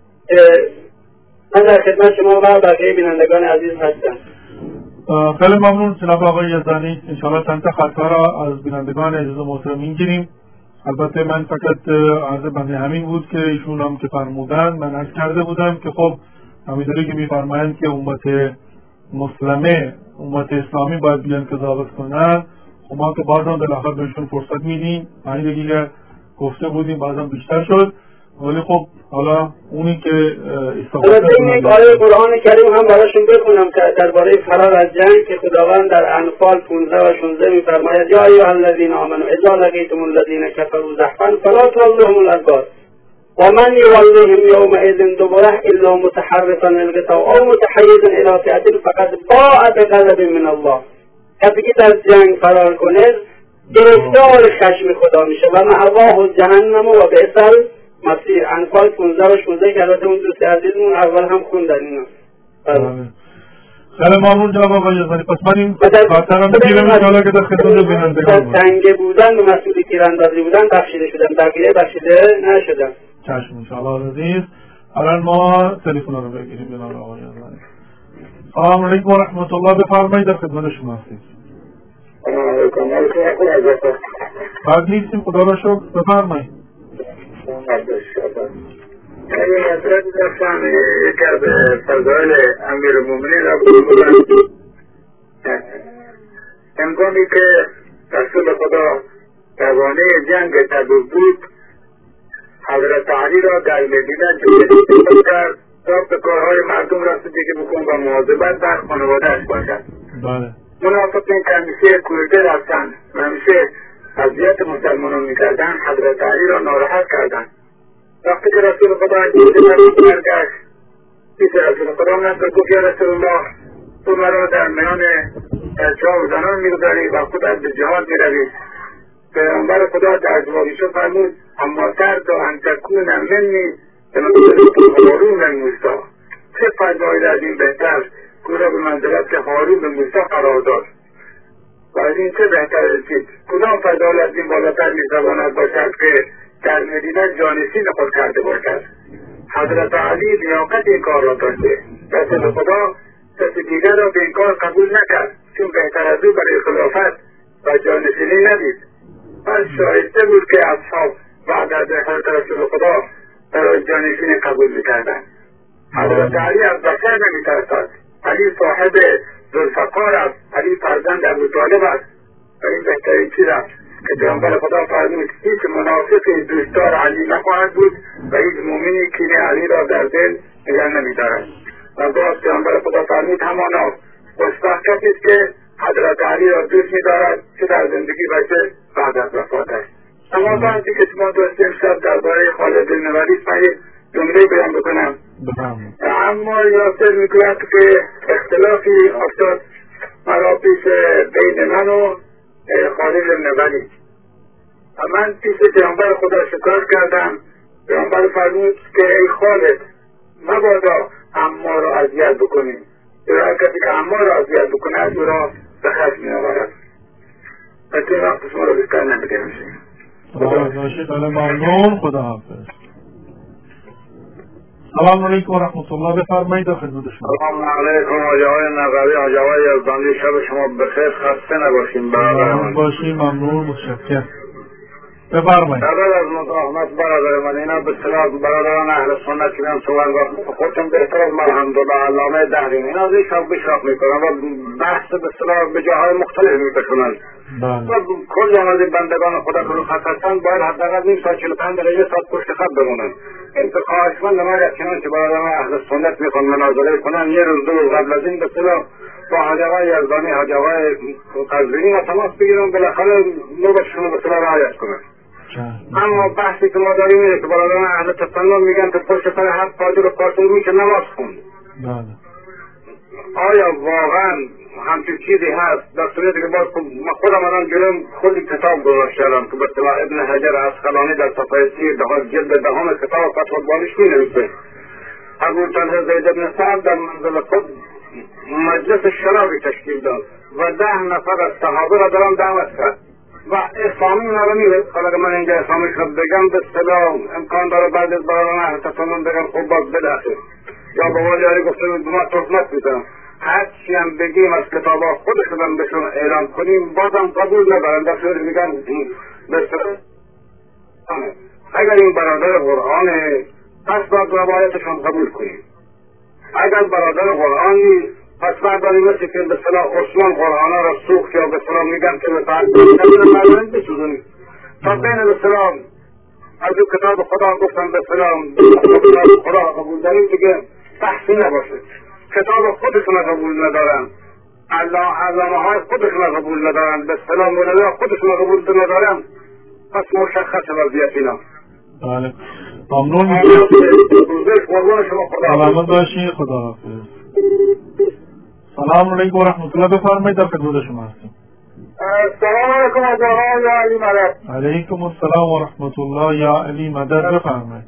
من در خدمت شما و بقیه بینندگان عزیز هستم.
خیلی ممنون جناب آقای یزدانی. انشاءالله چند تا خطا را از بینندگان عزیز و محترم میگیریم. البته من فقط عرض بنده همین بود که ایشون هم که فرمودن من عرض کرده بودم که خب همینطوری که میفرمایند که امت مسلمه، امت اسلامی باید بیان قضاوت کنن. خب ما که بعضا بالاخره بهشون فرصت میدیم، همین دیگه گفته بودیم بعضا بیشتر شد، ولی خب حالا اونی که
استفاده کنند. یک آیه قرآن کریم هم براشون بخونم که درباره فرار از جنگ که خداوند در انفال 15 و 16 میفرماید یا ایها الذین آمنوا اذا لقیتم الذین کفروا زحفا فلا تولوهم الادبار ومن يولهم يومئذ دبره إلا متحرفا للقتال أو متحيزا إلى فئة فقد باء بغضب من الله. کسی که در جنگ فرار کنه گرفتار خشم خدا میشه و مأواه جهنم و بئس المصیر. انفال 15 و 16 که البته اون دوست عزیزمون اول هم خوندن اینا.
خیلی ممنون جناب آقای یزدانی. پس من این خاطرم میگیرم انشاءالله که در خدمت بینندگان باشم.
تنگه بودن و مسئولی تیراندازی بودن بخشیده شدن، بقیه بخشیده نشدن.
چشم انشاءالله عزیز. الان ما تلفن رو بگیریم جناب آقای یزدانی. سلام علیکم و رحمت الله. بفرمایید در خدمت شما هستیم. بعد نیستیم خدا را شکر. بفرمایید.
این مطلب داشتم یکی از فضایل امیرالمومنین را بودن هنگامی که رسول خدا توانه جنگ تبوک بود حضرت علی را در مدینه جوری کرد تا به کارهای مردم رسیدگی بکن و مواظبت بر خانواده‌اش باشد. منافقین که همیشه کورده رفتند و همیشه اذیت مسلمانان میکردند حضرت علی را ناراحت کردند. وقتی که رسول خدا برگشت پیش رسول خدا نزد گفت یا رسول الله تو مرا در میان چاه و زنان میگذاری و خودت به جهاد میروی. پیغمبر خدا در جوابش فرمود اما ترد ان تکون منی بمنزلت هارون بن موسی. چه فضایل از این بهتر که را به منزلت هارون بن موسی قرار داد و از این چه بهتر رسید. کدام فضایل از این بالاتر میتواند باشد که در مدینه جانشین خود کرده باشد. حضرت علی لیاقت این کار را داشته. رسول خدا کسی دیگر را به این کار قبول نکرد چون بهتر از او برای خلافت و جانشینی ندید. پس شایسته بود که اصحاب بعد از حضرت رسول خدا برای جانشینی قبول میکردند. حضرت علی از بشر نمیترسد. علی صاحب ذوالفقار است. علی فرزند ابوطالب است و این بهترین چیز است که پیامبر خدا فرمود هیچ منافقی دوستدار علی نخواهد بود و هیچ مؤمنی کینه علی را در دل نگه نمیدارد. و باز پیامبر خدا فرمود همانا خوشبخت کسی است که حضرت علی را دوست میدارد چه در زندگی و چه بعد از وفاتش. اما بعضی که شما داشتیم شب درباره خالد بن ولید من یک جمله بیان بکنم. اما یاسر میگوید که اختلافی افتاد مرا پیش بین من و خالد بن ولید و من پیش پیامبر خدا شکایت کردم. پیامبر فرمود که ای خالد مبادا عمار را اذیت بکنی. هر کسی که عمار را اذیت بکنه از او را به خشم میآورد. پس این وقت شما را بیشتر نمیگیرم.
ممنون. خدا حافظ. سلام علیکم و رحمت الله. بفرمایید در خدمت شما.
سلام علیکم آقای نقوی. آقای یزدانی شب شما بخیر. خسته نباشین.
ممنون باشین. ممنون. متشکرم. بفرمایید.
قبل از مزاحمت برادر من اینا به اصطلاح برادران اهل سنت که من صحبت خودتون بهتر از من الحمدلله علامه دهرین اینا از این شب بشراف میکنن و بحث به اصطلاح به جاهای مختلف میکشونن و کل از این بندگان خدا که رو خط هستن باید حداقل نیم ساعت 45 دقیقه ساعت پشت خط بمونن. این که خواهشمند ما یقینا که برادران اهل سنت میخوان مناظره کنن یه روز دو روز قبل از این به اصطلاح با حاج آقای یزدانی حاج آقای قزوینی و تماس بگیرن بالاخره نوبتشون رو به اصطلاح رعایت کنن. اما بحثی که ما داریم اینه که برادران اهل تسنن میگن که پشت سر هر فاجر و فاسق میشه نماز خوند. آیا واقعا همچین چیزی هست؟ در صورتی که باز خودم الان جلوم خودی کتاب گذاشتم که به اصطلاح ابن حجر عسقلانی در صفحه 30 جلد دهم کتاب فتح الباریش مینویسه ابو طلحه زید بن سعد در منزل خود مجلس شرابی تشکیل داد و 10 نفر از صحابه را در آن دعوت کرد و اسلامی نرمیده. حالا که من اینجا اسلامی شد بگم به اصطلاح امکان داره بعد از برادران اهل تسنن بگم خب باز بداخل یا به قول یاری گفته بود ما تهمت میزنم هرچی هم بگیم از کتاب ها خودشون بهشون اعلام کنیم بازم قبول ندارن. در صورت میگن به اصطلاح اگر این برادر قرآنه پس باید روایتشون قبول کنیم. اگر برادر قرآنی پس برداریم مثل که به اصطلاح عثمان قرآن را سوخت یا به اصطلاح میگن که به فرد بسوزونیم تا بین به اصطلاح از او کتاب خدا گفتن به اصطلاح خدا قبول داریم دیگه بحثی نباشه. کتاب خودشون قبول ندارن، علامه های خودشون قبول ندارن، به اصطلاح مولوی خودشون قبول ندارن، پس مشخص وضعیت اینا.
بله ممنون.
قربان شما.
سلامت باشی. خداحافظ. سلام علیکم و رحمت الله. بفرمایید، در خدمت شما هستیم.
سلام علیکم از آقای علی مدد.
علیکم السلام و رحمت الله یا علی مدد. بفرمایید.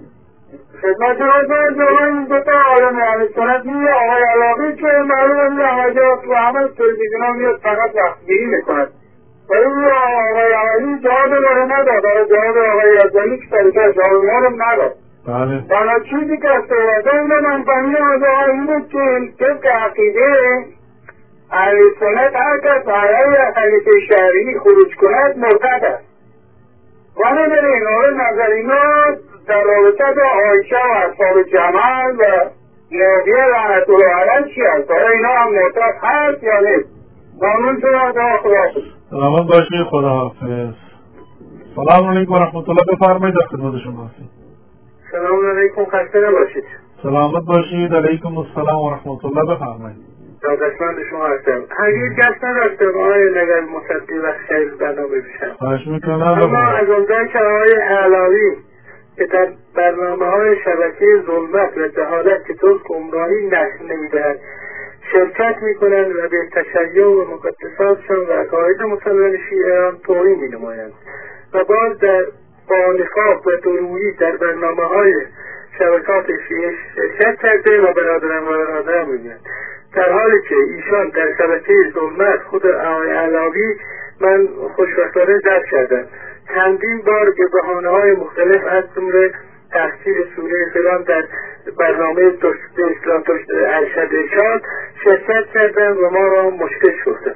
خدمت روزان جوان دو تا عالم اهل سنت میگه آقای علاقی که معلومه میگه همجا تو همه تلویزیون ها میاد فقط وقتگیری میکند ولی آقای علی جواب رو نداد. جواب آقای ازدانی که طریقه جواب ما رو نداد.
بله.
تنها چیزی که از صحبته اینه من فهمیدم از آقای این بود که طبق عقیده اهل سنت هر کس برای خلیفه شهری خروج کند مرتد است. بنابراین آقای نظرینا در رابطه با عایشه و اصحاب جمل و معاویه لعنت الله علیه چی هست؟ آیا اینا هم مرتد هست یا نیست؟ ممنون شما. خداحافظ.
سلامت باشی. خداحافظ. سلام علیکم و رحمت الله. بفرمایید، در خدمت شما هستیم.
سلام علیکم. خسته نباشید.
سلامت باشید. علیکم السلام و رحمت الله. بفرمایید.
دادشمند شما هستم. هرگز دست نداشتم آقای نگر مصدی و خیلی برنامه بشم.
خواهش میکنم.
اما از اونجایی که آقای علاوی که در برنامه های شبکه ظلمت و جهالت که طور گمراهی نشر نمیدهند شرکت میکنند و به تشیع و مقدساتشان و عقاید مسلمان شیعه توهین مینمایند و باز با نفاق و درویی در برنامه های شبکات شیعه شرکت کرده و برادرم میگویند، در حالی که ایشان در شبکه ظلمت خود آقای علاوی من خوشبختانه درک کردم چندین بار به بهانه‌های مختلف از جمله تفسیر سوره فلان در برنامه اسلام ارشد ارشاد شرکت کردم و ما را مشکل شدم.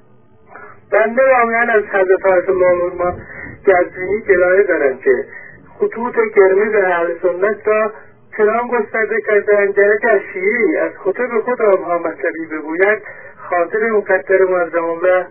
بنده واقعا از حضرت آیت الله عظما گزینی گلایه دارم که خطوط قرمز اهل سنت را چنان گسترده کردند که از شیعی از خطب خود آنها مطلبی بگوید خاطر مکدر معظمان و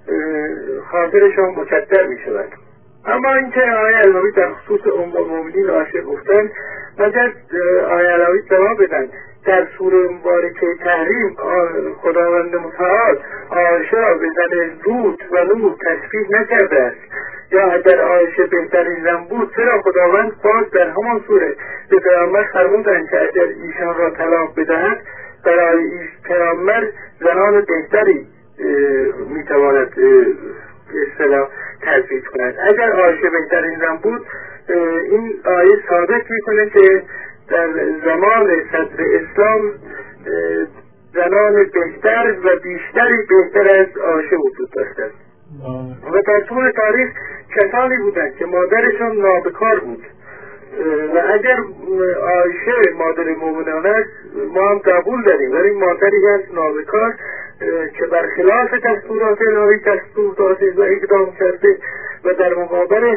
خاطرشان مکدر می شود. اما اینکه آقای علاوی در خصوص ام المؤمنین عایشه گفتند مگر آقای علاوی جواب بدن در سوره مبارکه تحریم خداوند متعال عایشه را به زن لوط و نوح تشبیه نکرده است، یا اگر عایشه بهترین زن بود چرا خداوند باز در همان سوره به پیامبر فرمودند که اگر ایشان را طلاق بدهد برای پیامبر زنان بهتری میتواند اصطلاح تثبیت کند. اگر عایشه بهترین زن بود این آیه ثابت میکنه که در زمان صدر اسلام زنان بهتر و بیشتری بهتر از عایشه وجود داشتند و در طول تاریخ کسانی بودند که مادرشان نابکار بود و اگر عایشه مادر مومنان است ما هم قبول داریم، ولی مادری هست نابکار که برخلاف دستورات الهی دستور داده و اقدام کرده و در مقابل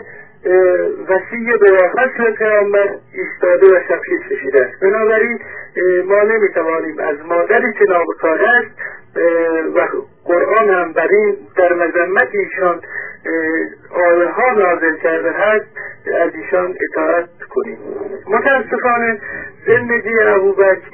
وصی بلافصل پیامبر ایستاده و شمشیر کشیده است. بنابراین ما نمیتوانیم از مادری که نابکار است و قرآن هم در مذمت ایشان آیه ها نازل کرده هست از ایشان اطاعت کنیم. متاسفانه زندگی ابوبکر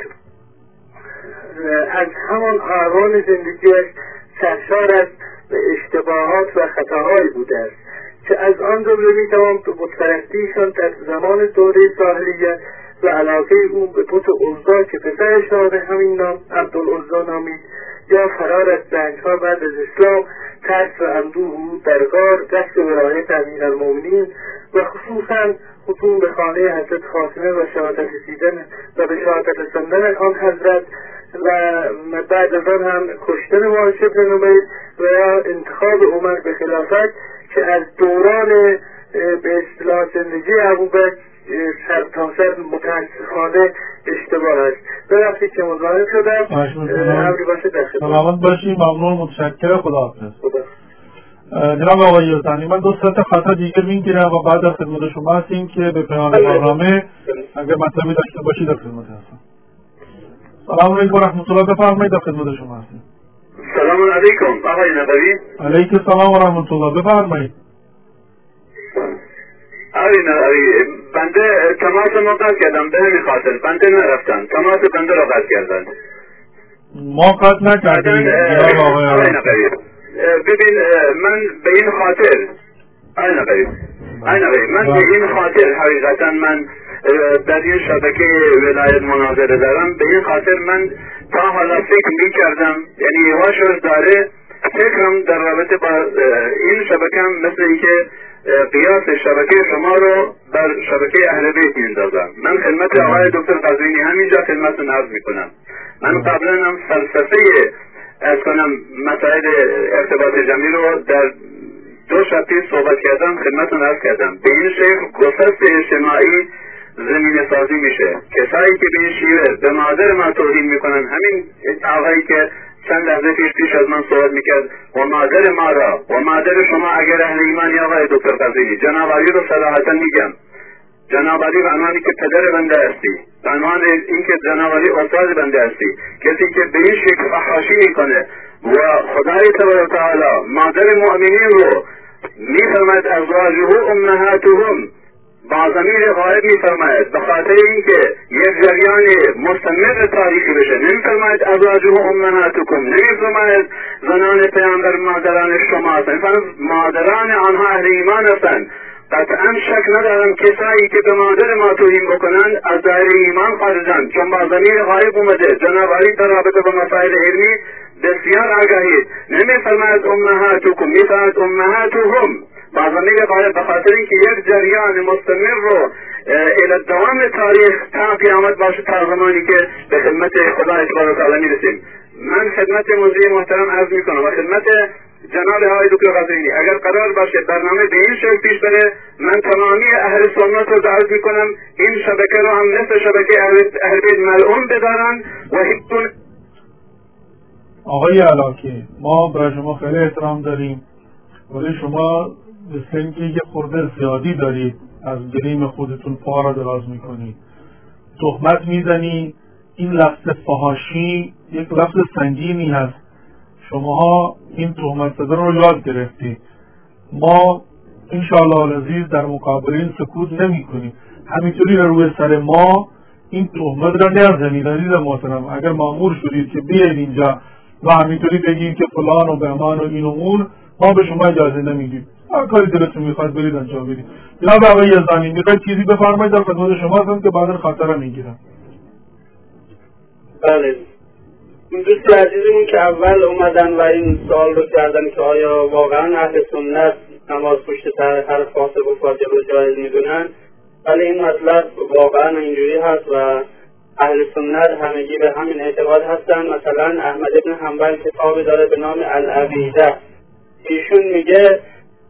از همان آرمان زندگیش سرشار است به اشتباهات و خطاهایی بوده است که از آن جمله میتوان به بتپرستیشان در زمان دوره جاهلیت و علاقه او به بت عزی که پسرش را به همین نام عبدالعزی نامید یا فرار از جنگ‌ها بعد از اسلام، ترس و اندوه او در غار، دست ولایت امیرالمؤمنین و خصوصا هجوم به خانه حضرت فاطمه و شهادت رسیدن و به شهادت رساندن آن حضرت و بعد از آن هم کشتن معاش بن نبیل و یا انتخاب عمر به خلافت که از دوران به اصطلاح زندگی ابوبکر سر تا سر متاسفانه اشتباه است. ببخشید که مزاحم شدم. امری باشه در خدمت.
سلامت باشی. ممنون. متشکرم. خداحافظ. جناب آقای یزدانی من دو ساعت خطا دیگر میگیرم و بعد از خدمت شما هستیم که به پایان برنامه اگر مطلبی داشته باشید در خدمت هستم. سلام علیکم و رحمت الله. بفرمایید در خدمت شما هستیم.
سلام علیکم آقای نبوی.
علیکم السلام و رحمت الله. بفرمایید.
آقای نبوی بنده تماس ما قطع کردم به همین خاطر بنده نرفتم تماس بنده را قطع کردن.
ما قطع نکردیم
آقای نبوی. ببین من به این خاطر آقای نبوی من به این خاطر حقیقتا من در این شبکه ولایت مناظره دارم. به این خاطر من تا حالا فکر میکردم، یعنی یواش داره فکرم در رابطه با این شبکه هم مثل اینکه قیاس شبکه شما رو بر شبکه اهل بیت میندازم. من خدمت آقای دکتر قزوینی همینجا خدمتتون عرض میکنم. من قبلا هم فلسفه از کنم مسائل ارتباط جمعی رو در 2 شب پیش صحبت کردم، خدمتتون عرض کردم. به این شکل گسست اجتماعی زمینه سازی میشه. کسایی که به این شیوه به مادر ما توهین میکنن، همین آقایی که چند لحظه پیش از من صحبت میکرد، و مادر ما را و مادر شما اگر اهل ایمانی آقای دکتر قزوینی، جناب علی رو صراحتا میگم، جناب علی به عنوانی که پدر بنده هستی، به عنوان اینکه جناب علی استاد بنده هستی، کسی که به این شکل فحاشی میکنه و خدای تبارک و تعالی مادر مؤمنین رو میفرماید ازواجه امهاتهم با ضمیر غایب میفرماید، به خاطر اینکه یک جریان مستمر تاریخی بشه. نمیفرماید ازواجه امهاتکم، نمیفرماید زنان پیامبر مادران شما هستند، مادران آنها اهل ایمان هستند. قطعا شک ندارم کسایی که به مادر ما توهین بکنند از دایره ایمان خارجند، چون با ضمیر غایب اومده. جناب علی در رابطه با مسائل علمی بسیار آگاهید. نمیفرماید امهاتکم، میفرماید امهاتهم با ضمیر غایب، به خاطر اینکه یک جریان مستمر رو الی دوام تاریخ تا قیامت باشه، تا زمانی که به خدمت خدا تبارک و تعالی میرسیم. من خدمت موضوع محترم عرض میکنم و خدمت جناب آقای دکتر قزوینی، اگر قرار باشه برنامه به این شکل پیش بره، من تمامی اهل سنت رو دعوت میکنم این شبکه رو هم مثل شبکه اهل بیت ملعون بدارن و هیچون.
آقای علاکی، ما برای شما خیلی احترام داریم، ولی شما مثل اینکه یه خورده زیادی دارید، از گریم خودتون پا را دراز میکنید، تهمت میزنی. این لفظ فحاشی یک لفظ سنگینی هست. شماها این تهمت زدن رو یاد گرفتید. ما انشاءالله العزیز در مقابل این سکوت نمی کنیم. همینطوری روی سر ما این تهمت را نزنید. عزیز محترم، اگر مأمور شدید که بیاید اینجا و همینطوری بگید که فلان و بهمان و این و اون، ما به شما اجازه نمیدیم. هر کاری دلتون میخواد برید انجام بدید. جناب آقای یزدانی، میخواید چیزی بفرمایید؟ در خدمت شما هستم که بعدا خاطره میگیرم.
بله، این دوست عزیزمون که اول اومدن و این سوال رو کردن که آیا واقعا اهل سنت نماز پشت سر هر فاسق و فاجر رو جایز میدونن؟ ولی این مطلب واقعا اینجوری هست و اهل سنت همگی به همین اعتقاد هستن. مثلا احمد ابن حنبل کتابی داره به نام العقیده، ایشون میگه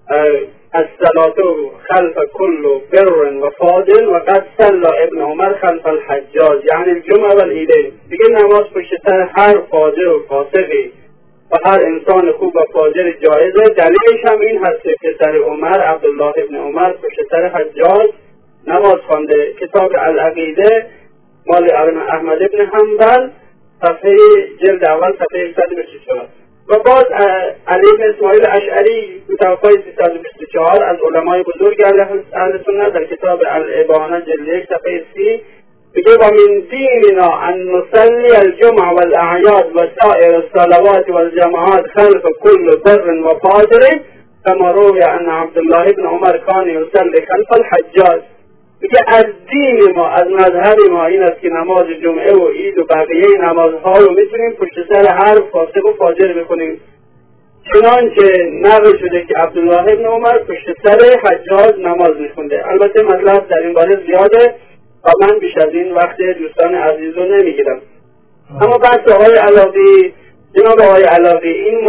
الصلاة خلف كل بر و فاضل و قد صلى ابن عمر خلف الحجاج یعنی الجمعه و العیدین. دیگه نماز پشت سر هر فاجر و فاسقی و هر انسان خوب و فاجر جایزه. دلیلش هم این هست که پسر عمر عبدالله ابن عمر پشت سر حجاج نماز خوانده. کتاب العقیده مال احمد ابن حنبل صفحه جلد اول صفحه 124. و باز علی بن اسماعیل اشعری متوفای 324 از علمای بزرگ اهل سنت در کتاب الابانه جلد 1 صفحه 30 میگه و من دیننا ان نصلی الجمعه والاعیاد و سائر الصلوات والجماعات خلف كل بر و فاجر كما روی ان عبدالله ابن عمر کان یصلی خلف الحجاج. میگه از دین ما، از مذهب ما این است که نماز جمعه و عید و بقیه نمازها رو میتونیم پشت سر هر فاسق و فاجر بکنیم، چنانچه نقل شده که عبدالله ابن عمر پشت سر حجاج نماز میخونده. البته مطلب در این باره زیاده و من بیش از این وقت دوستان عزیز رو نمیگیرم. اما بحث آقای علاقی، جناب آقای علاقی، این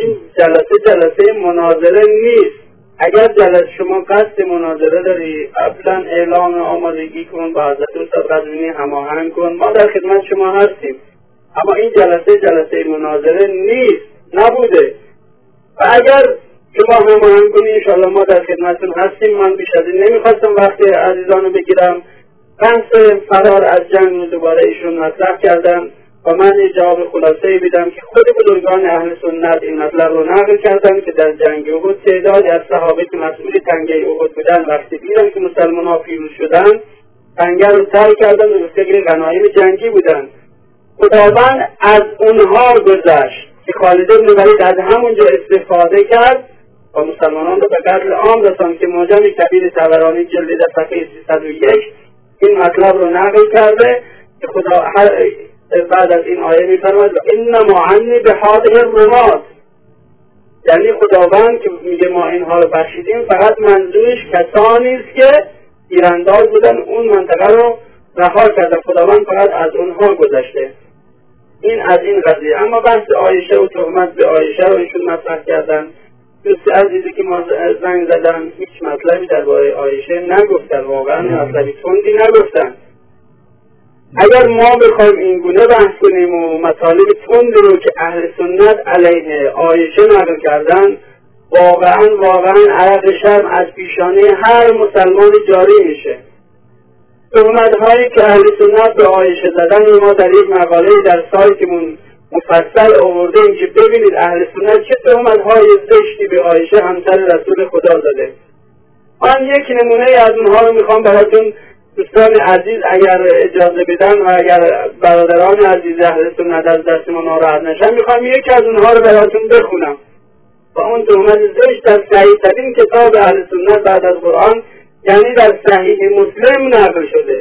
جلسه مناظره نیست. اگر جلسه شما قصد مناظره داری قبلا اعلام آمادگی کن، با حضرت استاد قزوینی هماهنگ کن، ما در خدمت شما هستیم. اما این جلسه مناظره نیست، نبوده. و اگر شما هماهنگ کنی انشاءالله ما در خدمتتون هستیم. من بیش از این نمیخواستم وقت عزیزان رو بگیرم. بحث فرار از جنگ رو دوباره ایشون مطرح کردن و من یه جواب خلاصه‌ای بدم که خود بزرگان اهل سنت این مطلب رو نقل کردن که در جنگ احد تعدادی از صحابه که مسئول تنگه احد بودن وقتی دیدن که مسلمان‌ها پیروز شدن تنگه رو ترک کردن و به فکر غنایم جنگی بودن. خداوند از اونها گذشت که خالد بن ولید از همونجا استفاده کرد و مسلمانان رو به قتل عام رساند که معجم کبیر طبرانی جلد صفحه 301 این مطلب رو نقل کرده که خدا بعد از این آیه میفرماید انما عنی بهذه الرماد، یعنی خداوند که میگه ما اینها رو بخشیدیم فقط منظورش کسانی است که تیرانداز بودن اون منطقه رو رها کردن، خداوند فقط از اونها گذشته. این از این قضیه. اما بحث عایشه و تهمت به عایشه رو ایشون مطرح کردن. دوست عزیزی که ما زنگ زدن هیچ مطلبی درباره عایشه نگفتن، واقعا مطلبی تندی نگفتن. اگر ما بخوایم این گونه بحث کنیم و مطالب تندی رو که اهل سنت علیه عایشه نقل کردن، واقعا عرق شرم از پیشانه هر مسلمان جاری میشه. تهمت هایی که اهل سنت به عایشه زدن ما در یک مقاله در سایتمون مفصل آوردیم که ببینید اهل سنت چه تهمت های زشتی به عایشه همسر رسول خدا زده. من یک نمونه از اونها رو میخوام براتون دوستان عزیز اگر اجازه بدن و اگر برادران عزیز اهل سنت از دست ما ناراحت نشن، میخوام یکی از اونها رو براتون بخونم. و اون تهمت زشت در صحیح ترین کتاب اهل سنت بعد از قرآن، یعنی در صحیح مسلم نقل شده.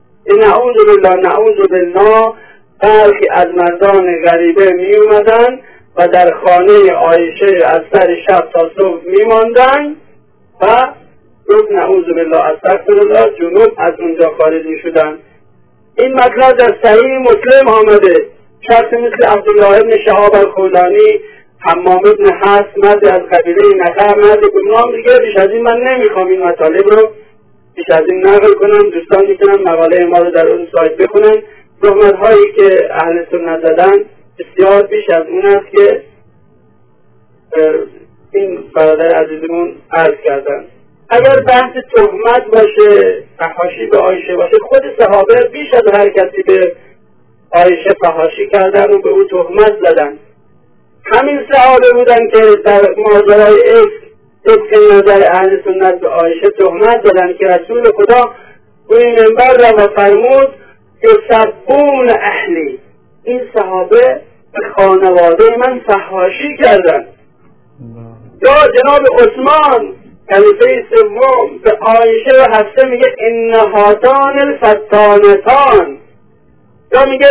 نعوذ بالله برخی از مردان غریبه می اومدن و در خانه عایشه از سر شب تا صبح می ماندن و گفت نعوذ بالله استغفرالله جنوب از اونجا خارج می شدن. این مطلب در صحیح مسلم آمده. شخص مثل عبدالله ابن شهاب الخولانی، حمام ابن حس، مرد از قبیله نخر، مرد گمنام دیگه. بیش از این من نمیخوام این مطالب رو بیش از این نقل کنم. دوستان میتونن مقاله ما رو در اون سایت بخونن. تهمت هایی که اهل سنت زدن بسیار بیش از اون است که این برادر عزیزمون عرض کردن. اگر بحث تهمت باشه، فحاشی به عایشه باشه، خود صحابه بیش از هر کسی به عایشه فحاشی کردن و به او تهمت زدن. همین صحابه بودن که در ماجرای افک نظر اهل سنت به عایشه تهمت زدن که رسول خدا روی منبر را و فرمود یسبون اهلی، این صحابه به خانواده من فحاشی کردن. یا جناب عثمان خلیفه سوم به عایشه و حفصه میگه انهاتان الفتانتان، یا میگه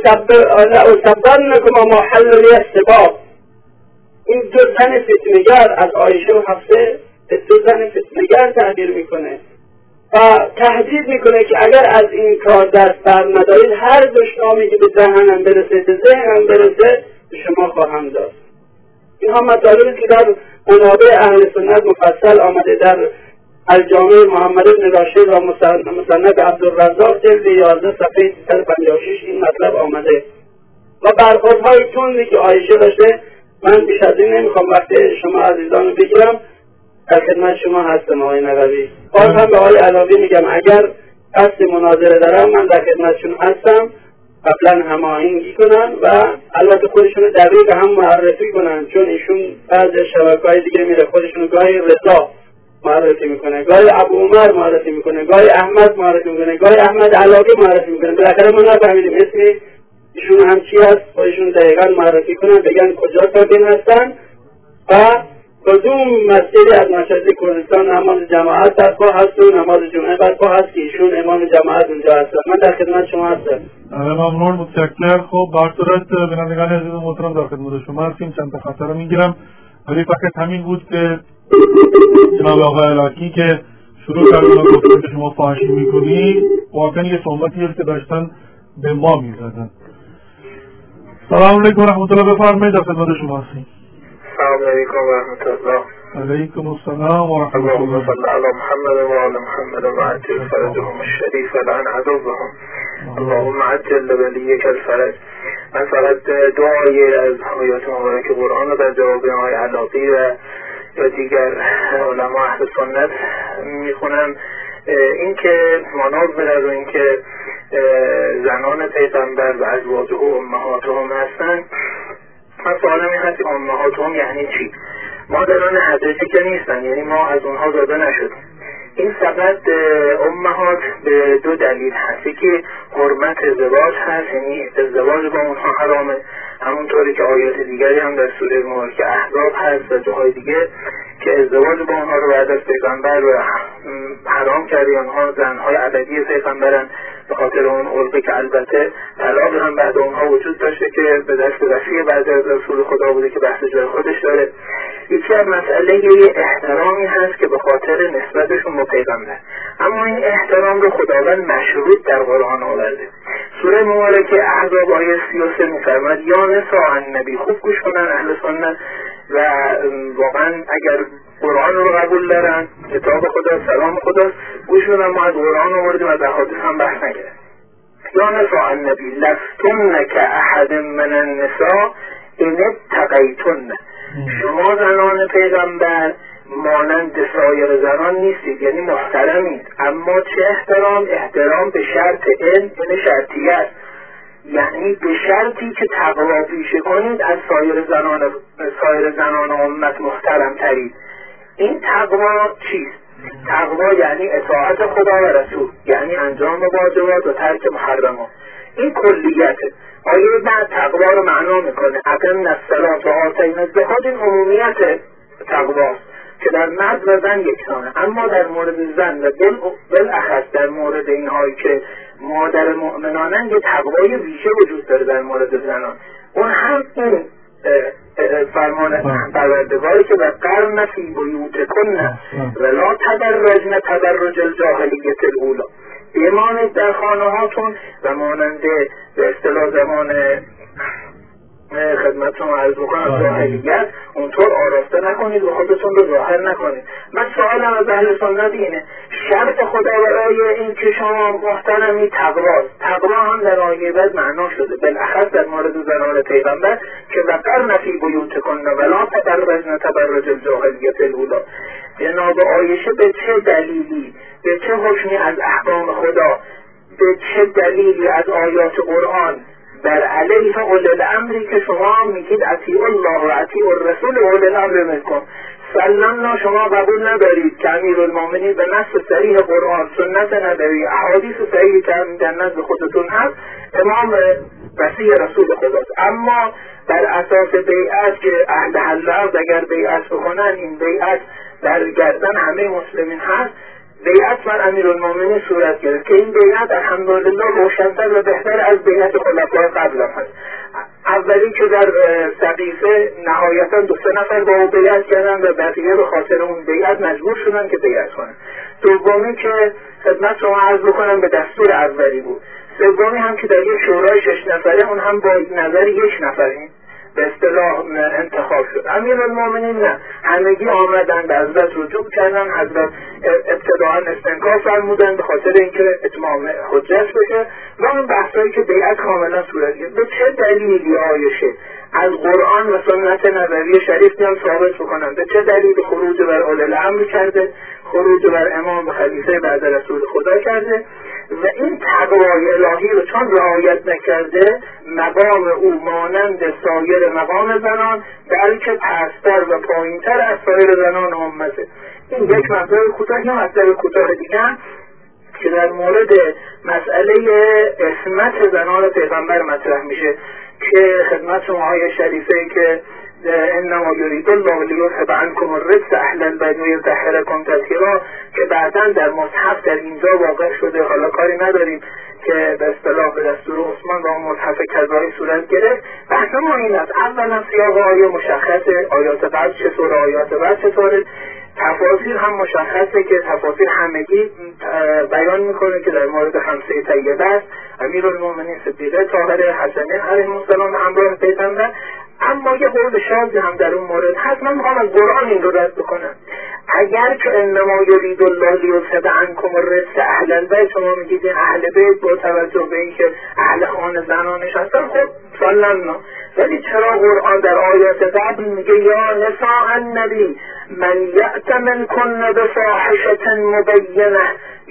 لأصبرنکما محل السباب. این دو زن فتنه‌گر از عایشه و حفصه دو زن فتنه‌گر تعبیر میکنه و تهدید میکنه که اگر از این کار دست بر ندارید هر دشنامی که به دهنم برسه به ذهنم برسه به شما خواهم داد. اینها مطالبی که در منابع اهل سنت مفصل آمده. در الجامع محمد بن راشد و مسند عبدالرزاق جلد 11 صفحه 356 این مطلب آمده. و برخوردهای تندی که عایشه داشته. من بیش از این نمیخوام وقت شما عزیزان رو بگیرم، در خدمت شما هستم آقای نقوی. باز هم به آقای علاوی میگم اگر قصد مناظره دارم من در خدمتشون هستم، قبلا هماهنگی کنن و البته خودشون دقیق هم معرفی کنن، چون ایشون بعض شبکه‌های دیگه میره خودشون گاهی رضا معرفی میکنه، گاهی ابو عمر معرفی میکنه، گاهی احمد معرفی میکنه، گاهی احمد علاوی معرفی میکنه. بالاخره ما نفهمیدیم اسم ایشون هم چی هست. خودشون دقیقا معرفی کنن، بگن کجا تابعین هستن و کدوم مسجدی از مساجد کردستان نماز جماعت برپا هست و نماز جمعه برپا هست که ایشون امام جماعت اونجا هستن. من در خدمت شما هستم.
ممنون، متشکرم. خب با صورت بینندگان عزیز و محترم در خدمت شما هستیم. چند تا خاطره میگیرم ولی فقط همین بود که جناب آقای علاکی که شروع کردن گفتن که شما فحاشی میکنید، واقعا یه تهمتی است که داشتن به ما میزدن. سلام علیکم و رحمت الله، بفرمایید در خدمت شما هستیم.
السلام علیکم و رحمت الله.
علیکم السلام و رحمت الله.
اللهم صل علی محمد و آل محمد و عجل فرجهم الشریف لعن عدوهم. اللهم عجل لولیک الفرج. من فقط دعایی از آیات مبارک قرآن رو در جواب آقای علاقی و یا دیگر علما اهل سنت میخونم. این که مناظر از این که زنان پیغمبر و ازواجه و امهاتهم هستن، من سوالم این هست که امهاتهم یعنی چی؟ مادران حضرتی که نیستن، یعنی ما از اونها زاده نشدیم. این فقط امهات به دو دلیل هست. که حرمت ازدواج هست، یعنی ازدواج با اونها حرامه. همونطوری که آیات دیگری هم در سوره مبارکه احزاب هست و جاهای دیگه که ازدواج با اونها رو بعد از پیغمبر حرام کرده. اونها زنهای ابدی پیغمبرن به خاطر اون علقه که البته طلاق هم بعد اونها وجود داشته که به دست وسیع بعد از رسول خدا بوده که بحث جای خودش داره. یکی از مسئله یه احترامی هست که به خاطر نسبتشون با پیغمبر، اما این احترام رو خداوند مشروط در قرآن آورده. سوره مبارکه احزاب آیه 33 می‌فرماید یا نساء النبی، خوب گوش کنن اهل سنت و واقعا اگر قرآن رو قبول دارن، کتاب خدا، سلام خدا، گوش بدن. ما از قرآن آوردیم و از احادیث هم بحث نکردیم. یا نساء النبی لستن کاحد من النساء ان اتقیتن، شما زنان پیغمبر مانند سایر زنان نیستید، یعنی محترمید، اما چه احترام به شرط این شرطیه است، یعنی به شرطی که تقوا پیشه کنید از سایر زنان امت محترم ترید. این تقوا چیست؟ تقوا یعنی اطاعت خدا و رسول، یعنی انجام واجبات و ترک محرمات. این کلیته. آیه بعد تقوا رو معنا میکنه اقمنا الصلاة و آتینا الزکاة، این عمومیت تقواست که در مرد و زن یکسانه، اما در مورد زن و بالاخص در مورد اینهایی که مادر مؤمنانن یه تقوای ویژه وجود داره در مورد زنان. اون هم این فرمان پروردگاری که وقرن فی بیوتکن ولا تبرجن تبرج الجاهلیة الاولی، بمانید در خانه هاتون و ماننده به اصطلاح زمان خدمتتون عرض بکنم جاهلیت اونطور آراسته نکنید و خودتون رو ظاهر نکنید. من سوالم از اهل سنت اینه، شرط خدا برای این که شما محترمی تقواست. تقوا هم در آیه بعد معنا شده بالاخص در مورد زنان پیغمبر که وقرن فی بیوتکن ولا تبرجن تبرج الجاهلیة الاولی. جناب عایشه به چه دلیلی، به چه حکمی از احکام خدا، به چه دلیلی از آیات قرآن در علیه اولی الامری که شما میگید اطیعوا الله و اطیعوا الرسول و اولی الامر منکم، سلمنا شما قبول ندارید که امیرالمومنین به نص صریح قرآن، سنت نداری، احادیث صحیحی که در نزد خودتون هست امام وصی رسول خداست، اما بر اساس بیعت که اهل حلال اگر بیعت بکنن این بیعت در گردن همه مسلمین هست، بیعت بر امیرالمومنین صورت گرفت که این بیعت الحمدلله روشن‌تر و بهتر از بیعت خلفای قبل هست. اولی که در سقیفه نهایتا 2-3 نفر با او بیعت کردن و بقیه به خاطر اون بیعت مجبور شدن که بیعت کنن. دومی که خدمت شما عرض بکنم به دستور اولی بود. سومی هم که در یک شورای 6 نفره اون هم با نظر 1 نفر به اصطلاح انتخاب شد. امیرالمومنین نه، همگی آمدن به حضرت رجوع کردن، حضرت ابتداعا استنکاف فرمودن به خاطر اینکه اتمام حجت بشه و اون بحثایی که بیعت کاملا صورت گرفت. به چه دلیلی عایشه از قرآن و سنت نبوی شریف هم ثابت بکنن به چه دلیل خروج بر اولی الامر کرده، خروج بر امام و خلیفه بعد رسول خدا کرده و این تقوای الهی رو چون رعایت نکرده مقام او مانند سایر مقام زنان بلکه پستر و پایینتر از سایر زنان امته. این یک مطلب کوتاه. یا مطلب کوتاه دیگه که در مورد مسئله عصمت زنان پیغمبر مطرح میشه که خدمت شماهای شریفه که انما یرید الله لیذهب عنکم الرجس اهل البیت و یطهرکم تطهیرا که بعداً در مصحف در اینجا واقع شده، حالا کاری نداریم که به اصطلاح به دستور عثمان با اون مصحف کذایی صورت گرفت. بحث ما این است اولا سیاق آیه مشخصه، آیات بعد چطور، آیات بعد چطوره، تفاصیل هم مشخصه که تفاصیل همگی بیان میکنه که در مورد خمسه طیبه است، امیرالمومنین صدیقه طاهره، حسنین علیهم السلام همراه پیغمبر. اما یه قول شاذی هم در اون مورد هست. من میخوام از قرآن این رو رد بکنم. اگر که انما یرید الله لیذهب عنکم الرجس اهل البیت، شما میگید این اهل بیت با توجه به اینکه اهل خانه زنانش هستن، خب سلمنا، ولی چرا قرآن در آیات قبل میگه یا نساء النبی من یأت منکن بفاحشة مبینة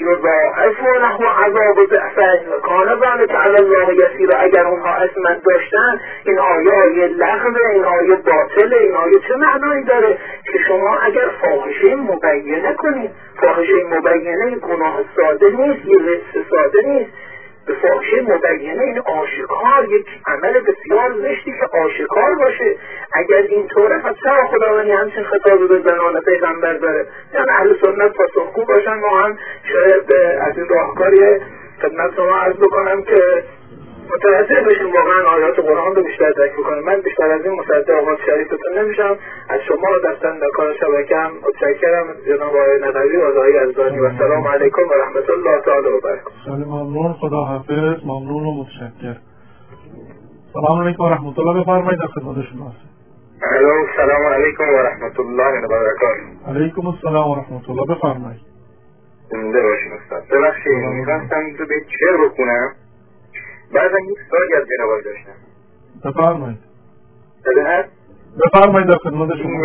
یضاعف له عذاب ضعفین و کان ذلک علی الله یسیر. اگر اونها عصمت داشتن این آیه لغوه، این آیه باطله، این آیه چه معنایی داره که شما اگر فاحشه مبینه کنید؟ فاحشه مبینه گناه ساده نیست، یه رجس ساده نیست. به فاحشه مبینه این آشکار یک عمل بسیار زشتی که کار باشه. اگر اینطوره پس چرا خداوند همچین خطابی به زنان پیغمبر داره؟ یعنی اهل سنت پاسخگو باشن. ما هم شاید از این راهکاری خدمت شما عرض بکنم که متوجه بشیم واقعا آیات قرآن رو بیشتر درک بکنیم. من بیشتر از این مصدق آقای شریفتون نمیشم. از شما و دستندکار شبکه هم متشکرم. جناب آقای ندوی و آقای یزدانی و السلام علیکم و رحمت الله تعالی و برکاته.
خیلی ممنون، خدا حافظ، ممنون و متشکر. سلام علیکم و رحمت الله، بفرمایید در خدمت شما هستم.
سلام علیکم و رحمت الله و برکاته.
علیکم السلام و رحمت الله، بفرمایید.
زنده باشین استاد. ببخشید می‌خواستم تو بیت شعر بخونم. بعضا یک سوالی از جناب آقای داشتم.
بفرمایید.
بفرمایید
در خدمت شما.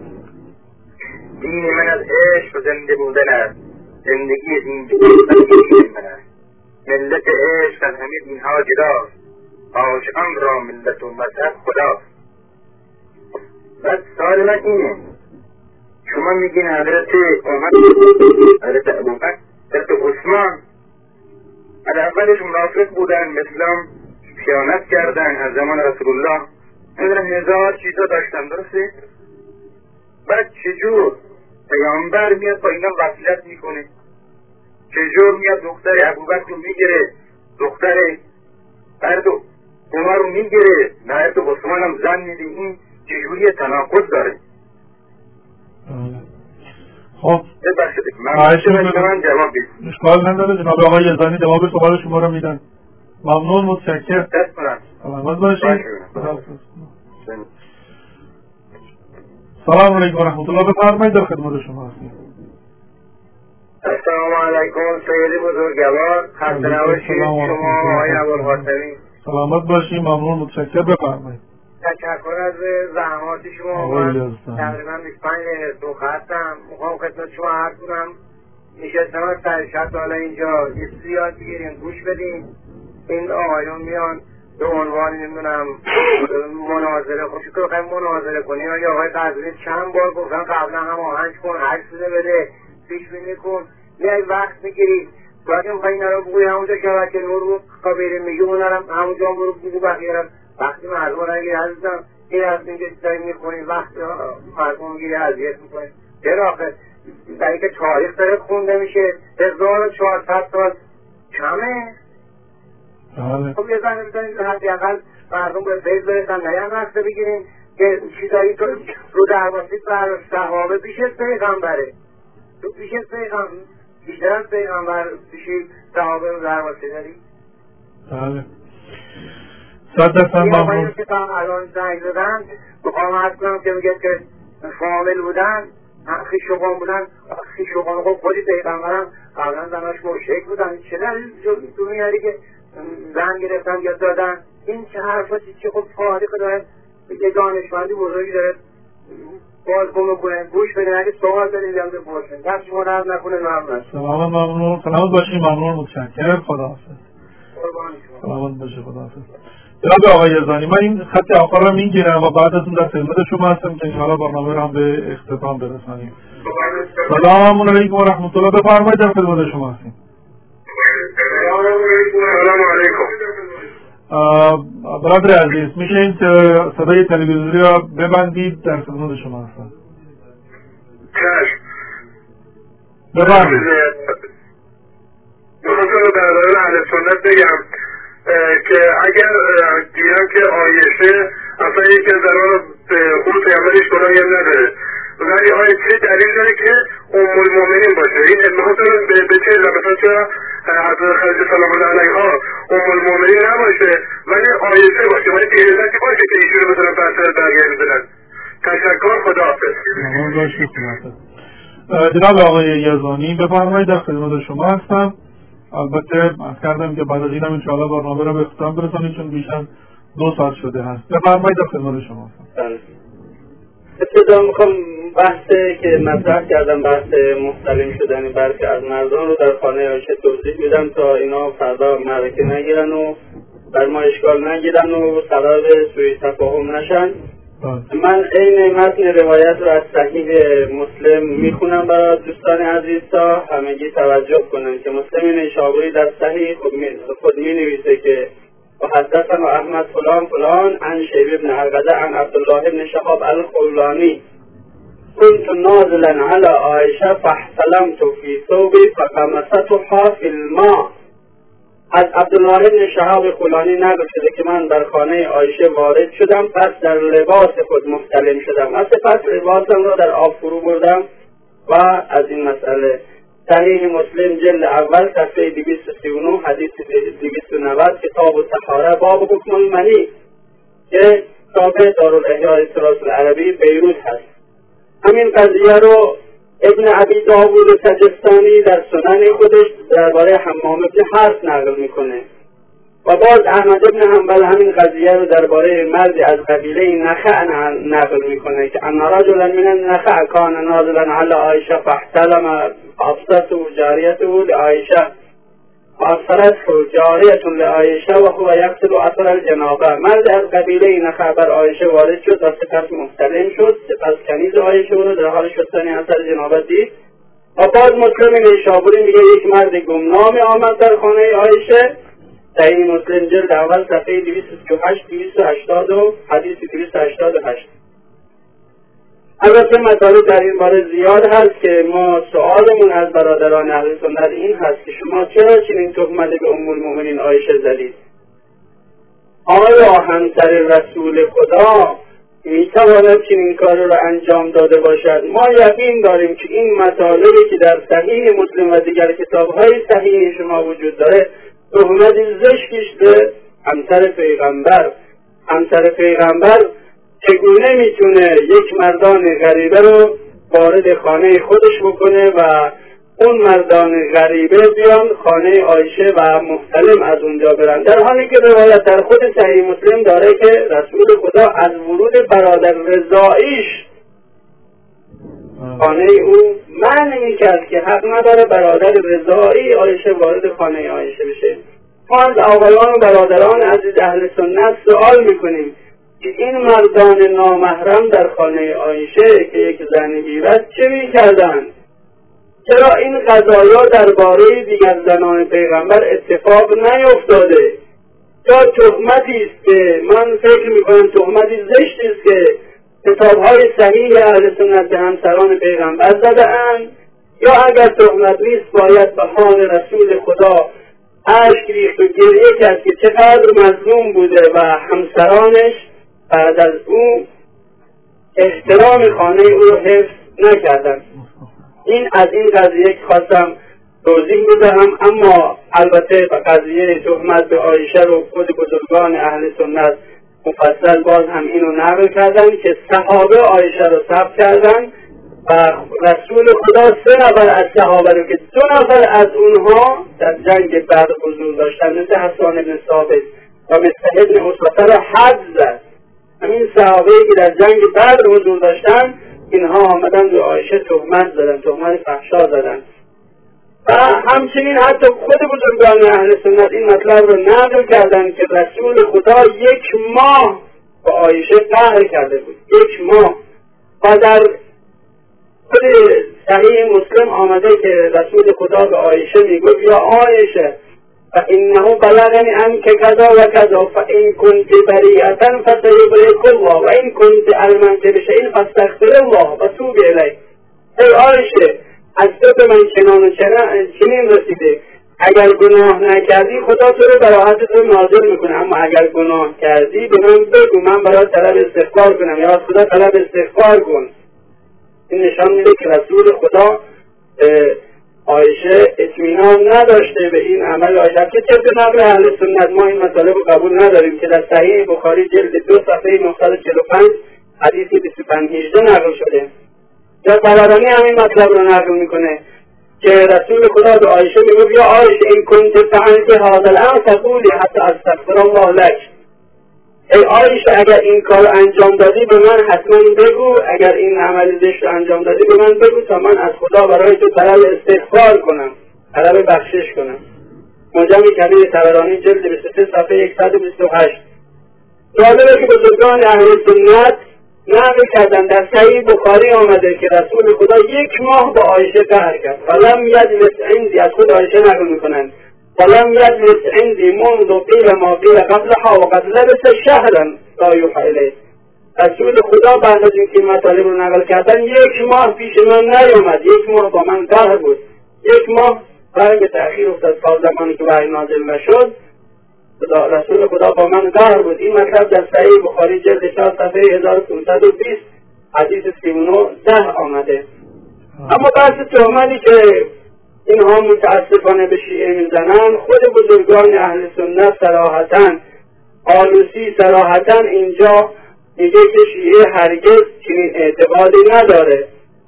دین من از عشق و زنده بودن است. زندگی دین من است. ملت عشق از همه دینها جداست. عاشقان را ملت و مذهب خداست. بعد سوال من اینه، شما میگین حضرت عمر، حضرت ابوبکر، حضرت عثمان از اولش منافق بودن، اسلام خیانت کردن از زمان رسول الله، هزار چیزا داشتن، درسته؟ بعد چجور پیامبر میاد با اینا وصلت میکنه؟ چجور میاد دختر ابوبکر رو میگیره، دختر حضرت عمر رو میگیره، نه حضرت عثمان هم زن میده؟ این چجوری تناقض داره؟
خب
ببخشید من جواب بدید.
اشکال نداره، جناب آقای یزدانی جواب سوال شما رو میدن. ممنون، متشکر. سلامت باشید. سلام علیکم و رحمت الله، بفرمایید در خدمت شما هستیم.
السلام علیکم سید بزرگوار، خسته نباشید شما آقای ابوالقاسمی.
سلامت باشید، ممنون، متشکر، بفرمایید.
تشکر از زحمات شما. من تقریبا 25 دقیقه خستم، میخوام خدمت شما عرض کنم نشستم از سرشت حالا اینجا یه چیزی یاد بگیریم، گوش بدیم. این آقایون میان به عنوان نمیدونم مناظره، خوشی که بخوایم مناظره کنیم. یا آقای قضایی چند بار گفتن قبلا هم آهنگ کن، عکس بده، پیش بینی کن، میای وقت میگیری. باید میخوایی اینا رو بگوی همونجا که نور رو کابیره میگه اونارم همونجا هم برو بگو بقیه وقتی مردم نگیری عزیزم. این از اینجا چیزایی میخونی وقتی مردم میگیری اذیت میکنی. چرا آخه در اینکه تاریخ داره خونده میشه 1400 سال کمه. خب یه زنه بزنید حداقل مردم به بیز برسن، نیم رسته بگیریم که چیزایی تو رو درباسید بر صحابه پیش از پیغمبره، تو پیش از پیغمبر بیشتر از پیغمبر پیشی صحابه رو درباسید داری.
بله 100% ممنون.
که الان زنگ زدن بخوام عرض کنم که میگه که فامیل بودن، خیشوان بودن. خیشوان خب خودی پیغمبرم قبلا زناش مشرک بودن، چه دلیل تو میاری که زن گرفتن یا دادن؟ این چه حرفاتی که خب تاریخ داره، یه دانشمندی بزرگی داره باز بکنه، گوش بدین. اگه سوال دارید هم بپرسین، دست شما درد نکنه. ممنون.
ممنون، سلامت باشین، ممنون، متشکر، خداحافظ. سلامت باشید، خداحافظ. جناب آقای یزدانی، من این خط آخر رو میگیرم و بعد از اون در خدمت شما هستم که انشاءالله برنامه رو هم به اختتام برسانیم. سلام علیکم و رحمت الله، بفرمایید در خدمت شما هستیم.
سلام علیکم.
برادر عزیز میشه این صدای تلویزیونی را ببندید، در خدمت شما هستم. بفرمایید.
میخواستم به برادران اهل سنت بگم که اگر دیدم که عایشه اصلا یکی از زنان خود پیغمبرش گناهی هم نداره، ولی آیا چه دلیل داره که ام المؤمنین باشه؟ این مثلا به چه مثلا چرا حضرت خدیجه سلام الله علیها ام المؤمنین نباشه ولی عایشه باشه، ولی دیگرزتی باشه که ایشون مثلا بحثر درگیر بدن؟ تشکر، خداحافظ.
جناب آقای یزدانی بفرمایید، در خدمت شما هستم. البته از کردم که بعد از این هم انشاءالله برنامه رو به اختتام برسانید چون بیش از 2 ساعت شده هست. بفرمایید، در خدمت شما هستم.
ابتدا میخوام بحث که مطرح کردم، بحث مستقیم شدن برخی از مردان رو در خانه عایشه توضیح میدم تا اینا فردا معرکه نگیرن و بر ما اشکال نگیرن و سبب سوء تفاهم نشن. من این متن روایت رو از صحیح مسلم میخونم برای دوستان عزیز تا همگی توجه کنن که مسلم نیشابوری در صحیح خود می نویسه که و حدثنا احمد فلان فلان عن شیب بن عرقده عن عبدالله بن شهاب الخولانی كنت نازلا على عائشه فاحتلمت في ثوبي فغمستها في الماء. از عبدالله بن شهاب خولانی نقل شده که من در خانه عایشه وارد شدم، پس در لباس خود محتلم شدم و سپس لباسم را در آب فرو بردم. و از این مسئله صحیح مسلم جلد اول صفحه 239 حدیث 290 کتاب الطهاره باب حکم المنی که تابع دارالاحیاء التراث العربی بیروت هست. همین قضیه رو ابن ابی داوود سجستانی در سنن خودش درباره حمام بن حرث نقل میکنه و باز احمد بن حنبل همین قضیه رو درباره مردی از قبیله نخع نقل میکنه که ان رجلا من النخع کان نازلا علی عایشه فاحتلم فابصته جاریته لعایشه فابصرته جاریه لعایشه و هو یقتل اثر الجنابه. مرد از قبیله نخع بر عایشه وارد شد و سپس محتلم شد، سپس کنیز عایشه رو در حال شستن اثر جنابت دید. و باز مسلم نیشابوری میگه یک مرد گمنامی آمد در خانه عایشه، صحیح مسلم جلد اول صفحه 238 280 و حدیث 288. البته مطالب در این باره زیاد هست که ما سؤالمون از برادران اهل سنت این هست که شما چرا چنین تهمتی به ام المؤمنین عایشه زدید؟ آیا همسر رسول خدا میتواند چنین کار را انجام داده باشد؟ ما یقین داریم که این مطالبی که در صحیح مسلم و دیگر کتاب‌های صحیح شما وجود داره تهمتی زشتیش به همسر پیغمبر. همسر پیغمبر چگونه میتونه یک مردان غریبه رو وارد خانه خودش بکنه و اون مردان غریبه بیان خانه عایشه و محتلم از اونجا برن، در حالی که روایت در خود صحیح مسلم داره که رسول خدا از ورود برادر رضاییش خانه او منع میکرد که حق نداره برادر رضایی عایشه وارد خانه عایشه بشه. ما از آقایان و برادران عزیز اهل سنت سوال میکنیم که این مردان نامحرم در خانه عایشه که یک زن گیرد چه میکردند؟ چرا این قضایا درباره دیگر زنان پیغمبر اتفاق نیفتاده؟ یا تهمتی است که من فکر میکنم تهمتی زشتی است که کتاب‌های صحیح اهل سنت به همسران پیغمبر زده‌اند، یا اگر تهمت نیست باید به حال رسول خدا اشک ریخت و گریه کرد که چقدر مظلوم بوده و همسرانش بعد از او احترام خانه او رو حفظ نکردند. این از این قضیه که خواستم توضیح بدهم. اما البته به قضیه تهمت به عایشه رو خود بزرگان اهل سنت مفصل باز هم اینو نقل کردن که صحابه عایشه رو ثبت کردن و رسول خدا 3 نفر از صحابه رو که 2 نفر از اونها در جنگ بدر حضور داشتن، مثل حسان بن ثابت و مثل ابن اسوه را حد زد. همین صحابه که در جنگ بدر حضور داشتن اینها آمدن به عایشه تهمت زدن، تهمت فحشا زدن. و همچنین حتی خود بزرگان اهل سنت این مطلب رو نقل کردن که رسول خدا 1 ماه با عایشه قهر کرده بود، 1 ماه. و در خود صحیح مسلم آمده که رسول خدا به عایشه میگفت یا عایشه فإنه بلغني عنك كذا وكذا فإن كنت بريئة فسيبرئك الله وإن كنت علمت بشيء فاستغفر الله وتوب إليه. ای عایشه از تو به من چنان و چنین رسیده، اگر گناه نکردی خدا تو رو براحت تو ناظر میکنه، اما اگر گناه کردی به من بگو من برای طلب استغفار کنم یا از خدا طلب استغفار کن. این نشان میده که رسول خدا عایشه اطمینان نداشته به این عمل عایشه که طبق نقل اهل سنت ما این مطالب رو قبول نداریم که در صحیح بخاری جلد 2 صفحه 945 حدیث 2518 نقل شده. یا طبرانی همین مطلب رو نقل میکنه که رسول خدا به عایشه میگفت یا عایشه این کنت فعلت هذا الامر فقولی حتی استغفر الله لك. ای عایشه اگر این کار انجام دادی به من حتما بگو، اگر این عمل زشت انجام دادی به من بگو تا من از خدا برای تو طلب استغفار کنم، طلب بخشش کنم. مجمع کبیر طبرانی جلد 23 صفحه 128. جالبه که بزرگان اهل سنت نقل کردن در صحیح بخاری آمده که رسول خدا 1 ماه با عایشه قهر کرد. ولم یجلس عندی، از خود عایشه نقل میکنن ولم يجلس عندي منذ قیل ما قیل قبلها وقد لبث شهرا لا یوحی الیه. رسول خدا بعد از اینکه مطالب رو نقل کردن 1 ماه پیش من نیامد، 1 ماه با من قهر بود، 1 ماه برای به تأخیر افتاد تا زمانی که وحی نازل نشد. رسول خدا با من قهر بود. این مطلب در صحیح بخاری جلد 4 صفحه 1520 حدیث 39-10 آمده. اما بحث تهمتی که اینها متاسفانه به شیعه میزنن، خود بزرگان اهل سنت صراحتاً، آلوسی صراحتاً اینجا میگه که شیعه هرگز چنین اعتقادی نداره.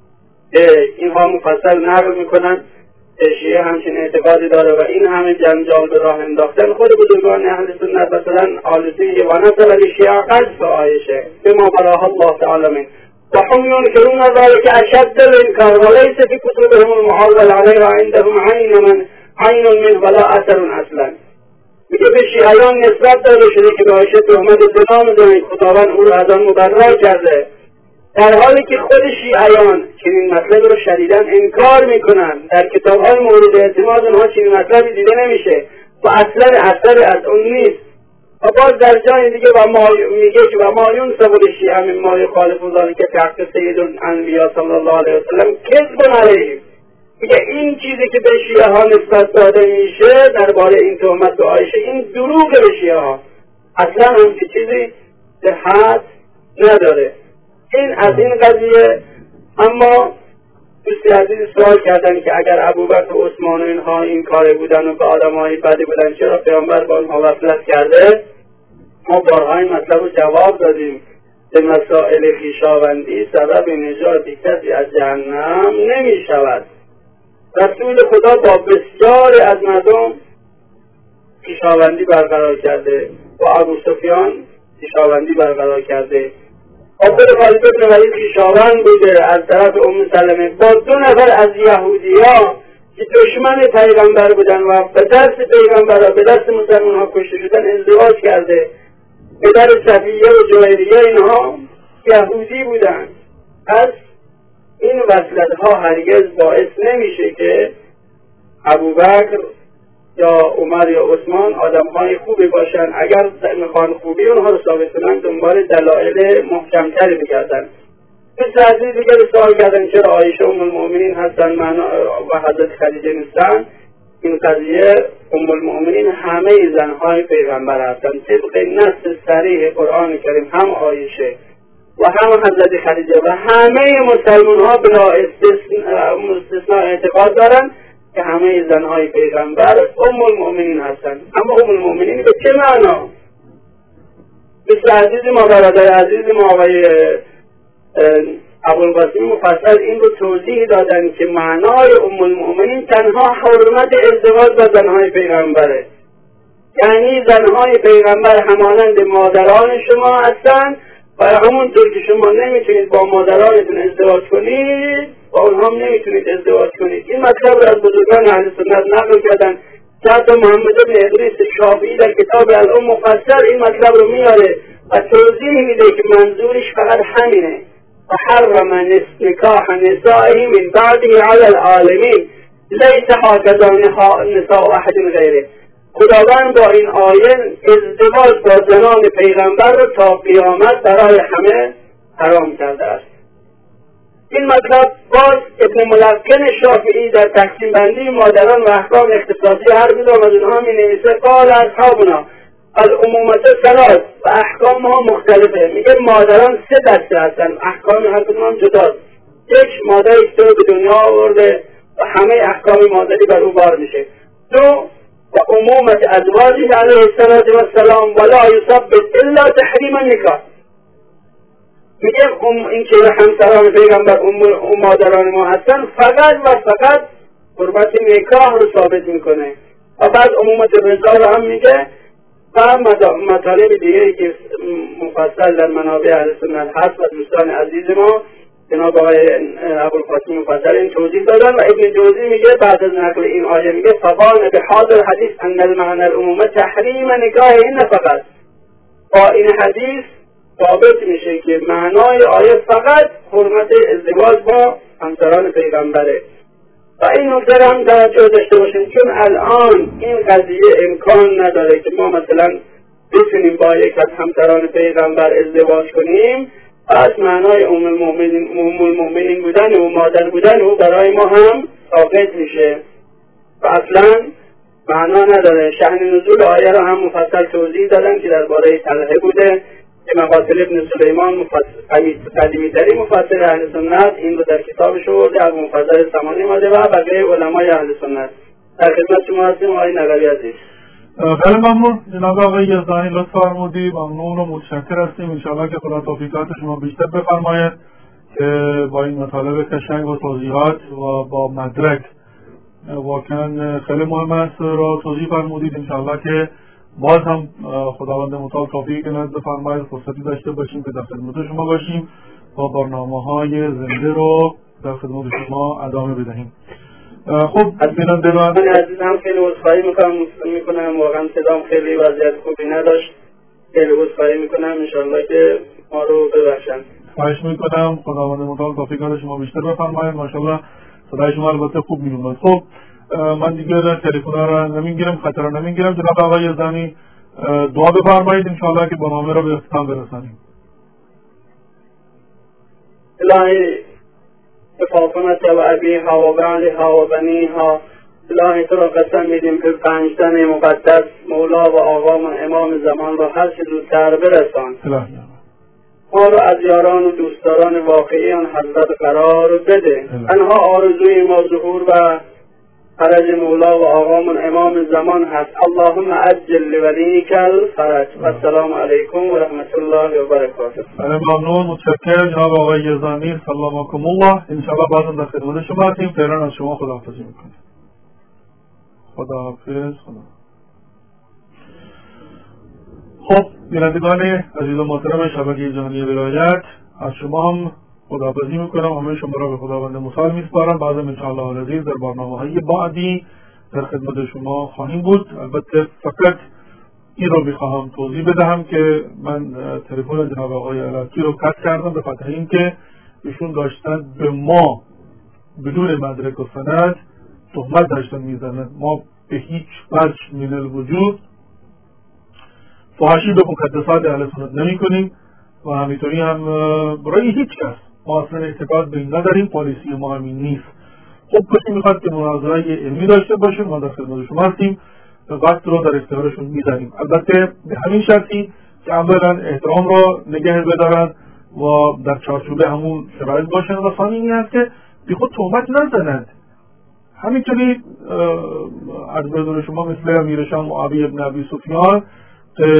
اینها مفصل نقل میکنن شیعه همچین اعتقادی داره و این همه جنجال به راه انداختن. خود بزرگان اهل سنت مثلا آلوسی و نسل لشیعه قذف عایشه بما براها الله تعالی من وهم ينكرون ذلك أشد الإنكار وليس في كتبهم المحول عليها عندهم عين منه ولا أثر أصلا. میگه به شیعیان نسبت داده شده که به عایشه تهمت زنا می‌زنید، خداوند او را از آن مبرأ کرده، در حالی که خود شیعیان چنین مطلب رو شدیداً انکار میکنن. در کتاب‌های مورد اعتماد اونها چنین مطلبی دیده نمیشه و اصلا اثری از اون نیست. و باز در جای دیگه میگه که و ما ینسب للشیعة مما یخالف ذلک که حق سید الانبیاء صلی الله علیه وسلم کذب علیهم. میگه این چیزی که به شیعه ها نسبت داده میشه درباره این تهمت به عایشه، این دروغ به شیعه ها، اصلا همچین چیزی صحت نداره. این از این قضیه. اما دوستی عزیز سوال کردن که اگر ابوبکر و عثمان و اینها این کاره بودن و به آدمای بدی بودن چرا پیامبر با اونها وصلت کرده؟ ما بارها این مطلب رو جواب دادیم. به مسائل خویشاوندی سبب نجات کسی از جهنم نمی شود. رسول خدا با بسیاری از مردم خویشاوندی برقرار کرده، با ابو سفیان خویشاوندی برقرار کرده، خود خالد بن ولید خویشاوند بوده از طرف ام سلمه، با 2 نفر از یهودی‌ها که دشمن پیغمبر بودن و به دست پیغمبر و به دست مسلمان ها کشته شدن ازدواج کرده. پدر صفیه و جویریه اینها یهودی بودن. پس این وصلت ها هرگز باعث نمیشه که ابوبکر یا عمر یا عثمان آدم های خوبی باشن. اگر میخوان خوبی اونها رو ثابت کنن دنبال دلایل محکمتری بگردن. مثل عزیز دیگر سوال کردن چرا عایشه ام المؤمنین هستن و حضرت خدیجه نیستن. این قضیه ام المؤمنین همه زنهای پیغمبر هستن طبق نص صریح قرآن کریم. هم عایشه و هم حضرت خدیجه و همه مسلمان ها بلا استثناء اعتقاد دارن که همه زنهای پیغمبر ام المؤمنین هستن. اما ام المؤمنین به چه معنا؟ مثل عزیز ما برادر عزیز ما آقای ابوالقاسم مفصل این رو توضیح دادن که معنای ام المؤمنین تنها حرمت ازدواج با زنهای پیغمبره. یعنی زنهای پیغمبر همانند مادران شما هستن و همونطور که شما نمیتونید با مادرانتون ازدواج کنید با اونها هم نمیتونید ازدواج کنید. این مطلب رو از بزرگان اهل سنت نقل کردن. حتی محمد بن ادریس شافعی در کتاب الام مفصل این مطلب رو میاره و توضیح میده که منظورش فقط همینه. و حرم نکاح نسائه من بعده علی العالمین لیس هکذا نساء احد غیره. خداوند با این آیه ازدواج با زنان پیغمبر رو تا قیامت برای همه حرام کرده است. این مطلب باز ابن ملقن شافعی در تقسیم بندی مادران و احکام اختصاصی هر کدام از اونها می نویسه قال اصحابنا العمومت ثلاث و احکام ها مختلفه. میگه مادران 3 دسته هستن، احکام هر کدوم هم جداست. یک، مادری که به دنیا آورده و همه احکام مادری بر او بار میشه. 2، و عمومت ازواجه علیه السلام ولا یثبت الا تحریم النکاح. میگه این که همسران پیغمبر اون مادران ما هستن فقط و فقط حرمت نکاح رو ثابت میکنه. و بعد عمومت رضا رو هم میگه و مطالب دیگه که مفصل در منابع اهل سنت هست و دوستان عزیز ما جناب آقای ابوالقاسم مفصل این توضیح دادن. و ابن جوزی میگه بعد از نقل این آیه میگه فقال به حاضر حدیث ان المعنى العمومه تحریم نکاح این فقط. با این حدیث ثابت میشه که معنای آیه فقط حرمت ازدواج با همسران پیغمبره. و این نکته هم توجه داشته باشیم، چون الان این قضیه امکان نداره که ما مثلا بتونیم با یک از همسران پیغمبر ازدواج کنیم، پس معنای ام المؤمنین بودن و مادر بودن او برای ما هم ثابت میشه و اصلا معنا نداره. شأن نزول آیه را هم مفصل توضیح دادن که درباره طلحه بوده که مقاتل ابن سلیمان قدیمی‌ترین مفسر اهل سنت این رو در کتابش آورده، از مفسر سمانی ماده و بقیه علمای اهل سنت. در خدمت شما هستیم آقای نقوی عزیز.
خیلی ممنون جناب آقای یزدانی، لطف فرمودید، ممنون و متشکر هستیم. انشاءالله که خدا توفیقات شما بیشتر بفرماید که با این مطالب قشنگ و توضیحات و با مدرک واقعا خیلی مهم است را توضیح فرمودید. انشاءالله که باز هم خداوند متعال توفیق نصیب بفرماید فرصتی داشته باشیم که در خدمت شما باشیم و برنامه‌های زنده رو در خدمت شما ادامه بدهیم. خب
بینندگان عزیزم خیلی عذرخواهی میکنم، واقعا صدام خیلی وضعیت خوبی نداشت، خیلی عذرخواهی میکنم، انشاءالله که ما رو ببخشن.
خواهش میکنم خداوند متعال توفیقات شما بیشتر بفرماید. ماشاءالله صدای شما البته خوب میاد. خب من دیگه تلفن را نمیگیرم، خطر را نمیگیرم. جناب آقای یزدانی دعا بفرمایید انشاءالله که برنامه را به اختتام برسانیم.
الهی فاطمه و ابیها و بعلها و بنیها، الهی تو را قسم میدیم که 5 تن مقدس مولا و آقامون امام زمان را هر چه زودتر برسان. ما رو از یاران و دوستداران واقعی آن حضرت قرار بده. تنها آرزوی ما ظهور و فرج مولا و آقامون امام زمان هست. اللهم عجل لولیک الفرج. السلام علیکم و رحمت الله و برکاته.
ممنون، متشکرم جناب آقای یزدانی، سلامکم الله. انشاءالله بعدا در خدمت شما هستیم. فعلا از شما خداحافظی میکنیم. خداحافظ. خب بینندگان عزیز و محترم شبکه جهانی ولایت، از شما هم خداحافظی میکنم. همه شما را به خداوند متعال میسپارم. بعدم انشاءالله العزیز در برنامه‌های بعدی در خدمت شما خواهیم بود. البته فقط این رو میخواهم توضیح بدهم که من تلفن جناب آقای علاکی رو قطع کردم به خاطر اینکه ایشون داشتن به ما بدون مدرک و سند تهمت داشتن میزنن. ما به هیچ وجه من الوجود فحاشی به مقدسات اهل سنت نمی کنیم و همینطوری هم برای هیچ کس ما اصلا اعتقاد به این نداریم. پالیسی ما همین نیست. خب کسی میخواد که مناظره علمی داشته باشه، ما در خدمت شما هستیم، وقت رو در اختیارشون میذاریم. البته به همین شرطی که اولا احترام را نگه بدارن و در چارچوب همون شرایط باشن و ثانی این است که بی خود تهمت نزنند. همینطوری از بدون شما مثل امیرشاه معاویه بن ابی سفیان که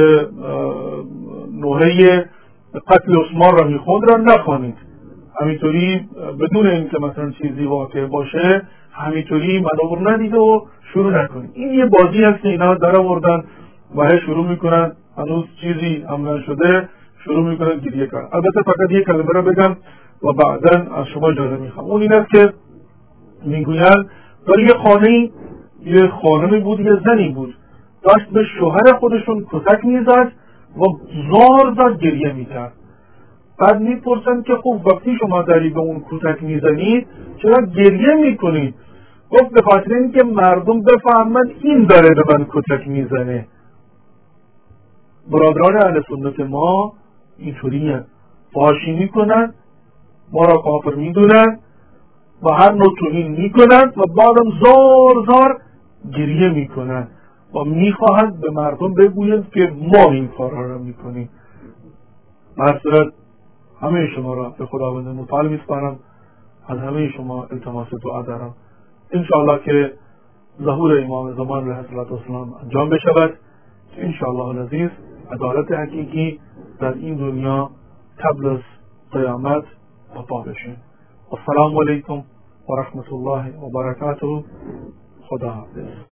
نوحه قتل عثمان را میخوند را نخوانید. همینطوری بدون اینکه مثلا چیزی واقع باشه همینطوری منور ندید و شروع نکنید. این یه بازی هست که اینا در آوردن و شروع میکنن، هنوز چیزی عمل شده شروع میکنن گریه کردن. البته فقط یک کلمه را بگم و بعدا از شما اجازه میخوام. اون این است که میگویند در یه خانمی بود، یه زنی بود، داشت به شوهر خودشون کتک میزد و زار گریه میکرد. بعد میپرسن که خب وقتی شما داری به اون کتک میزنید چرا گریه میکنید؟ گفت به خاطر اینکه مردم بفهمن این داره به من کتک میزنه. برادران اهل سنت ما اینطوریه، فحاشی میکنن، ما را کافر میدونن و هر نوع توهین میکنن و بعدم زار گریه میکنن و میخواهند به مردم بگویند که ما این کارها را میکنیم. معذرت همه شما را به خداوند متعال میسپارم، از همه شما التماس دعا دارم انشاءالله که ظهور امام زمان علیه السلام انجام بشود که انشاءالله العزیز عدالت حقیقی در این دنیا قبل از قیامت برپا بشه. السلام علیکم و رحمت الله و برکاته. خدا حافظ.